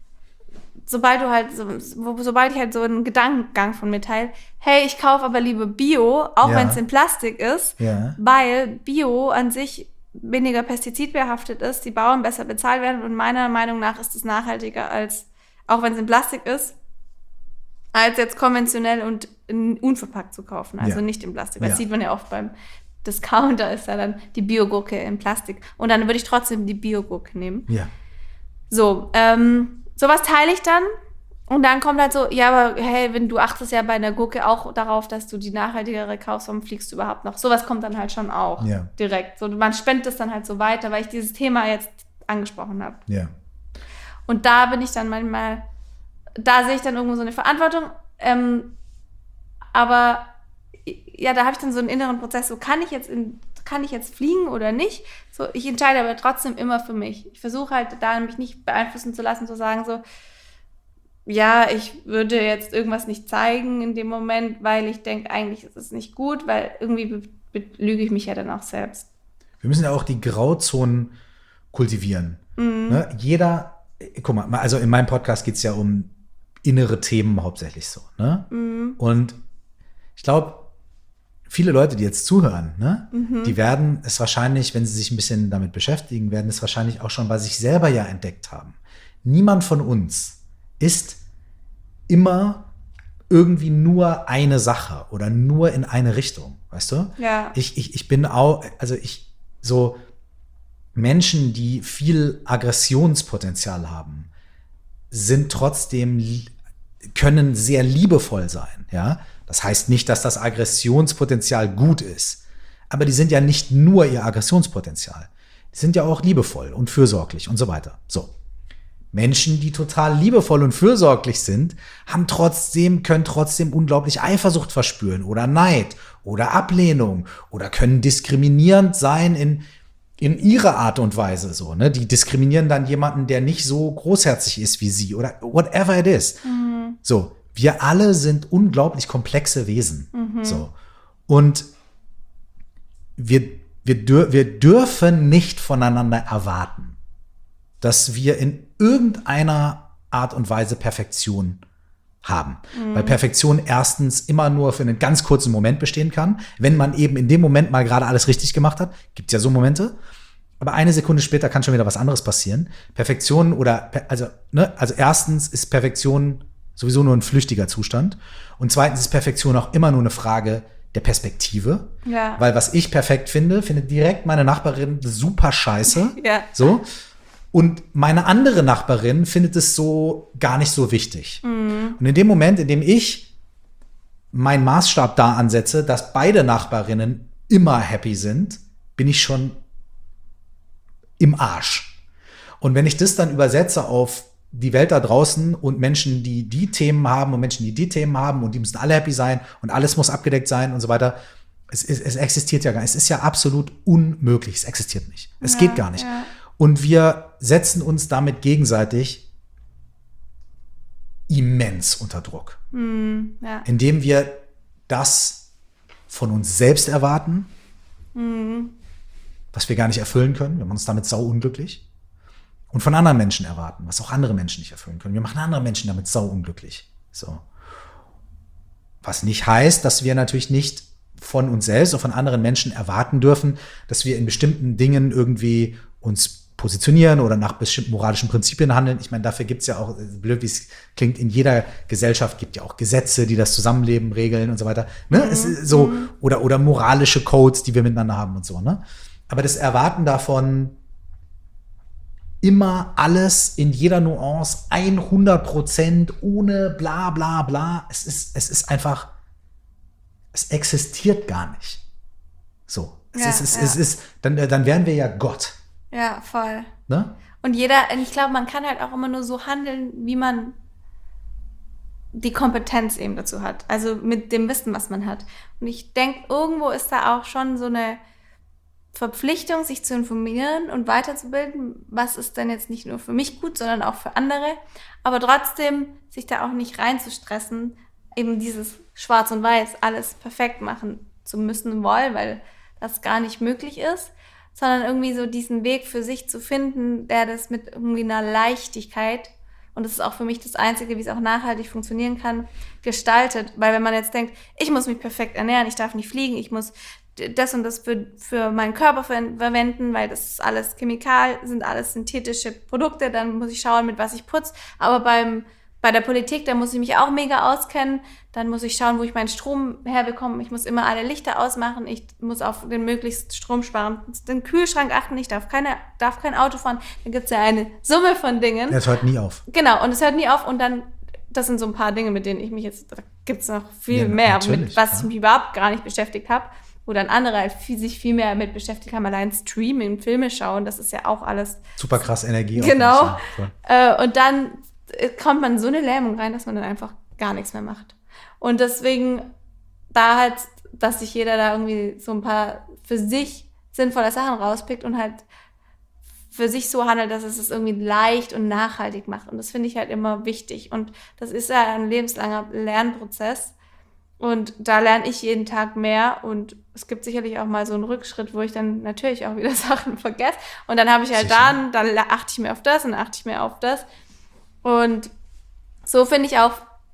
sobald du halt, so, so- sobald ich halt so einen Gedankengang von mir teile, hey, ich kaufe aber lieber Bio, auch Ja. wenn es in Plastik ist, Ja. weil Bio an sich weniger pestizidbehaftet ist, die Bauern besser bezahlt werden und meiner Meinung nach ist es nachhaltiger als, auch wenn es in Plastik ist, als jetzt konventionell und in- unverpackt zu kaufen, also Ja. nicht in Plastik. Das Ja. sieht man ja oft beim Discounter, ist ja dann die Biogurke in Plastik. Und dann würde ich trotzdem die Biogurke nehmen. Ja. So, ähm, sowas teile ich dann. Und dann kommt halt so, ja, aber hey, wenn du achtest ja bei einer Gurke auch darauf, dass du die nachhaltigere kaufst, warum fliegst du überhaupt noch? Sowas kommt dann halt schon auch Ja. direkt. So, man spendet es dann halt so weiter, weil ich dieses Thema jetzt angesprochen habe. Ja. Und da bin ich dann manchmal, da sehe ich dann irgendwo so eine Verantwortung. Ähm, aber ja, da habe ich dann so einen inneren Prozess, so kann ich jetzt in, kann ich jetzt fliegen oder nicht? So, ich entscheide aber trotzdem immer für mich. Ich versuche halt da mich nicht beeinflussen zu lassen, zu sagen so, ja, ich würde jetzt irgendwas nicht zeigen in dem Moment, weil ich denke, eigentlich ist es nicht gut, weil irgendwie be- belüge ich mich ja dann auch selbst. Wir müssen ja auch die Grauzonen kultivieren. Mhm. Ne? Jeder, äh, guck mal, also in meinem Podcast geht es ja um innere Themen hauptsächlich so. Ne? Mhm. Und ich glaube, viele Leute, die jetzt zuhören, ne, Mhm. die werden es wahrscheinlich, wenn sie sich ein bisschen damit beschäftigen, werden es wahrscheinlich auch schon bei sich selber ja entdeckt haben. Niemand von uns ist immer irgendwie nur eine Sache oder nur in eine Richtung, weißt du? Ja. Ich, ich, ich bin auch, also ich, so Menschen, die viel Aggressionspotenzial haben, sind trotzdem, li- können sehr liebevoll sein, ja? Das heißt nicht, dass das Aggressionspotenzial gut ist, aber die sind ja nicht nur ihr Aggressionspotenzial. Die sind ja auch liebevoll und fürsorglich und so weiter. So. Menschen, die total liebevoll und fürsorglich sind, haben trotzdem, können trotzdem unglaublich Eifersucht verspüren oder Neid oder Ablehnung oder können diskriminierend sein in, in ihrer Art und Weise, so, ne? Die diskriminieren dann jemanden, der nicht so großherzig ist wie sie oder whatever it is. Mhm. So. Wir alle sind unglaublich komplexe Wesen. So. Und wir, wir, dür wir dürfen nicht voneinander erwarten, dass wir in irgendeiner Art und Weise Perfektion haben. Weil Perfektion erstens immer nur für einen ganz kurzen Moment bestehen kann. Wenn man eben in dem Moment mal gerade alles richtig gemacht hat, gibt es ja so Momente. Aber eine Sekunde später kann schon wieder was anderes passieren. Perfektion oder, per- also, ne, also erstens ist Perfektion sowieso nur ein flüchtiger Zustand. Und zweitens ist Perfektion auch immer nur eine Frage der Perspektive. Ja. Weil was ich perfekt finde, findet direkt meine Nachbarin super scheiße. Ja. So. Und meine andere Nachbarin findet es so gar nicht so wichtig. Und in dem Moment, in dem ich meinen Maßstab da ansetze, dass beide Nachbarinnen immer happy sind, bin ich schon im Arsch. Und wenn ich das dann übersetze auf die Welt da draußen und Menschen, die die Themen haben und Menschen, die die Themen haben und die müssen alle happy sein und alles muss abgedeckt sein und so weiter, es, es, es existiert ja gar nicht. Es ist ja absolut unmöglich. Es existiert nicht. Es Ja, geht gar nicht. ja. Und wir setzen uns damit gegenseitig immens unter Druck. Mhm. Ja. Indem wir das von uns selbst erwarten, Mhm. was wir gar nicht erfüllen können. Wir machen uns damit sau unglücklich. Und von anderen Menschen erwarten, was auch andere Menschen nicht erfüllen können. Wir machen andere Menschen damit sau unglücklich. So. Was nicht heißt, dass wir natürlich nicht von uns selbst und von anderen Menschen erwarten dürfen, dass wir in bestimmten Dingen irgendwie uns positionieren oder nach bestimmten moralischen Prinzipien handeln. Ich meine, dafür gibt es ja auch, blöd wie es klingt, in jeder Gesellschaft gibt ja auch Gesetze, die das Zusammenleben regeln und so weiter. Ne? Mhm. Es ist so, oder, oder moralische Codes, die wir miteinander haben und so. Ne? Aber das Erwarten davon, immer alles in jeder Nuance, hundert Prozent, ohne bla bla bla, es ist, es ist einfach, es existiert gar nicht. So, es Ja, ist, es, ja. es ist, dann, dann wären wir ja Gott. Ja, voll. Ne? Und jeder, ich glaube, man kann halt auch immer nur so handeln, wie man die Kompetenz eben dazu hat. Also mit dem Wissen, was man hat. Und ich denke, irgendwo ist da auch schon so eine Verpflichtung, sich zu informieren und weiterzubilden, was ist denn jetzt nicht nur für mich gut, sondern auch für andere. Aber trotzdem sich da auch nicht reinzustressen, eben dieses Schwarz und Weiß, alles perfekt machen zu müssen wollen, weil das gar nicht möglich ist, sondern irgendwie so diesen Weg für sich zu finden, der das mit irgendwie einer Leichtigkeit, und das ist auch für mich das Einzige, wie es auch nachhaltig funktionieren kann, gestaltet. Weil wenn man jetzt denkt, ich muss mich perfekt ernähren, ich darf nicht fliegen, ich muss das und das für, für meinen Körper ver- verwenden, weil das ist alles Chemikal, sind alles synthetische Produkte, dann muss ich schauen, mit was ich putze. Aber beim Bei der Politik, da muss ich mich auch mega auskennen. Dann muss ich schauen, wo ich meinen Strom herbekomme. Ich muss immer alle Lichter ausmachen. Ich muss auf den möglichst Strom sparen. Den Kühlschrank achten. Ich darf, keine, darf kein Auto fahren. Da gibt es ja eine Summe von Dingen. Das hört nie auf. Genau, und es hört nie auf. Und dann, das sind so ein paar Dinge, mit denen ich mich jetzt, da gibt es noch viel Ja, mehr, natürlich, mit was ja. ich mich überhaupt gar nicht beschäftigt habe. Wo dann andere halt viel, sich viel mehr mit beschäftigt haben. Allein Streaming, Filme schauen, das ist ja auch alles. Super krass Energie. Genau. Äh, und dann kommt man in so eine Lähmung rein, dass man dann einfach gar nichts mehr macht. Und deswegen da halt, dass sich jeder da irgendwie so ein paar für sich sinnvolle Sachen rauspickt und halt für sich so handelt, dass es es irgendwie leicht und nachhaltig macht. Und das finde ich halt immer wichtig. Und das ist ja ein lebenslanger Lernprozess. Und da lerne ich jeden Tag mehr. Und es gibt sicherlich auch mal so einen Rückschritt, wo ich dann natürlich auch wieder Sachen vergesse. Und dann habe ich halt dann, dann achte ich mehr auf das und dann achte ich mehr auf das. Und so finde ich auch,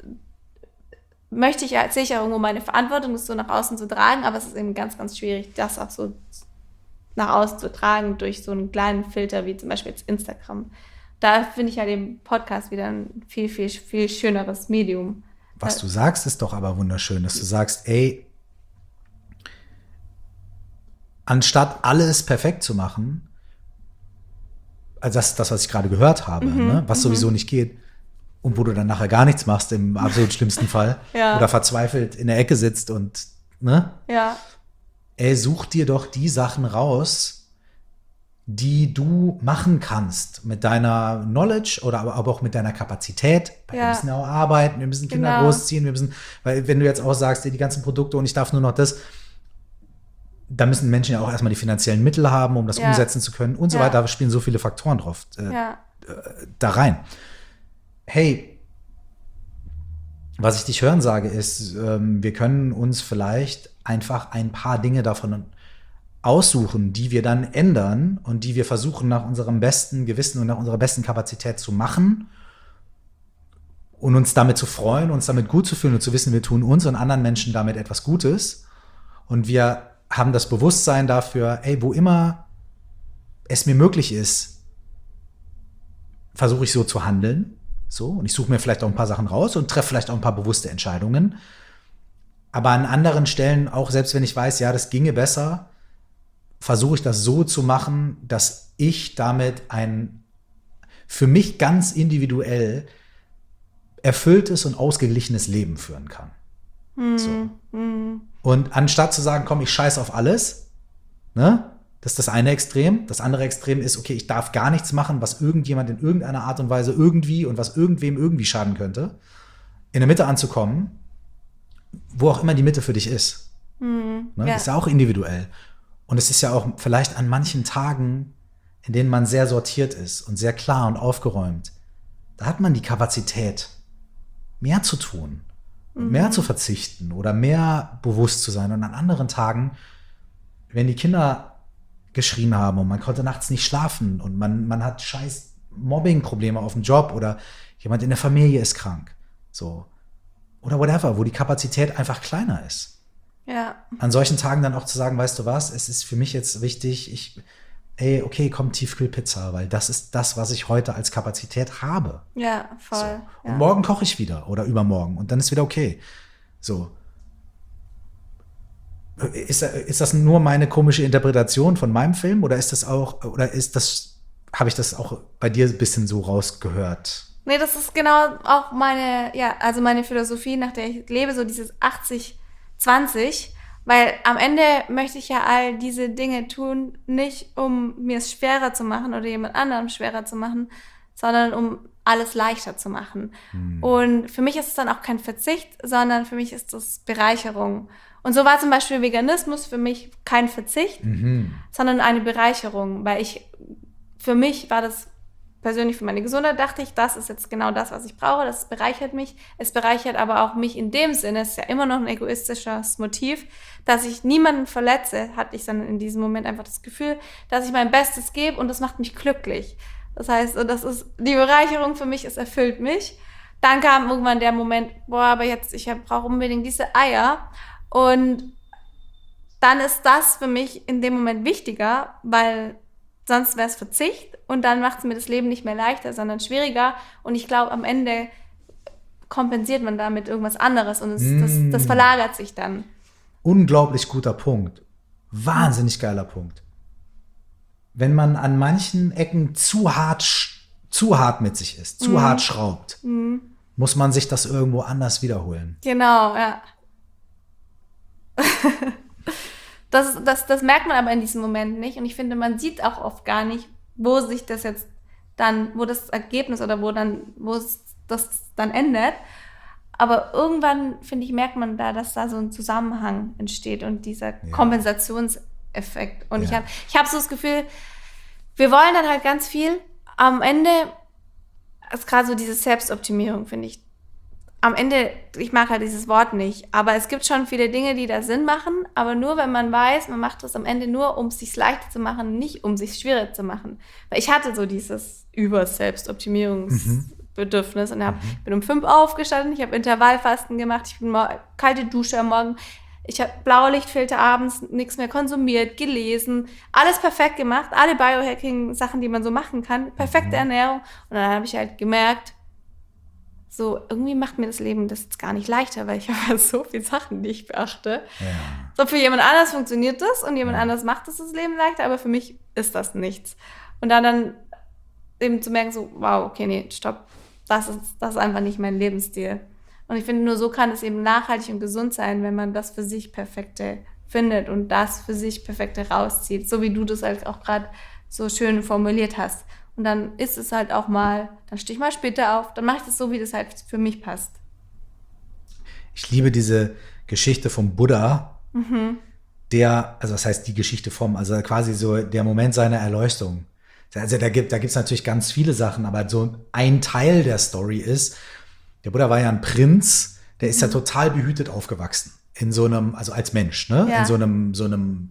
möchte ich, sehe ich auch irgendwo meine Verantwortung, das so nach außen zu tragen, aber es ist eben ganz, ganz schwierig, das auch so nach außen zu tragen durch so einen kleinen Filter wie zum Beispiel jetzt Instagram. Da finde ich halt den Podcast wieder ein viel, viel, viel schöneres Medium. Was du sagst, ist doch aber wunderschön, dass du sagst, ey, anstatt alles perfekt zu machen, also das ist das, was ich gerade gehört habe, Mhm, ne? Was mhm. sowieso nicht geht und wo du dann nachher gar nichts machst im absolut schlimmsten Fall Ja. oder verzweifelt in der Ecke sitzt und, ne? Ja, Ey, such dir doch die Sachen raus, die du machen kannst mit deiner Knowledge oder aber, aber auch mit deiner Kapazität. Weil Ja. Wir müssen ja auch arbeiten, wir müssen Kinder Genau. großziehen, wir müssen, weil wenn du jetzt auch sagst, ey, die ganzen Produkte und ich darf nur noch das, da müssen Menschen ja auch erstmal die finanziellen Mittel haben, um das Ja. umsetzen zu können und so Ja. weiter. Da spielen so viele Faktoren drauf äh, ja, da rein. Hey, was ich dich hören sage, ist, ähm, wir können uns vielleicht einfach ein paar Dinge davon aussuchen, die wir dann ändern und die wir versuchen nach unserem besten Gewissen und nach unserer besten Kapazität zu machen und uns damit zu freuen, uns damit gut zu fühlen und zu wissen, wir tun uns und anderen Menschen damit etwas Gutes und wir haben das Bewusstsein dafür, ey, wo immer es mir möglich ist, versuche ich so zu handeln. So, und ich suche mir vielleicht auch ein paar Sachen raus und treffe vielleicht auch ein paar bewusste Entscheidungen. Aber an anderen Stellen, auch selbst wenn ich weiß, ja, das ginge besser, versuche ich das so zu machen, dass ich damit ein für mich ganz individuell erfülltes und ausgeglichenes Leben führen kann. hm, So. hm, Und anstatt zu sagen, komm, ich scheiß auf alles, ne? Das ist das eine Extrem. Das andere Extrem ist, okay, ich darf gar nichts machen, was irgendjemand in irgendeiner Art und Weise irgendwie und was irgendwem irgendwie schaden könnte. In der Mitte anzukommen, wo auch immer die Mitte für dich ist. hm, Ne? ja. Ist ja auch individuell. Und es ist ja auch vielleicht an manchen Tagen in denen man sehr sortiert ist und sehr klar und aufgeräumt, da hat man die Kapazität, mehr zu tun, mhm. mehr zu verzichten oder mehr bewusst zu sein. Und an anderen Tagen, wenn die Kinder geschrien haben und man konnte nachts nicht schlafen und man, man hat scheiß Mobbing-Probleme auf dem Job oder jemand in der Familie ist krank, so. Oder whatever, wo die Kapazität einfach kleiner ist. Ja. An solchen Tagen dann auch zu sagen, weißt du was, es ist für mich jetzt wichtig, ich, ey, okay, komm, Tiefkühlpizza, weil das ist das, was ich heute als Kapazität habe. Ja, voll. So. Und ja. morgen koche ich wieder oder übermorgen und dann ist wieder okay. So. Ist, ist das nur meine komische Interpretation von meinem Film oder ist das auch, oder ist das, habe ich das auch bei dir ein bisschen so rausgehört? Nee, das ist genau auch meine, ja, also meine Philosophie, nach der ich lebe, so dieses achtzig zwanzig, weil am Ende möchte ich ja all diese Dinge tun, nicht um mir es schwerer zu machen oder jemand anderem schwerer zu machen, sondern um alles leichter zu machen. Hm. Und für mich ist es dann auch kein Verzicht, sondern für mich ist es Bereicherung. Und so war zum Beispiel Veganismus für mich kein Verzicht, mhm. sondern eine Bereicherung, weil ich, für mich war das persönlich für meine Gesundheit, dachte ich, das ist jetzt genau das, was ich brauche, das bereichert mich. Es bereichert aber auch mich in dem Sinne, es ist ja immer noch ein egoistisches Motiv, dass ich niemanden verletze, hatte ich dann in diesem Moment einfach das Gefühl, dass ich mein Bestes gebe und das macht mich glücklich. Das heißt, das ist die Bereicherung für mich, es erfüllt mich. Dann kam irgendwann der Moment, boah, aber jetzt, ich brauche unbedingt diese Eier. Und dann ist das für mich in dem Moment wichtiger, weil sonst wäre es Verzicht und dann macht es mir das Leben nicht mehr leichter, sondern schwieriger. Und ich glaube, am Ende kompensiert man damit irgendwas anderes und es, mm. das, das verlagert sich dann. Unglaublich guter Punkt. Wahnsinnig geiler Punkt. Wenn man an manchen Ecken zu hart, zu hart mit sich ist, zu mm. hart schraubt, mm. muss man sich das irgendwo anders wiederholen. Genau, ja. Das, das, das merkt man aber in diesem Moment nicht. Und ich finde, man sieht auch oft gar nicht, wo sich das jetzt dann, wo das Ergebnis oder wo dann, wo es das dann endet. Aber irgendwann, finde ich, merkt man da, dass da so ein Zusammenhang entsteht und dieser ja. Kompensationseffekt. Und ja. ich habe ich hab so das Gefühl, wir wollen dann halt ganz viel. Am Ende ist gerade so diese Selbstoptimierung, finde ich. Am Ende, ich mag halt dieses Wort nicht, aber es gibt schon viele Dinge, die da Sinn machen, aber nur, wenn man weiß, man macht das am Ende nur, um es sich leichter zu machen, nicht um es sich schwieriger zu machen. Weil ich hatte so dieses Über-Selbstoptimierungsbedürfnis mhm. und hab, mhm. bin um fünf aufgestanden, ich habe Intervallfasten gemacht, ich bin mal kalte Dusche am Morgen, ich habe Blaulichtfilter abends, nichts mehr konsumiert, gelesen, alles perfekt gemacht, alle Biohacking-Sachen, die man so machen kann, perfekte mhm. Ernährung. Und dann habe ich halt gemerkt, so, irgendwie macht mir das Leben das jetzt gar nicht leichter, weil ich habe halt so viele Sachen, die ich beachte. Ja. So, für jemand anders funktioniert das und jemand ja. anders macht das, das Leben leichter, aber für mich ist das nichts. Und dann, dann eben zu merken, so, wow, okay, nee, stopp, das ist, das ist einfach nicht mein Lebensstil. Und ich finde, nur so kann es eben nachhaltig und gesund sein, wenn man das für sich Perfekte findet und das für sich Perfekte rauszieht, so wie du das halt auch gerade so schön formuliert hast. Und dann ist es halt auch mal, dann stehe ich mal später auf, dann mache ich das so, wie das halt für mich passt. Ich liebe diese Geschichte vom Buddha, mhm. der, also das heißt die Geschichte vom, also quasi so der Moment seiner Erleuchtung. Also da gibt da gibt's natürlich ganz viele Sachen, aber so ein Teil der Story ist, der Buddha war ja ein Prinz, der ist mhm. ja total behütet aufgewachsen. In so einem, also als Mensch, ne? Ja. In so einem, so einem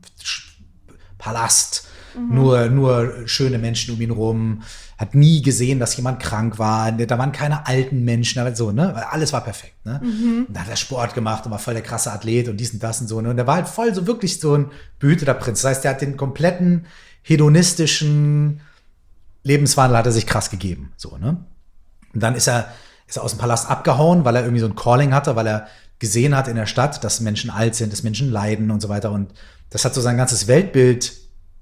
Palast. Mhm. Nur, nur schöne Menschen um ihn rum, hat nie gesehen, dass jemand krank war, da waren keine alten Menschen, aber so, ne, alles war perfekt, ne, mhm. und da hat er Sport gemacht und war voll der krasse Athlet und dies und das und so, ne, und der war halt voll so wirklich so ein behüteter Prinz, das heißt, der hat den kompletten hedonistischen Lebenswandel hat er sich krass gegeben, so, ne, und dann ist er, ist er aus dem Palast abgehauen, weil er irgendwie so ein Calling hatte, weil er gesehen hat in der Stadt, dass Menschen alt sind, dass Menschen leiden und so weiter, und das hat so sein ganzes Weltbild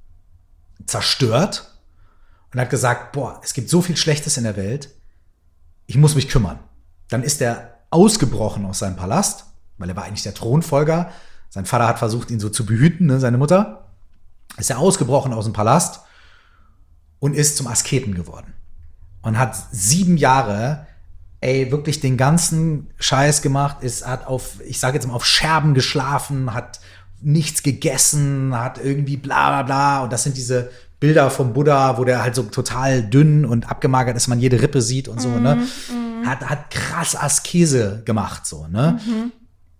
zerstört und hat gesagt, boah, es gibt so viel Schlechtes in der Welt, ich muss mich kümmern. Dann ist er ausgebrochen aus seinem Palast, weil er war eigentlich der Thronfolger. Sein Vater hat versucht, ihn so zu behüten, ne, seine Mutter. Ist er ausgebrochen aus dem Palast und ist zum Asketen geworden. Und hat sieben Jahre, ey, wirklich den ganzen Scheiß gemacht, ist, hat auf, ich sage jetzt mal, auf Scherben geschlafen, hat nichts gegessen, hat irgendwie bla bla bla. Und das sind diese Bilder vom Buddha, wo der halt so total dünn und abgemagert ist, man jede Rippe sieht und so, mm, ne? Mm. Hat, hat krass Askese gemacht, so, ne? Mm-hmm.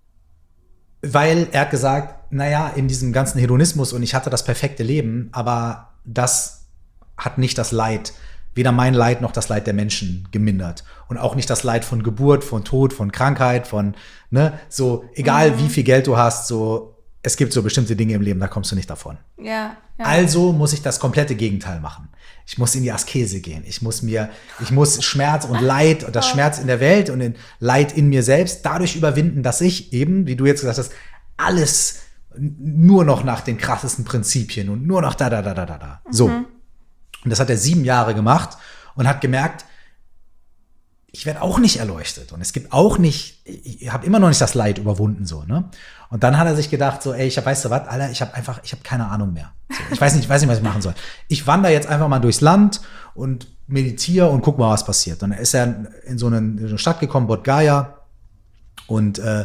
Weil er hat gesagt, naja, in diesem ganzen Hedonismus und ich hatte das perfekte Leben, aber das hat nicht das Leid, weder mein Leid noch das Leid der Menschen gemindert. Und auch nicht das Leid von Geburt, von Tod, von Krankheit, von, ne, so, egal mm. wie viel Geld du hast, so, es gibt so bestimmte Dinge im Leben, da kommst du nicht davon. Ja, ja. Also muss ich das komplette Gegenteil machen. Ich muss in die Askese gehen. Ich muss mir, ich muss Schmerz und Leid und das oh. Schmerz in der Welt und den Leid in mir selbst dadurch überwinden, dass ich eben, wie du jetzt gesagt hast, alles nur noch nach den krassesten Prinzipien und nur noch da, da, da, da, da, da. Mhm. So. Und das hat er sieben Jahre gemacht und hat gemerkt, ich werde auch nicht erleuchtet und es gibt auch nicht, ich habe immer noch nicht das Leid überwunden, so, ne? Und dann hat er sich gedacht, so, ey, ich hab, weißt du was, Alter, ich habe einfach, ich habe keine Ahnung mehr. So, ich weiß nicht, ich weiß nicht, was ich machen soll. Ich wandere jetzt einfach mal durchs Land und meditiere und guck mal, was passiert. Und dann ist er in so eine, in so eine Stadt gekommen, Bodh Gaya, und äh,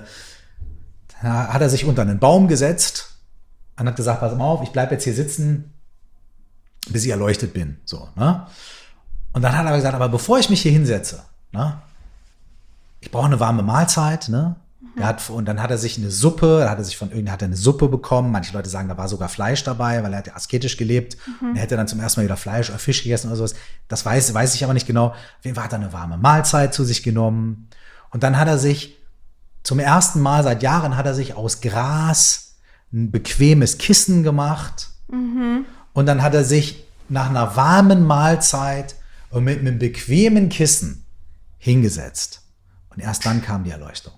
da hat er sich unter einen Baum gesetzt und hat gesagt, pass mal auf, ich bleib jetzt hier sitzen, bis ich erleuchtet bin, so, ne? Und dann hat er gesagt, aber bevor ich mich hier hinsetze, ne, ich brauche eine warme Mahlzeit, ne? Mhm. Er hat, und dann hat er sich eine Suppe, da hat er sich von irgendeiner hat er eine Suppe bekommen. Manche Leute sagen, da war sogar Fleisch dabei, weil er hat ja asketisch gelebt. Mhm. Und er hätte dann zum ersten Mal wieder Fleisch oder Fisch gegessen oder sowas. Das weiß, weiß ich aber nicht genau. Auf jeden Fall hat er eine warme Mahlzeit zu sich genommen. Und dann hat er sich, zum ersten Mal seit Jahren hat er sich aus Gras ein bequemes Kissen gemacht. Mhm. Und dann hat er sich nach einer warmen Mahlzeit und mit einem bequemen Kissen hingesetzt. Und erst dann kam die Erleuchtung.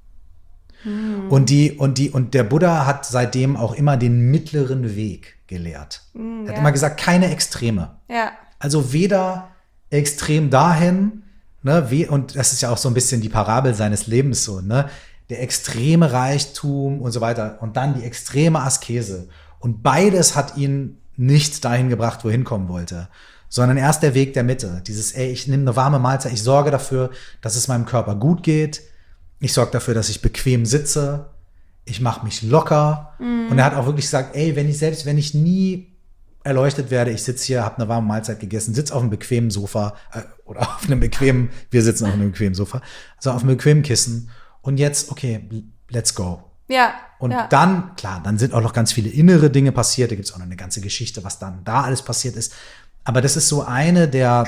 Hm. Und, die, und, die, und der Buddha hat seitdem auch immer den mittleren Weg gelehrt. Hm, er hat ja. immer gesagt, keine Extreme. Ja. Also weder extrem dahin, ne, wie, und das ist ja auch so ein bisschen die Parabel seines Lebens so, ne, der extreme Reichtum und so weiter und dann die extreme Askese. Und beides hat ihn nicht dahin gebracht, wo er hinkommen wollte, sondern erst der Weg der Mitte. Dieses, ey, ich nehme eine warme Mahlzeit, ich sorge dafür, dass es meinem Körper gut geht. Ich sorge dafür, dass ich bequem sitze. Ich mache mich locker. Mm. Und er hat auch wirklich gesagt, ey, wenn ich selbst, wenn ich nie erleuchtet werde, ich sitze hier, habe eine warme Mahlzeit gegessen, sitze auf einem bequemen Sofa äh, oder auf einem bequemen, wir sitzen auf einem bequemen Sofa, also auf einem bequemen Kissen. Und jetzt, okay, let's go. Ja. Und ja. dann, klar, dann sind auch noch ganz viele innere Dinge passiert. Da gibt es auch noch eine ganze Geschichte, was dann da alles passiert ist. Aber das ist so eine der,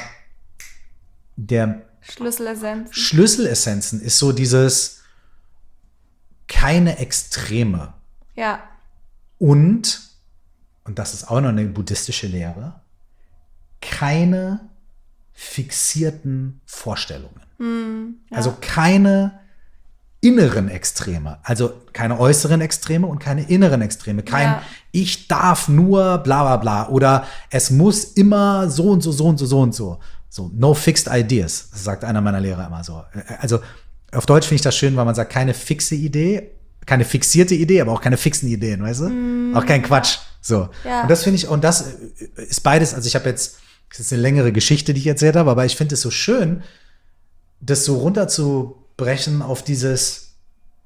der Schlüsselessenzen. Schlüsselessenzen ist so dieses keine Extreme. Ja. Und, und das ist auch noch eine buddhistische Lehre, keine fixierten Vorstellungen. Hm, ja. Also keine inneren Extreme, also keine äußeren Extreme und keine inneren Extreme. Kein ja. ich darf nur bla bla bla oder es muss immer so und so, so und so, so und so. So, no fixed ideas, das sagt einer meiner Lehrer immer so. Also auf Deutsch finde ich das schön, weil man sagt, keine fixe Idee, keine fixierte Idee, aber auch keine fixen Ideen, weißt du? Mm, auch kein Quatsch. So. Ja. Und das finde ich, und das ist beides, also ich habe jetzt, das ist eine längere Geschichte, die ich erzählt habe, aber ich finde es so schön, das so runterzubrechen auf dieses,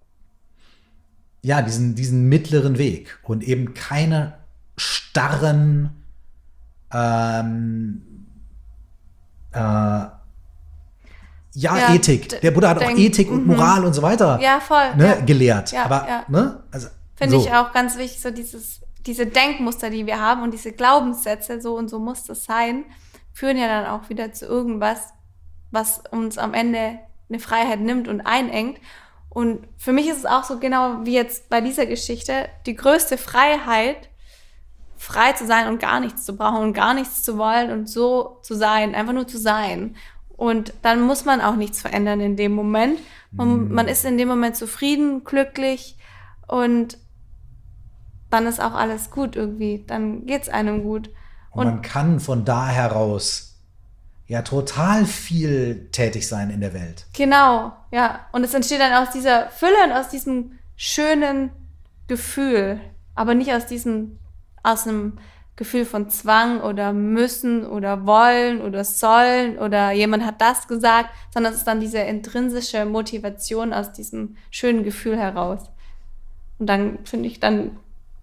ja, diesen, diesen mittleren Weg und eben keine starren, ähm, äh, ja, ja, Ethik. Der Buddha hat denk, auch Ethik und Moral und so weiter ja, voll, ne, ja. gelehrt. Ja, aber, ja. ne? Also, finde so. ich auch ganz wichtig, so dieses, diese Denkmuster, die wir haben und diese Glaubenssätze, so und so muss es sein, führen ja dann auch wieder zu irgendwas, was uns am Ende eine Freiheit nimmt und einengt. Und für mich ist es auch so genau wie jetzt bei dieser Geschichte, die größte Freiheit, frei zu sein und gar nichts zu brauchen und gar nichts zu wollen und so zu sein, einfach nur zu sein. Und dann muss man auch nichts verändern in dem Moment. Und man ist in dem Moment zufrieden, glücklich und dann ist auch alles gut irgendwie. Dann geht's einem gut. Und, und man kann von da heraus ja total viel tätig sein in der Welt. Genau, ja. Und es entsteht dann aus dieser Fülle und aus diesem schönen Gefühl, aber nicht aus diesem, aus einem Gefühl von Zwang oder müssen oder wollen oder sollen oder jemand hat das gesagt, sondern es ist dann diese intrinsische Motivation aus diesem schönen Gefühl heraus. Und dann finde ich, dann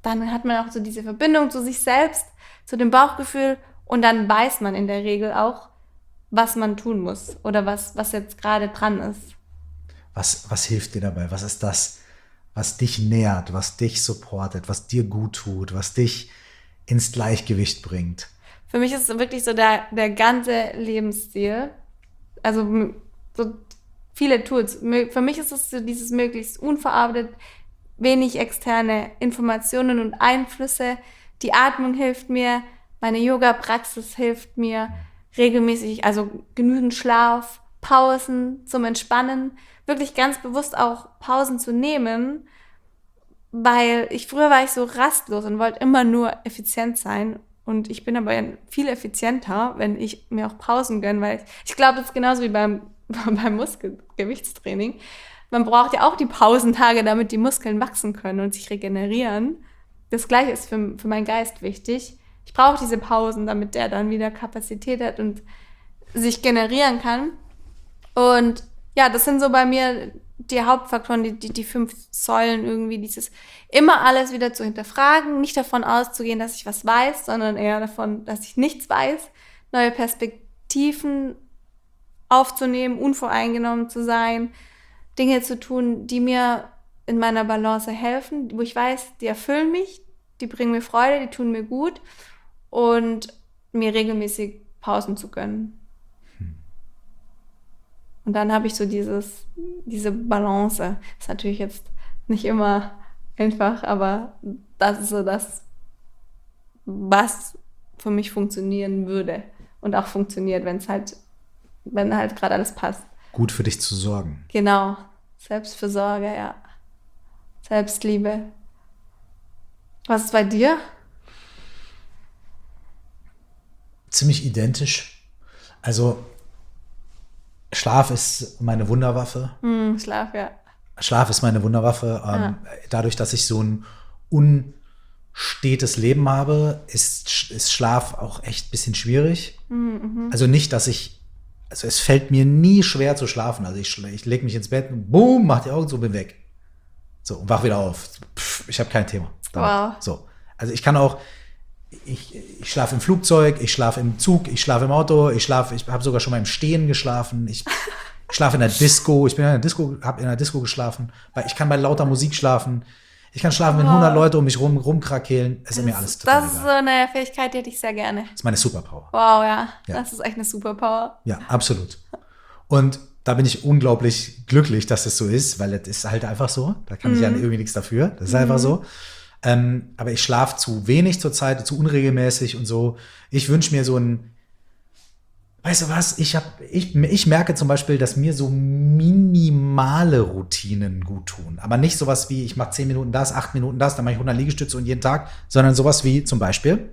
dann hat man auch so diese Verbindung zu sich selbst, zu dem Bauchgefühl und dann weiß man in der Regel auch, was man tun muss oder was, was jetzt gerade dran ist. Was, was hilft dir dabei? Was ist das, was dich nährt, was dich supportet, was dir gut tut, was dich ins Gleichgewicht bringt? Für mich ist es wirklich so der, der ganze Lebensstil. Also so viele Tools. Für mich ist es so dieses möglichst unverarbeitet, wenig externe Informationen und Einflüsse. Die Atmung hilft mir, meine Yoga-Praxis hilft mir, regelmäßig, also genügend Schlaf, Pausen zum Entspannen, wirklich ganz bewusst auch Pausen zu nehmen, weil ich früher war ich so rastlos und wollte immer nur effizient sein und ich bin aber viel effizienter, wenn ich mir auch Pausen gönne, weil ich, ich glaube, das ist genauso wie beim, beim Muskelgewichtstraining. Man braucht ja auch die Pausentage, damit die Muskeln wachsen können und sich regenerieren. Das Gleiche ist für, für meinen Geist wichtig. Ich brauche diese Pausen, damit der dann wieder Kapazität hat und sich generieren kann. Und ja, das sind so bei mir die Hauptfaktoren, die, die, die fünf Säulen irgendwie, dieses immer alles wieder zu hinterfragen, nicht davon auszugehen, dass ich was weiß, sondern eher davon, dass ich nichts weiß, neue Perspektiven aufzunehmen, unvoreingenommen zu sein, Dinge zu tun, die mir in meiner Balance helfen, wo ich weiß, die erfüllen mich, die bringen mir Freude, die tun mir gut und mir regelmäßig Pausen zu gönnen. Und dann habe ich so dieses, diese Balance. Ist natürlich jetzt nicht immer einfach, aber das ist so das, was für mich funktionieren würde und auch funktioniert, wenn es halt, wenn halt gerade alles passt. Gut für dich zu sorgen. Genau. Selbstfürsorge, ja. Selbstliebe. Was ist bei dir? Ziemlich identisch. Also Schlaf ist meine Wunderwaffe. Hm, Schlaf, ja. Schlaf ist meine Wunderwaffe. Ähm, Ja. Dadurch, dass ich so ein unstetes Leben habe, ist, ist Schlaf auch echt ein bisschen schwierig. Mhm. Also nicht, dass ich, also es fällt mir nie schwer zu schlafen. Also ich, ich lege mich ins Bett und boom, mach die Augen zu, bin weg. So, und wach wieder auf. Pff, ich habe kein Thema damit. Wow. So. Also ich kann auch, ich, ich schlafe im Flugzeug, ich schlafe im Zug, ich schlafe im Auto, ich schlafe, ich habe sogar schon mal im Stehen geschlafen, ich schlafe in der Disco, ich bin in der Disco, habe in der Disco geschlafen, weil ich kann bei lauter Musik schlafen, ich kann schlafen, wenn Wow. hundert Leute um mich rum rumkrakehlen, es ist mir alles total Das ist so egal. eine Fähigkeit, die hätte ich sehr gerne. Das ist meine Superpower. Wow, ja. Ja. Das ist echt eine Superpower. Ja, absolut. Und da bin ich unglaublich glücklich, dass es so ist, weil es ist halt einfach so. Da kann ich ja irgendwie nichts dafür. Das ist einfach so. Ähm, aber ich schlafe zu wenig zurzeit, zu unregelmäßig und so. Ich wünsche mir so ein, weißt du was, ich, hab, ich, ich merke zum Beispiel, dass mir so minimale Routinen gut tun. Aber nicht sowas wie, ich mache zehn Minuten das, acht Minuten das, dann mache ich hundert Liegestütze und jeden Tag, sondern sowas wie zum Beispiel,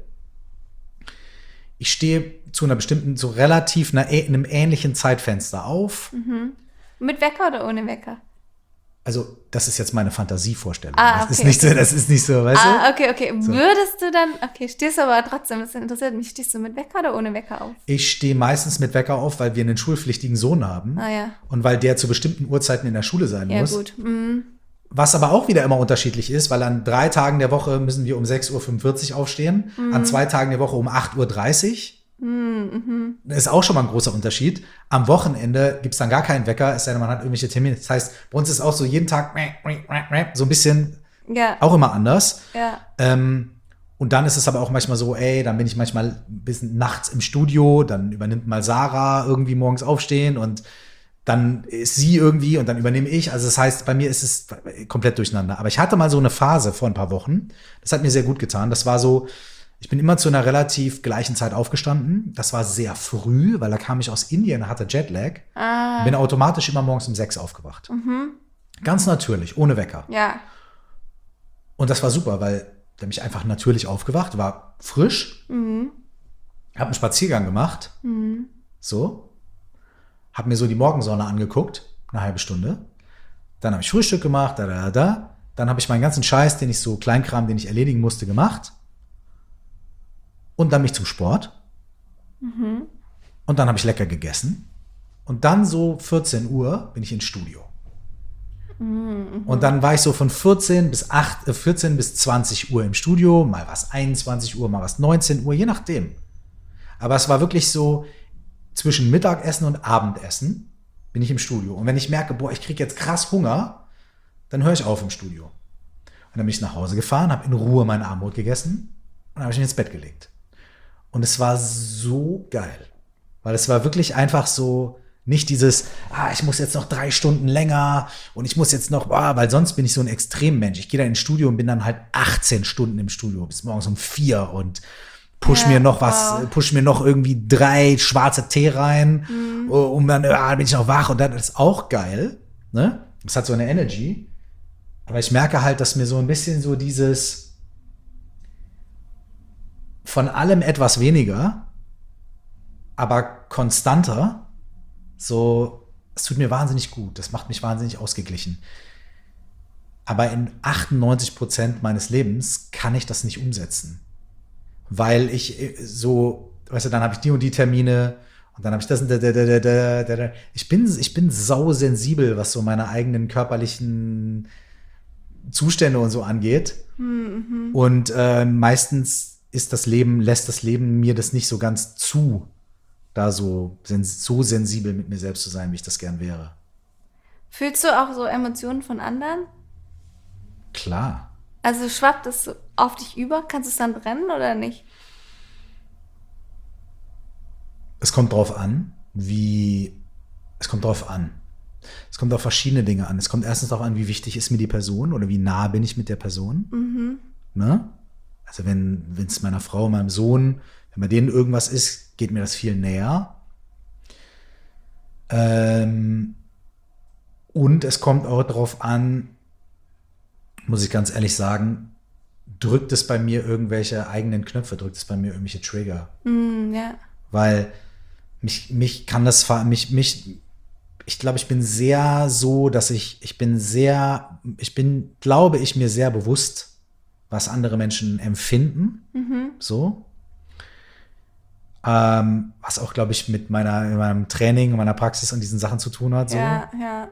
ich stehe zu einer bestimmten, so relativ einer, einem ähnlichen Zeitfenster auf. Mit Wecker oder ohne Wecker? Also, das ist jetzt meine Fantasievorstellung. Ah, das ist okay, nicht okay. so, das ist nicht so, weißt Ah, du? okay, okay. So. Würdest du dann, okay, stehst du aber trotzdem, das interessiert mich, stehst du mit Wecker oder ohne Wecker auf? Ich stehe meistens mit Wecker auf, weil wir einen schulpflichtigen Sohn haben. Ah, ja. Und weil der zu bestimmten Uhrzeiten in der Schule sein Ja, muss. gut. Mhm. Was aber auch wieder immer unterschiedlich ist, weil an drei Tagen der Woche müssen wir um sechs Uhr fünfundvierzig aufstehen, an zwei Tagen der Woche um acht Uhr dreißig. Das ist auch schon mal ein großer Unterschied. Am Wochenende gibt es dann gar keinen Wecker, es sei denn, man hat irgendwelche Termine. Das heißt, bei uns ist auch so jeden Tag so ein bisschen Ja, auch immer anders. ja. Ähm, und dann ist es aber auch manchmal so, ey, dann bin ich manchmal ein bisschen nachts im Studio, dann übernimmt mal Sarah irgendwie morgens aufstehen und dann ist sie irgendwie und dann übernehme ich. Also das heißt, bei mir ist es komplett durcheinander. Aber ich hatte mal so eine Phase vor ein paar Wochen, das hat mir sehr gut getan. Das war so, ich bin immer zu einer relativ gleichen Zeit aufgestanden. Das war sehr früh, weil da kam ich aus Indien, hatte Jetlag. Ah, Bin automatisch immer morgens um sechs aufgewacht. Ganz natürlich, ohne Wecker. ja. Und das war super, weil da bin ich einfach natürlich aufgewacht, war frisch, Mhm. habe einen Spaziergang gemacht, so, habe mir so die Morgensonne angeguckt, eine halbe Stunde. Dann habe ich Frühstück gemacht, da, da, da. Dann habe ich meinen ganzen Scheiß, den ich so, Kleinkram, den ich erledigen musste, gemacht. Und dann mich zum Sport. Und dann habe ich lecker gegessen. Und dann so vierzehn Uhr bin ich ins Studio. Mhm. Und dann war ich so von vierzehn bis acht, äh, vierzehn bis zwanzig Uhr im Studio, mal was einundzwanzig Uhr, mal was neunzehn Uhr, je nachdem. Aber es war wirklich so, zwischen Mittagessen und Abendessen bin ich im Studio. Und wenn ich merke, boah, ich kriege jetzt krass Hunger, dann höre ich auf im Studio. Und dann bin ich nach Hause gefahren, habe in Ruhe mein Abendbrot gegessen und dann habe ich mich ins Bett gelegt. Und es war so geil. Weil es war wirklich einfach so, nicht dieses, ah, ich muss jetzt noch drei Stunden länger und ich muss jetzt noch, ah, weil sonst bin ich so ein Extremmensch. Ich gehe da ins Studio und bin dann halt achtzehn Stunden im Studio, bis morgens um vier und push Ja, mir noch was, wow. push mir noch irgendwie drei schwarze Tee rein, Mhm. und dann ah, bin ich noch wach und dann ist auch geil, ne? Das hat so eine Energy. Aber ich merke halt, dass mir so ein bisschen so dieses von allem etwas weniger, aber konstanter, so, es tut mir wahnsinnig gut. Das macht mich wahnsinnig ausgeglichen. Aber in achtundneunzig Prozent meines Lebens kann ich das nicht umsetzen. Weil ich so, weißt du, dann habe ich die und die Termine und dann habe ich das und da, da, da, da, da, da. Ich bin, ich bin sausensibel, was so meine eigenen körperlichen Zustände und so angeht. Mhm. Und äh, meistens ist das Leben, lässt das Leben mir das nicht so ganz zu, da so, so sensibel mit mir selbst zu sein, wie ich das gern wäre. Fühlst du auch so Emotionen von anderen? Klar. Also schwappt es so auf dich über? Kannst du es dann brennen oder nicht? Es kommt drauf an, wie, es kommt drauf an. Es kommt auf verschiedene Dinge an. Es kommt erstens darauf an, wie wichtig ist mir die Person oder wie nah bin ich mit der Person. Mhm. Ne? Also wenn es meiner Frau, meinem Sohn, wenn bei denen irgendwas ist, geht mir das viel näher. Ähm, und es kommt auch darauf an, muss ich ganz ehrlich sagen, drückt es bei mir irgendwelche eigenen Knöpfe, drückt es bei mir irgendwelche Trigger. Mm, ja. Weil mich, mich kann das, mich, mich, ich glaube, ich bin sehr so, dass ich, ich bin sehr, ich bin, glaube ich, mir sehr bewusst, was andere Menschen empfinden. Mhm. So. Ähm, was auch, glaube ich, mit meiner, meinem Training, meiner Praxis und diesen Sachen zu tun hat. So. Ja, ja.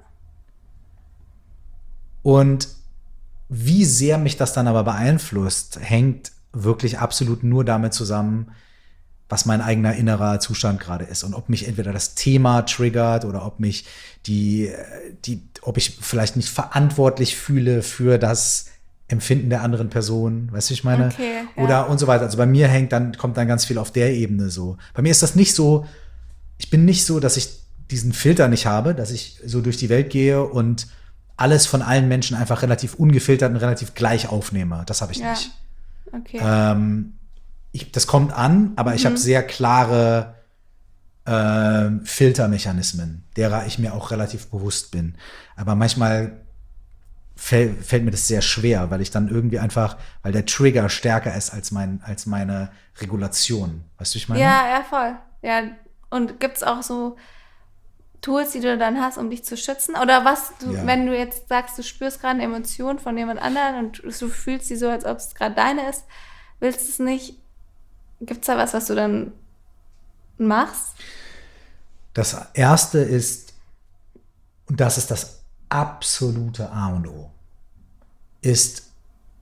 Und wie sehr mich das dann aber beeinflusst, hängt wirklich absolut nur damit zusammen, was mein eigener innerer Zustand gerade ist und ob mich entweder das Thema triggert oder ob mich die, die, ob ich vielleicht nicht verantwortlich fühle für das Empfinden der anderen Person, weißt du, ich meine? Okay, ja. Oder und so weiter. Also bei mir hängt dann, kommt dann ganz viel auf der Ebene so. Bei mir ist das nicht so, ich bin nicht so, dass ich diesen Filter nicht habe, dass ich so durch die Welt gehe und alles von allen Menschen einfach relativ ungefiltert und relativ gleich aufnehme. Das habe ich Ja. nicht. Okay. Ähm, ich, das kommt an, aber ich Mhm. habe sehr klare äh, Filtermechanismen, derer ich mir auch relativ bewusst bin. Aber manchmal fäll, fällt mir das sehr schwer, weil ich dann irgendwie einfach, weil der Trigger stärker ist als, mein, als meine Regulation. Weißt du, wie ich meine? Ja, ja, voll. Ja, und gibt es auch so Tools, die du dann hast, um dich zu schützen? Oder was, du, Ja. wenn du jetzt sagst, du spürst gerade eine Emotion von jemand anderem und du fühlst sie so, als ob es gerade deine ist, willst du es nicht? Gibt es da was, was du dann machst? Das erste ist, und das ist das absolute A und O, ist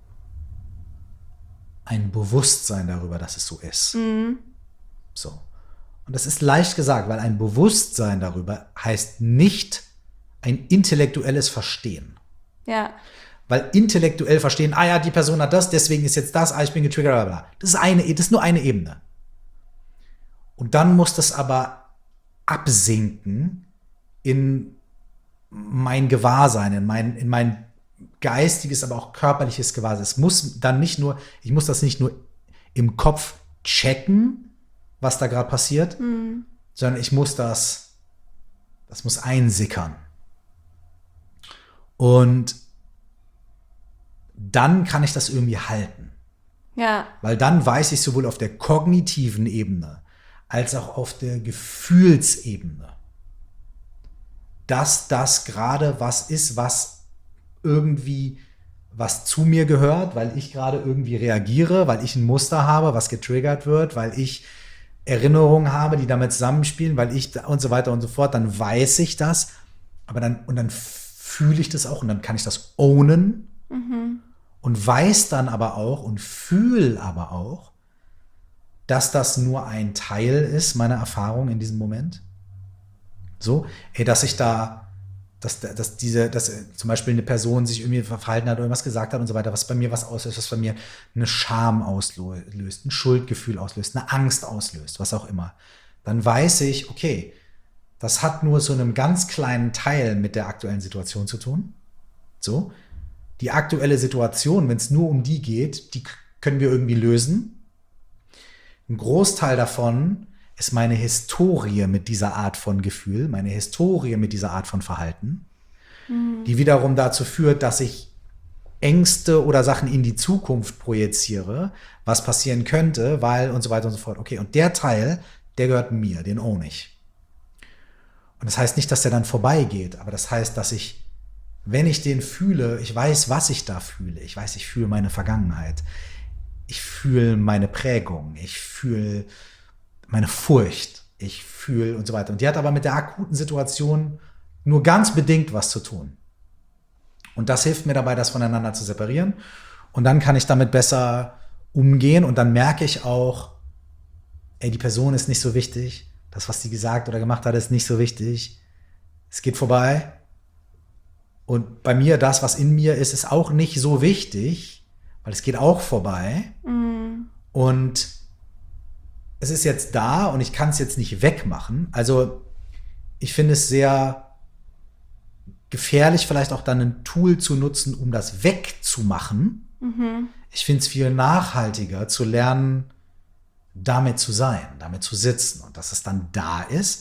ein Bewusstsein darüber, dass es so ist. Mhm. So. Und das ist leicht gesagt, weil ein Bewusstsein darüber heißt nicht ein intellektuelles Verstehen. Ja. Weil intellektuell verstehen, ah ja, die Person hat das, deswegen ist jetzt das, ah, ich bin getriggert, bla bla. Das ist eine, das ist nur eine Ebene. Und dann muss das aber absinken in mein Gewahrsein, in mein, in mein geistiges, aber auch körperliches Gewahrsein. Es muss dann nicht nur, ich muss das nicht nur im Kopf checken, was da gerade passiert, Mhm. sondern ich muss das, das muss einsickern. Und dann kann ich das irgendwie halten. Ja. Weil dann weiß ich sowohl auf der kognitiven Ebene als auch auf der Gefühlsebene, dass das gerade was ist, was irgendwie was zu mir gehört, weil ich gerade irgendwie reagiere, weil ich ein Muster habe, was getriggert wird, weil ich Erinnerungen habe, die damit zusammenspielen, weil ich und so weiter und so fort, dann weiß ich das, aber dann und dann fühle ich das auch und dann kann ich das ownen Mhm. und weiß dann aber auch und fühle aber auch, dass das nur ein Teil ist meiner Erfahrung in diesem Moment. So, ey, dass ich da, dass, dass diese, dass äh, zum Beispiel eine Person sich irgendwie verhalten hat oder irgendwas gesagt hat und so weiter, was bei mir was auslöst, was bei mir eine Scham auslöst, ein Schuldgefühl auslöst, eine Angst auslöst, was auch immer. Dann weiß ich, okay, das hat nur so einem ganz kleinen Teil mit der aktuellen Situation zu tun. So, die aktuelle Situation, wenn es nur um die geht, die k- können wir irgendwie lösen. Ein Großteil davon ist meine Historie mit dieser Art von Gefühl, meine Historie mit dieser Art von Verhalten, die wiederum dazu führt, dass ich Ängste oder Sachen in die Zukunft projiziere, was passieren könnte, weil und so weiter und so fort. Okay, und der Teil, der gehört mir, den own ich. Und das heißt nicht, dass der dann vorbeigeht, aber das heißt, dass ich, wenn ich den fühle, ich weiß, was ich da fühle. Ich weiß, ich fühle meine Vergangenheit. Ich fühle meine Prägung. Ich fühle meine Furcht. Ich fühle und so weiter. Und die hat aber mit der akuten Situation nur ganz bedingt was zu tun. Und das hilft mir dabei, das voneinander zu separieren. Und dann kann ich damit besser umgehen. Und dann merke ich auch, ey, die Person ist nicht so wichtig. Das, was sie gesagt oder gemacht hat, ist nicht so wichtig. Es geht vorbei. Und bei mir, das, was in mir ist, ist auch nicht so wichtig, weil es geht auch vorbei. Mhm. Und es ist jetzt da und ich kann es jetzt nicht wegmachen. Also ich finde es sehr gefährlich, vielleicht auch dann ein Tool zu nutzen, um das wegzumachen. Mhm. Ich finde es viel nachhaltiger zu lernen, damit zu sein, damit zu sitzen und dass es dann da ist.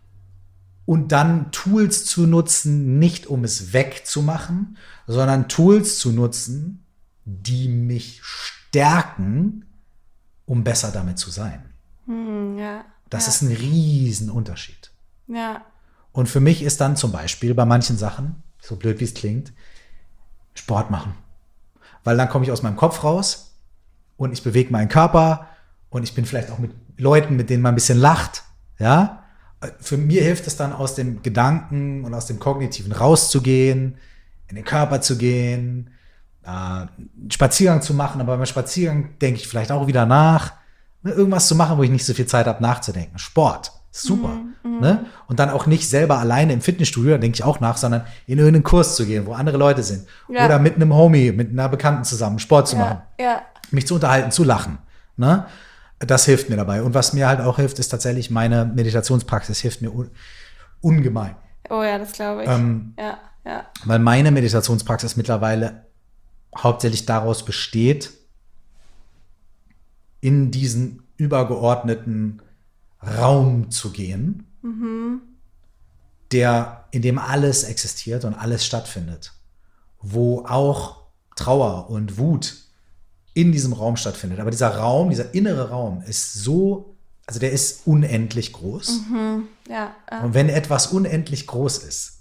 Und dann Tools zu nutzen, nicht um es wegzumachen, sondern Tools zu nutzen, die mich stärken, um besser damit zu sein. Mhm. Ja. Das ja. ist ein Riesenunterschied. Ja. Und für mich ist dann zum Beispiel bei manchen Sachen, so blöd wie es klingt, Sport machen. Weil dann komme ich aus meinem Kopf raus und ich bewege meinen Körper und ich bin vielleicht auch mit Leuten, mit denen man ein bisschen lacht. Ja? Für mich hilft es dann, aus dem Gedanken und aus dem Kognitiven rauszugehen, in den Körper zu gehen, äh, einen Spaziergang zu machen. Aber beim Spaziergang denke ich vielleicht auch wieder nach. Ne? Irgendwas zu machen, wo ich nicht so viel Zeit habe, nachzudenken. Sport. Super. Mhm, Ne? Und dann auch nicht selber alleine im Fitnessstudio, da denke ich auch nach, sondern in irgendeinen Kurs zu gehen, wo andere Leute sind. Ja. Oder mit einem Homie, mit einer Bekannten zusammen Sport zu machen. Ja. Ja. Mich zu unterhalten, zu lachen. Ne? Das hilft mir dabei. Und was mir halt auch hilft, ist tatsächlich meine Meditationspraxis, hilft mir un- ungemein. Oh ja, das glaube ich. Ähm, ja. Ja. Weil meine Meditationspraxis mittlerweile hauptsächlich daraus besteht, in diesen übergeordneten Raum zu gehen, Mhm. der, in dem alles existiert und alles stattfindet, wo auch Trauer und Wut in diesem Raum stattfindet. Aber dieser Raum, dieser innere Raum ist so, also der ist unendlich groß. Mhm. Ja. Ja. Und wenn etwas unendlich groß ist,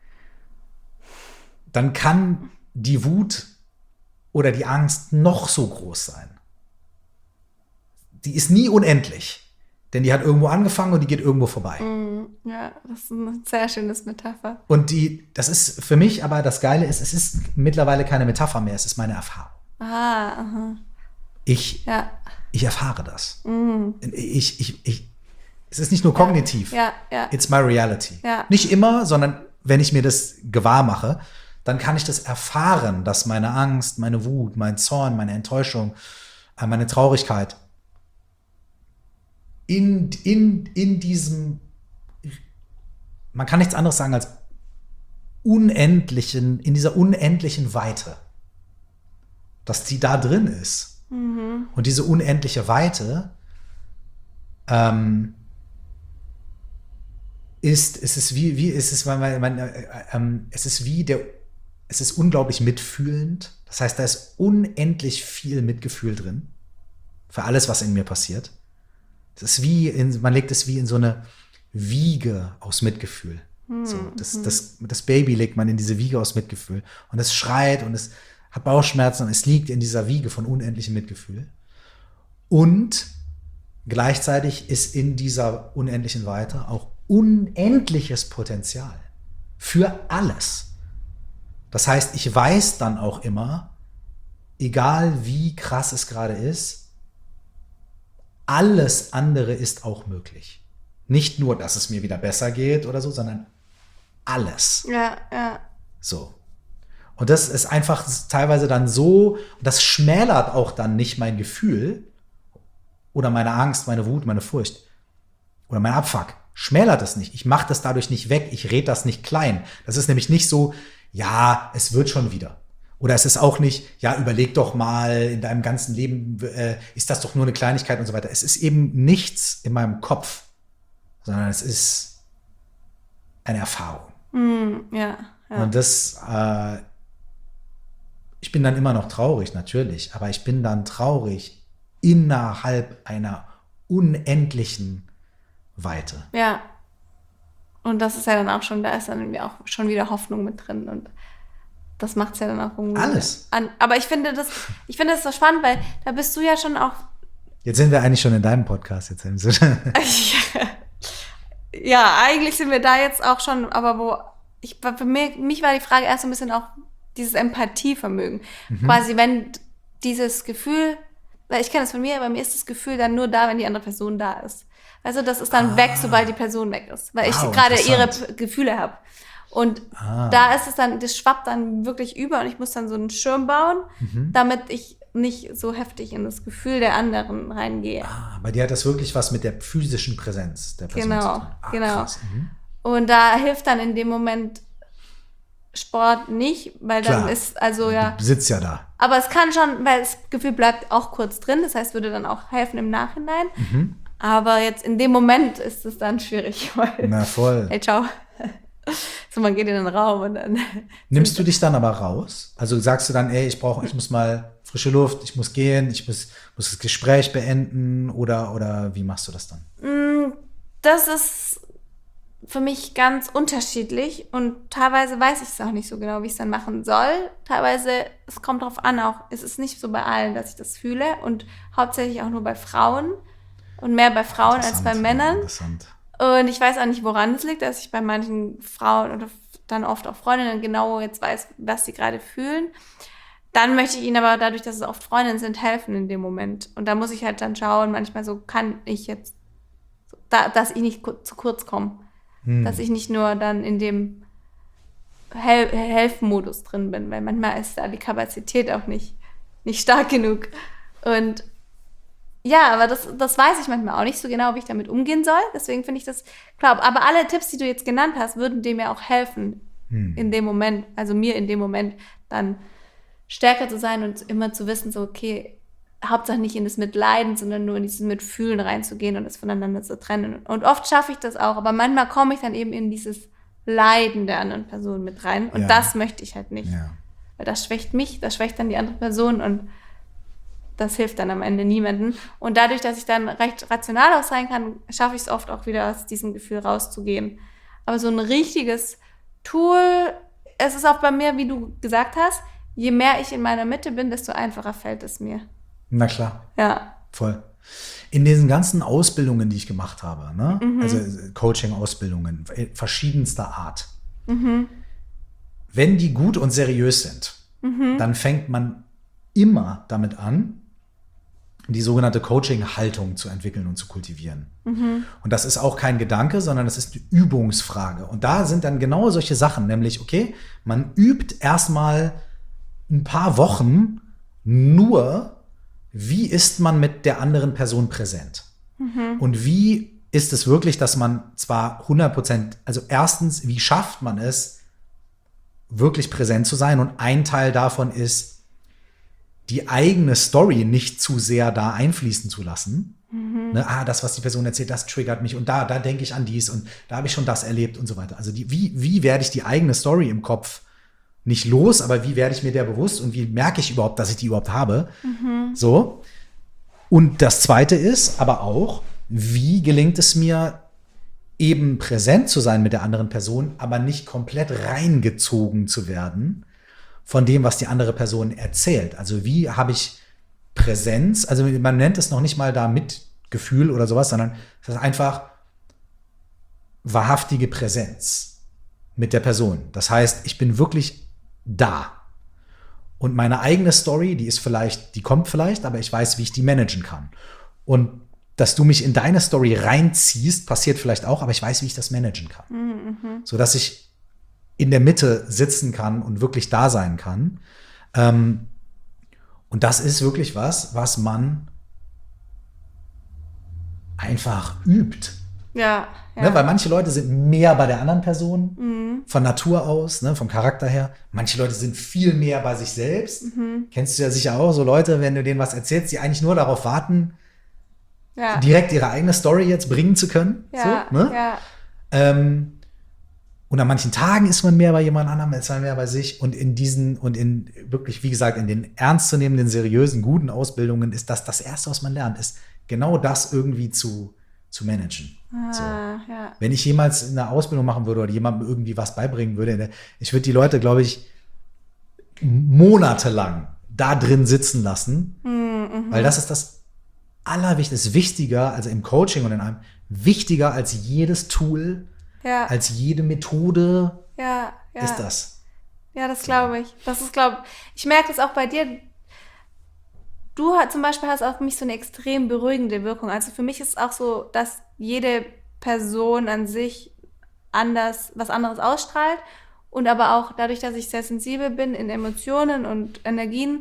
dann kann die Wut oder die Angst noch so groß sein. Die ist nie unendlich. Denn die hat irgendwo angefangen und die geht irgendwo vorbei. Mhm. Ja, das ist eine sehr schönes Metapher. Und die, das ist für mich aber das Geile ist, es ist mittlerweile keine Metapher mehr, es ist meine Erfahrung. Ah, aha. Ich, Ja. ich erfahre das. Mhm. Ich, ich, ich, es ist nicht nur kognitiv. Ja, ja. It's my reality. Ja. Nicht immer, sondern wenn ich mir das gewahr mache, dann kann ich das erfahren, dass meine Angst, meine Wut, mein Zorn, meine Enttäuschung, äh, meine Traurigkeit in, in, in diesem, man kann nichts anderes sagen als unendlichen, in dieser unendlichen Weite, dass die da drin ist. Mhm. Und diese unendliche Weite ähm, ist, es ist wie, wie es ist, man, man, äh, äh, es ist wie der, es ist unglaublich mitfühlend. Das heißt, da ist unendlich viel Mitgefühl drin für alles, was in mir passiert. Es ist wie, in, man legt es wie in so eine Wiege aus Mitgefühl. Mhm. So, das, das, das Baby legt man in diese Wiege aus Mitgefühl und es schreit und es hat Bauchschmerzen und es liegt in dieser Wiege von unendlichem Mitgefühl. Und gleichzeitig ist in dieser unendlichen Weite auch unendliches Potenzial für alles. Das heißt, ich weiß dann auch immer, egal wie krass es gerade ist, alles andere ist auch möglich. Nicht nur, dass es mir wieder besser geht oder so, sondern alles. Ja, ja. So. Und das ist einfach teilweise dann so, und das schmälert auch dann nicht mein Gefühl oder meine Angst, meine Wut, meine Furcht oder mein Abfuck. Schmälert es nicht. Ich mache das dadurch nicht weg. Ich rede das nicht klein. Das ist nämlich nicht so, ja, es wird schon wieder. Oder es ist auch nicht, ja, überleg doch mal, in deinem ganzen Leben äh, ist das doch nur eine Kleinigkeit und so weiter. Es ist eben nichts in meinem Kopf, sondern es ist eine Erfahrung. Mm, ja, ja. Und das, äh, ich bin dann immer noch traurig, natürlich, aber ich bin dann traurig innerhalb einer unendlichen Weite. Ja. Und das ist ja dann auch schon, da ist dann irgendwie auch schon wieder Hoffnung mit drin und das macht es ja dann auch irgendwie Alles. An. Aber ich finde das, ich finde das so spannend, weil da bist du ja schon auch. Jetzt sind wir eigentlich schon in deinem Podcast. Jetzt Ja, eigentlich sind wir da jetzt auch schon, aber wo ich für mich, mich war die Frage erst so ein bisschen auch dieses Empathievermögen. Mhm. Quasi, wenn dieses Gefühl, weil ich kenne das von mir, bei mir ist das Gefühl dann nur da, wenn die andere Person da ist. Also das ist dann ah. weg, sobald die Person weg ist, weil wow, ich gerade ihre P- Gefühle habe. Und ah. da ist es dann, das schwappt dann wirklich über und ich muss dann so einen Schirm bauen, mhm. damit ich nicht so heftig in das Gefühl der anderen reingehe. Ah, bei dir hat das wirklich was mit der physischen Präsenz der Person genau, zu tun. Ah, genau. Mhm. Und da hilft dann in dem Moment Sport nicht, weil Klar. dann ist, also ja. Du sitzt ja da. Aber es kann schon, weil das Gefühl bleibt auch kurz drin, das heißt, würde dann auch helfen im Nachhinein. Mhm. Aber jetzt in dem Moment ist es dann schwierig, weil. Na voll. Hey, ciao. So, man geht in den Raum und dann. Nimmst du dich dann aber raus? Also sagst du dann, ey, ich brauche, ich muss mal frische Luft, ich muss gehen, ich muss, muss das Gespräch beenden oder, oder wie machst du das dann? Das ist für mich ganz unterschiedlich und teilweise weiß ich es auch nicht so genau, wie ich es dann machen soll. Teilweise, es kommt drauf an auch, es ist nicht so bei allen, dass ich das fühle und hauptsächlich auch nur bei Frauen und mehr bei Frauen als bei Männern. Interessant. Und ich weiß auch nicht, woran es liegt, dass ich bei manchen Frauen oder dann oft auch Freundinnen genau jetzt weiß, was sie gerade fühlen. Dann möchte ich ihnen aber dadurch, dass es oft Freundinnen sind, helfen in dem Moment. Und da muss ich halt dann schauen, manchmal so kann ich jetzt, da, dass ich nicht zu kurz komme. Hm. Dass ich nicht nur dann in dem Hel- Helfen-Modus drin bin, weil manchmal ist da die Kapazität auch nicht, nicht stark genug. Und ja, aber das, das weiß ich manchmal auch nicht so genau, wie ich damit umgehen soll. Deswegen finde ich das, klar, aber alle Tipps, die du jetzt genannt hast, würden dem ja auch helfen, hm. in dem Moment, also mir in dem Moment dann stärker zu sein und immer zu wissen, so okay, Hauptsache nicht in das Mitleiden, sondern nur in dieses Mitfühlen reinzugehen und das voneinander zu trennen. Und oft schaffe ich das auch, aber manchmal komme ich dann eben in dieses Leiden der anderen Person mit rein und ja. das möchte ich halt nicht. Ja. Weil das schwächt mich, das schwächt dann die andere Person und das hilft dann am Ende niemandem. Und dadurch, dass ich dann recht rational auch sein kann, schaffe ich es oft auch wieder aus diesem Gefühl rauszugehen. Aber so ein richtiges Tool, es ist auch bei mir, wie du gesagt hast, je mehr ich in meiner Mitte bin, desto einfacher fällt es mir. Na klar. Ja. Voll. In diesen ganzen Ausbildungen, die ich gemacht habe, ne? Mhm. Also Coaching-Ausbildungen verschiedenster Art, mhm. wenn die gut und seriös sind, mhm. dann fängt man immer damit an, die sogenannte Coaching-Haltung zu entwickeln und zu kultivieren. Mhm. Und das ist auch kein Gedanke, sondern das ist eine Übungsfrage. Und da sind dann genau solche Sachen, nämlich, okay, man übt erstmal ein paar Wochen nur, wie ist man mit der anderen Person präsent? Mhm. Und wie ist es wirklich, dass man zwar hundert Prozent, also erstens, wie schafft man es, wirklich präsent zu sein? Und ein Teil davon ist, die eigene Story nicht zu sehr da einfließen zu lassen. Mhm. Ne, ah, das, was die Person erzählt, das triggert mich und da, da denke ich an dies und da habe ich schon das erlebt und so weiter. Also die, wie, wie werde ich die eigene Story im Kopf nicht los, aber wie werde ich mir der bewusst und wie merke ich überhaupt, dass ich die überhaupt habe? Mhm. So. Und das Zweite ist aber auch, wie gelingt es mir, eben präsent zu sein mit der anderen Person, aber nicht komplett reingezogen zu werden von dem, was die andere Person erzählt. Also wie habe ich Präsenz, also man nennt es noch nicht mal da Mitgefühl oder sowas, sondern es ist einfach wahrhaftige Präsenz mit der Person. Das heißt, ich bin wirklich da. Und meine eigene Story, die ist vielleicht, die kommt vielleicht, aber ich weiß, wie ich die managen kann. Und dass du mich in deine Story reinziehst, passiert vielleicht auch, aber ich weiß, wie ich das managen kann. Mhm. Sodass ich in der Mitte sitzen kann und wirklich da sein kann. Ähm, und das ist wirklich was, was man einfach übt. Ja, ja. Ne, weil manche Leute sind mehr bei der anderen Person, mhm. von Natur aus, ne, vom Charakter her. Manche Leute sind viel mehr bei sich selbst. Mhm. Kennst du ja sicher auch so Leute, wenn du denen was erzählst, die eigentlich nur darauf warten, ja. direkt ihre eigene Story jetzt bringen zu können. Ja, so, ne? ja. Ähm, und an manchen Tagen ist man mehr bei jemand anderem, ist man mehr bei sich. Und in diesen, und in wirklich, wie gesagt, in den ernstzunehmenden, seriösen, guten Ausbildungen ist das das Erste, was man lernt, ist genau das irgendwie zu, zu managen. Ah, so. ja. Wenn ich jemals eine Ausbildung machen würde oder jemandem irgendwie was beibringen würde, ich würde die Leute, glaube ich, monatelang da drin sitzen lassen, mhm. weil das ist das Allerwichtigste, ist wichtiger, also im Coaching und in einem, wichtiger als jedes Tool, ja. als jede Methode ja, ja. ist das. Ja, das glaube ich. Das ist, glaube ich, merke das auch bei dir. Du zum Beispiel hast auf mich so eine extrem beruhigende Wirkung. Also für mich ist es auch so, dass jede Person an sich anders, was anderes ausstrahlt und aber auch dadurch, dass ich sehr sensibel bin in Emotionen und Energien,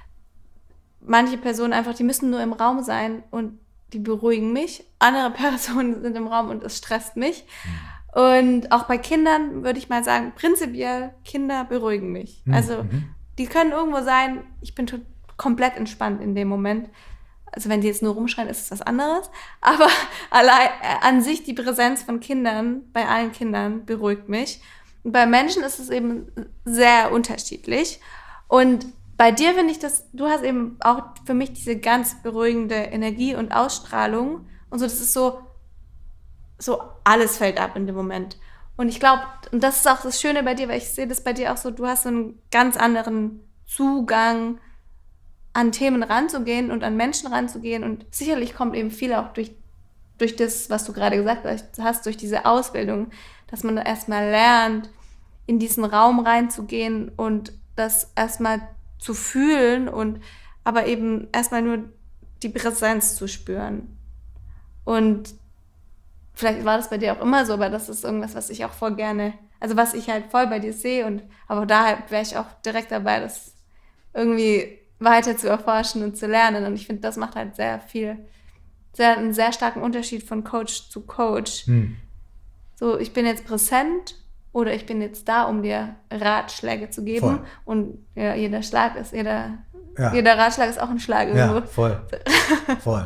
manche Personen einfach, die müssen nur im Raum sein und die beruhigen mich. Andere Personen sind im Raum und es stresst mich. Und auch bei Kindern würde ich mal sagen, prinzipiell, Kinder beruhigen mich. Mhm. Also die können irgendwo sein, ich bin total komplett entspannt in dem Moment. Also wenn die jetzt nur rumschreien, ist es was anderes. Aber allein äh, an sich die Präsenz von Kindern, bei allen Kindern, beruhigt mich. Und bei Menschen ist es eben sehr unterschiedlich. Und bei dir finde ich das, du hast eben auch für mich diese ganz beruhigende Energie und Ausstrahlung. Und so, das ist so, so alles fällt ab in dem Moment. Und ich glaube, und das ist auch das Schöne bei dir, weil ich sehe das bei dir auch so, du hast so einen ganz anderen Zugang an Themen ranzugehen und an Menschen ranzugehen. Und sicherlich kommt eben viel auch durch, durch das, was du gerade gesagt hast, durch diese Ausbildung, dass man da erstmal lernt, in diesen Raum reinzugehen und das erstmal zu fühlen und aber eben erstmal nur die Präsenz zu spüren. Und vielleicht war das bei dir auch immer so, aber das ist irgendwas, was ich auch voll gerne, also was ich halt voll bei dir sehe und aber daher wäre ich auch direkt dabei, das irgendwie weiter zu erforschen und zu lernen. Und ich finde, das macht halt sehr viel, sehr, einen sehr starken Unterschied von Coach zu Coach. Hm. So, ich bin jetzt präsent oder ich bin jetzt da, um dir Ratschläge zu geben. Voll. Und ja, jeder Schlag ist, jeder, ja. jeder Ratschlag ist auch ein Schlag irgendwo. Ja, voll. Voll.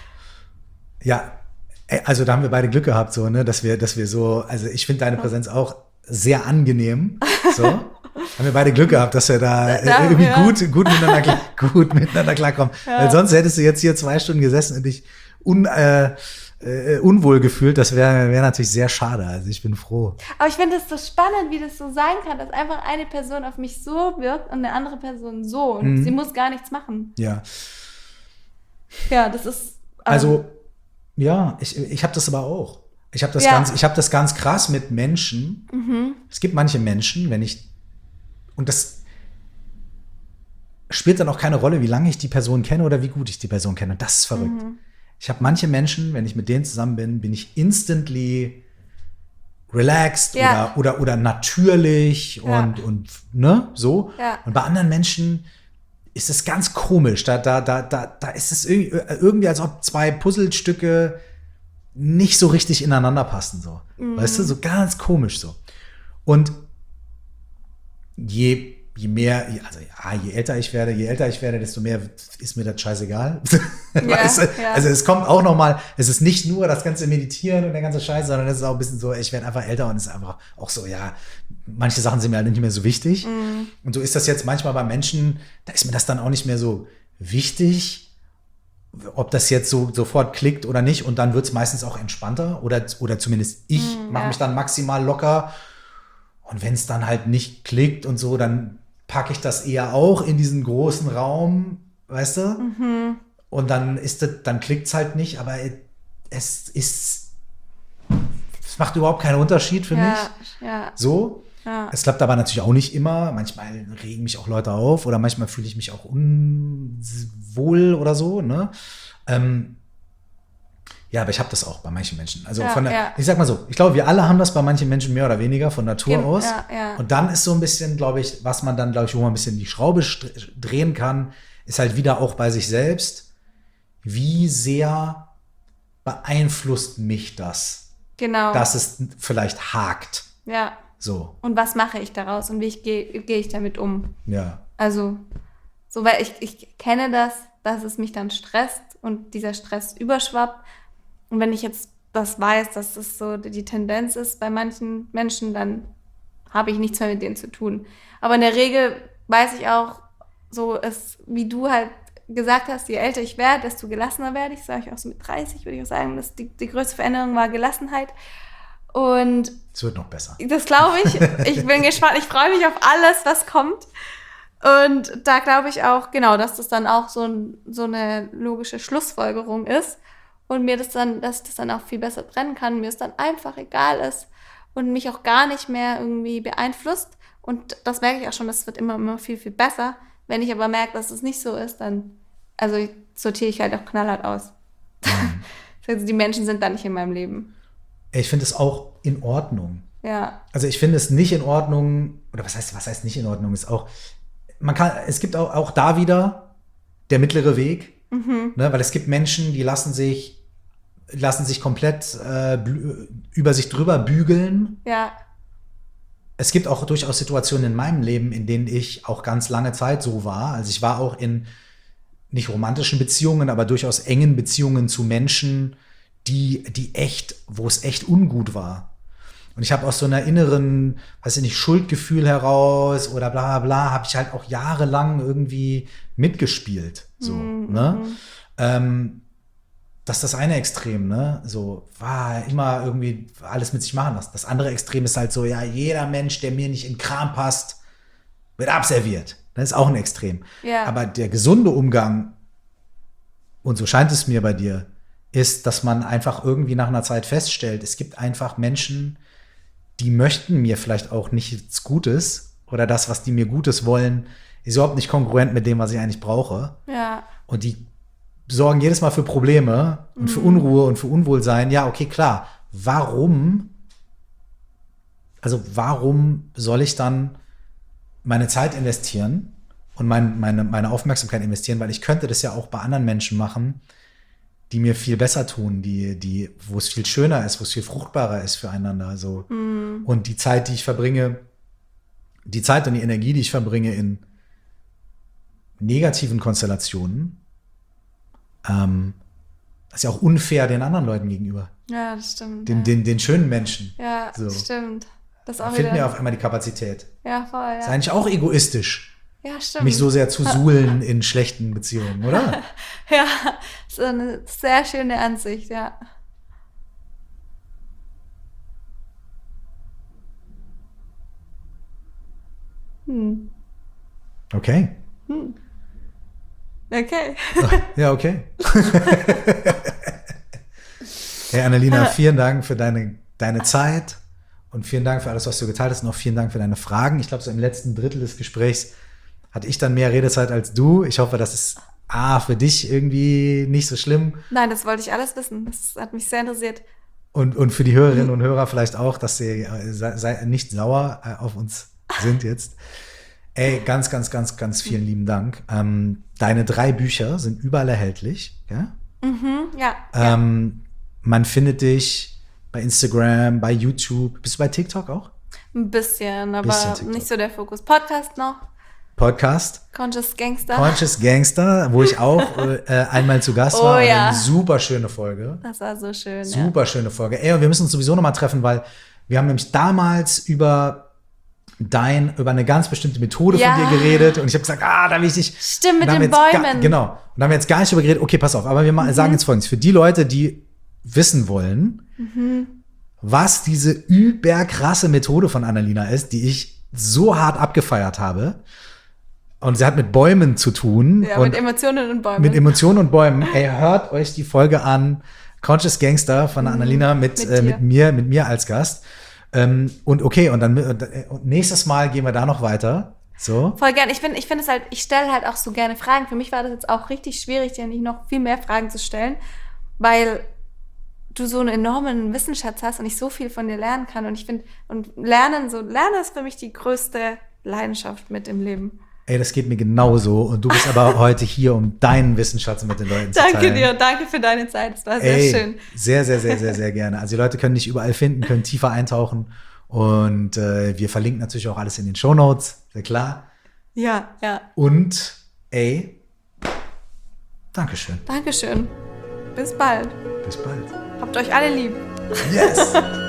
Ja, also da haben wir beide Glück gehabt, so, ne, dass wir, dass wir so, also ich finde deine Präsenz auch sehr angenehm, so. Haben wir beide Glück gehabt, dass wir da, da irgendwie ja. gut, gut, miteinander, gut miteinander klarkommen. Ja. Weil sonst hättest du jetzt hier zwei Stunden gesessen und dich un, äh, äh, unwohl gefühlt. Das wäre wär natürlich sehr schade. Also ich bin froh. Aber ich finde es so spannend, wie das so sein kann, dass einfach eine Person auf mich so wirkt und eine andere Person so. Und mhm. sie muss gar nichts machen. Ja. Ja, das ist... Ähm, also, ja, ich, ich habe das aber auch. Ich habe das, ja. ganz, ich hab das ganz krass mit Menschen. Mhm. Es gibt manche Menschen, wenn ich Und das spielt dann auch keine Rolle, wie lange ich die Person kenne oder wie gut ich die Person kenne. Und das ist verrückt. Mhm. Ich habe manche Menschen, wenn ich mit denen zusammen bin, bin ich instantly relaxed ja. oder, oder, oder natürlich ja. und, und ne, so. Ja. Und bei anderen Menschen ist es ganz komisch. Da, da, da, da, da ist es irgendwie, als ob zwei Puzzlestücke nicht so richtig ineinander passen. So. Mhm. Weißt du, so ganz komisch so. Und Je, je mehr, also ja, je älter ich werde, je älter ich werde, desto mehr ist mir das scheißegal. Ja, weißt du? Ja. Also es kommt auch noch mal, es ist nicht nur das ganze Meditieren und der ganze Scheiß, sondern es ist auch ein bisschen so, ich werde einfach älter und es ist einfach auch so, ja, manche Sachen sind mir halt nicht mehr so wichtig. Mhm. Und so ist das jetzt manchmal bei Menschen, da ist mir das dann auch nicht mehr so wichtig, ob das jetzt so sofort klickt oder nicht. Und dann wird es meistens auch entspannter oder, oder zumindest ich mhm, mache ja. mich dann maximal locker. Und wenn es dann halt nicht klickt und so, dann packe ich das eher auch in diesen großen Raum, weißt du? Mhm. Und dann ist das, dann klickt es halt nicht, aber es ist, es macht überhaupt keinen Unterschied für ja, mich. Ja. So. Ja. Es klappt aber natürlich auch nicht immer. Manchmal regen mich auch Leute auf oder manchmal fühle ich mich auch unwohl oder so, ne? Ähm, ja, aber ich habe das auch bei manchen Menschen. Also ja, von der, ja. ich sag mal so, ich glaube, wir alle haben das bei manchen Menschen mehr oder weniger von Natur ja, aus. Ja, ja. Und dann ist so ein bisschen, glaube ich, was man dann, glaube ich, wo man ein bisschen die Schraube drehen kann, ist halt wieder auch bei sich selbst. Wie sehr beeinflusst mich das? Genau. Dass es vielleicht hakt. Ja. So. Und was mache ich daraus und wie gehe geh ich damit um? Ja. Also, so, weil ich, ich kenne das, dass es mich dann stresst und dieser Stress überschwappt. Und wenn ich jetzt das weiß, dass das so die Tendenz ist bei manchen Menschen, dann habe ich nichts mehr mit denen zu tun. Aber in der Regel weiß ich auch, so ist, wie du halt gesagt hast, je älter ich werde, desto gelassener werde ich. Sage ich auch so mit dreißig, würde ich auch sagen, dass die, die größte Veränderung war Gelassenheit. Und es wird noch besser. Das glaube ich. Ich bin gespannt. Ich freue mich auf alles, was kommt. Und da glaube ich auch, genau, dass das dann auch so, ein, so eine logische Schlussfolgerung ist. Und mir das dann, dass ich das dann auch viel besser trennen kann, mir es dann einfach egal ist und mich auch gar nicht mehr irgendwie beeinflusst. Und das merke ich auch schon, das wird immer, immer viel, viel besser. Wenn ich aber merke, dass es nicht so ist, dann, also sortiere ich halt auch knallhart aus. Mhm. Also die Menschen sind dann nicht in meinem Leben. Ich finde es auch in Ordnung. Ja. Also ich finde es nicht in Ordnung, oder was heißt, was heißt nicht in Ordnung, ist auch, man kann, es gibt auch, auch da wieder der mittlere Weg, mhm. ne, weil es gibt Menschen, die lassen sich lassen sich komplett äh, über sich drüber bügeln. Ja. Es gibt auch durchaus Situationen in meinem Leben, in denen ich auch ganz lange Zeit so war. Also ich war auch in nicht romantischen Beziehungen, aber durchaus engen Beziehungen zu Menschen, die, die echt, wo es echt ungut war. Und ich habe aus so einer inneren, weiß ich nicht, Schuldgefühl heraus oder bla bla, habe ich halt auch jahrelang irgendwie mitgespielt. So, mhm. ne? Ähm, das ist das eine Extrem, ne? So, war immer irgendwie alles mit sich machen lassen. Das andere Extrem ist halt so, ja, jeder Mensch, der mir nicht in den Kram passt, wird abserviert. Das ist auch ein Extrem. Ja. Aber der gesunde Umgang, und so scheint es mir bei dir, ist, dass man einfach irgendwie nach einer Zeit feststellt, es gibt einfach Menschen, die möchten mir vielleicht auch nichts Gutes oder das, was die mir Gutes wollen, ist überhaupt nicht kongruent mit dem, was ich eigentlich brauche. Ja. Und die sorgen jedes Mal für Probleme und mhm. für Unruhe und für Unwohlsein. Ja, okay, klar. Warum, also warum soll ich dann meine Zeit investieren und mein, meine, meine Aufmerksamkeit investieren? Weil ich könnte das ja auch bei anderen Menschen machen, die mir viel besser tun, die, die, wo es viel schöner ist, wo es viel fruchtbarer ist füreinander. So. Mhm. Und die Zeit, die ich verbringe, die Zeit und die Energie, die ich verbringe in negativen Konstellationen, ähm, das ist ja auch unfair den anderen Leuten gegenüber. Ja, das stimmt. Den, ja. den, den schönen Menschen. Ja, so. das stimmt. Das Da fehlt mir auf einmal die Kapazität. Ja, voll, ja. Ist eigentlich auch egoistisch. Ja, stimmt. Mich so sehr zu suhlen in schlechten Beziehungen, oder? Ja, das ist eine sehr schöne Ansicht, ja. Hm. Okay. Hm. Okay. Ja, okay. Hey Annalena, vielen Dank für deine, deine Zeit und vielen Dank für alles, was du geteilt hast und auch vielen Dank für deine Fragen. Ich glaube, so im letzten Drittel des Gesprächs hatte ich dann mehr Redezeit als du. Ich hoffe, das ist A, für dich irgendwie nicht so schlimm. Nein, das wollte ich alles wissen. Das hat mich sehr interessiert. Und, und für die Hörerinnen und Hörer vielleicht auch, dass sie äh, sei, nicht sauer äh, auf uns sind jetzt. Ey, ganz, ganz, ganz, ganz vielen lieben Dank. Ähm, deine drei Bücher sind überall erhältlich, ja? Mhm, ja. Ähm, ja. Man findet dich bei Instagram, bei YouTube. Bist du bei TikTok auch? Ein bisschen, aber bisschen nicht so der Fokus. Podcast noch. Podcast. Conscious Gangster. Conscious Gangster, wo ich auch äh, einmal zu Gast oh, war. Ja. Eine super schöne Folge. Das war so schön. Super ja. schöne Folge. Ey, und wir müssen uns sowieso nochmal treffen, weil wir haben nämlich damals über dein, über eine ganz bestimmte Methode ja. von dir geredet und ich habe gesagt, ah, da will ich dich. Stimmt, mit den Bäumen. Gar, genau. Und da haben wir jetzt gar nicht drüber geredet. Okay, pass auf, aber wir mhm. sagen jetzt Folgendes. Für die Leute, die wissen wollen, mhm. was diese überkrasse Methode von Annalena ist, die ich so hart abgefeiert habe. Und sie hat mit Bäumen zu tun. Ja, und mit Emotionen und Bäumen. Mit Emotionen und Bäumen. Ey, hört euch die Folge an. Conscious Gangster von mhm. Annalena mit, mit, äh, mit mir, mit mir als Gast. Ähm, und okay, und dann und nächstes Mal gehen wir da noch weiter. So. Voll gern. Ich finde ich finde es halt, ich stelle halt auch so gerne Fragen. Für mich war das jetzt auch richtig schwierig, dir nicht noch viel mehr Fragen zu stellen, weil du so einen enormen Wissensschatz hast und ich so viel von dir lernen kann. Und ich finde, und Lernen, so Lernen ist für mich die größte Leidenschaft mit im Leben. Ey, das geht mir genauso. Und du bist aber heute hier, um deinen Wissensschatz mit den Leuten zu teilen. Danke dir, danke für deine Zeit. Das war sehr Ey, schön. Sehr, sehr, sehr, sehr, sehr gerne. Also die Leute können dich überall finden, können tiefer eintauchen. Und äh, wir verlinken natürlich auch alles in den Shownotes, sehr klar. Ja, ja. Und, ey, Dankeschön. Dankeschön. Bis bald. Bis bald. Habt euch alle lieb. Yes!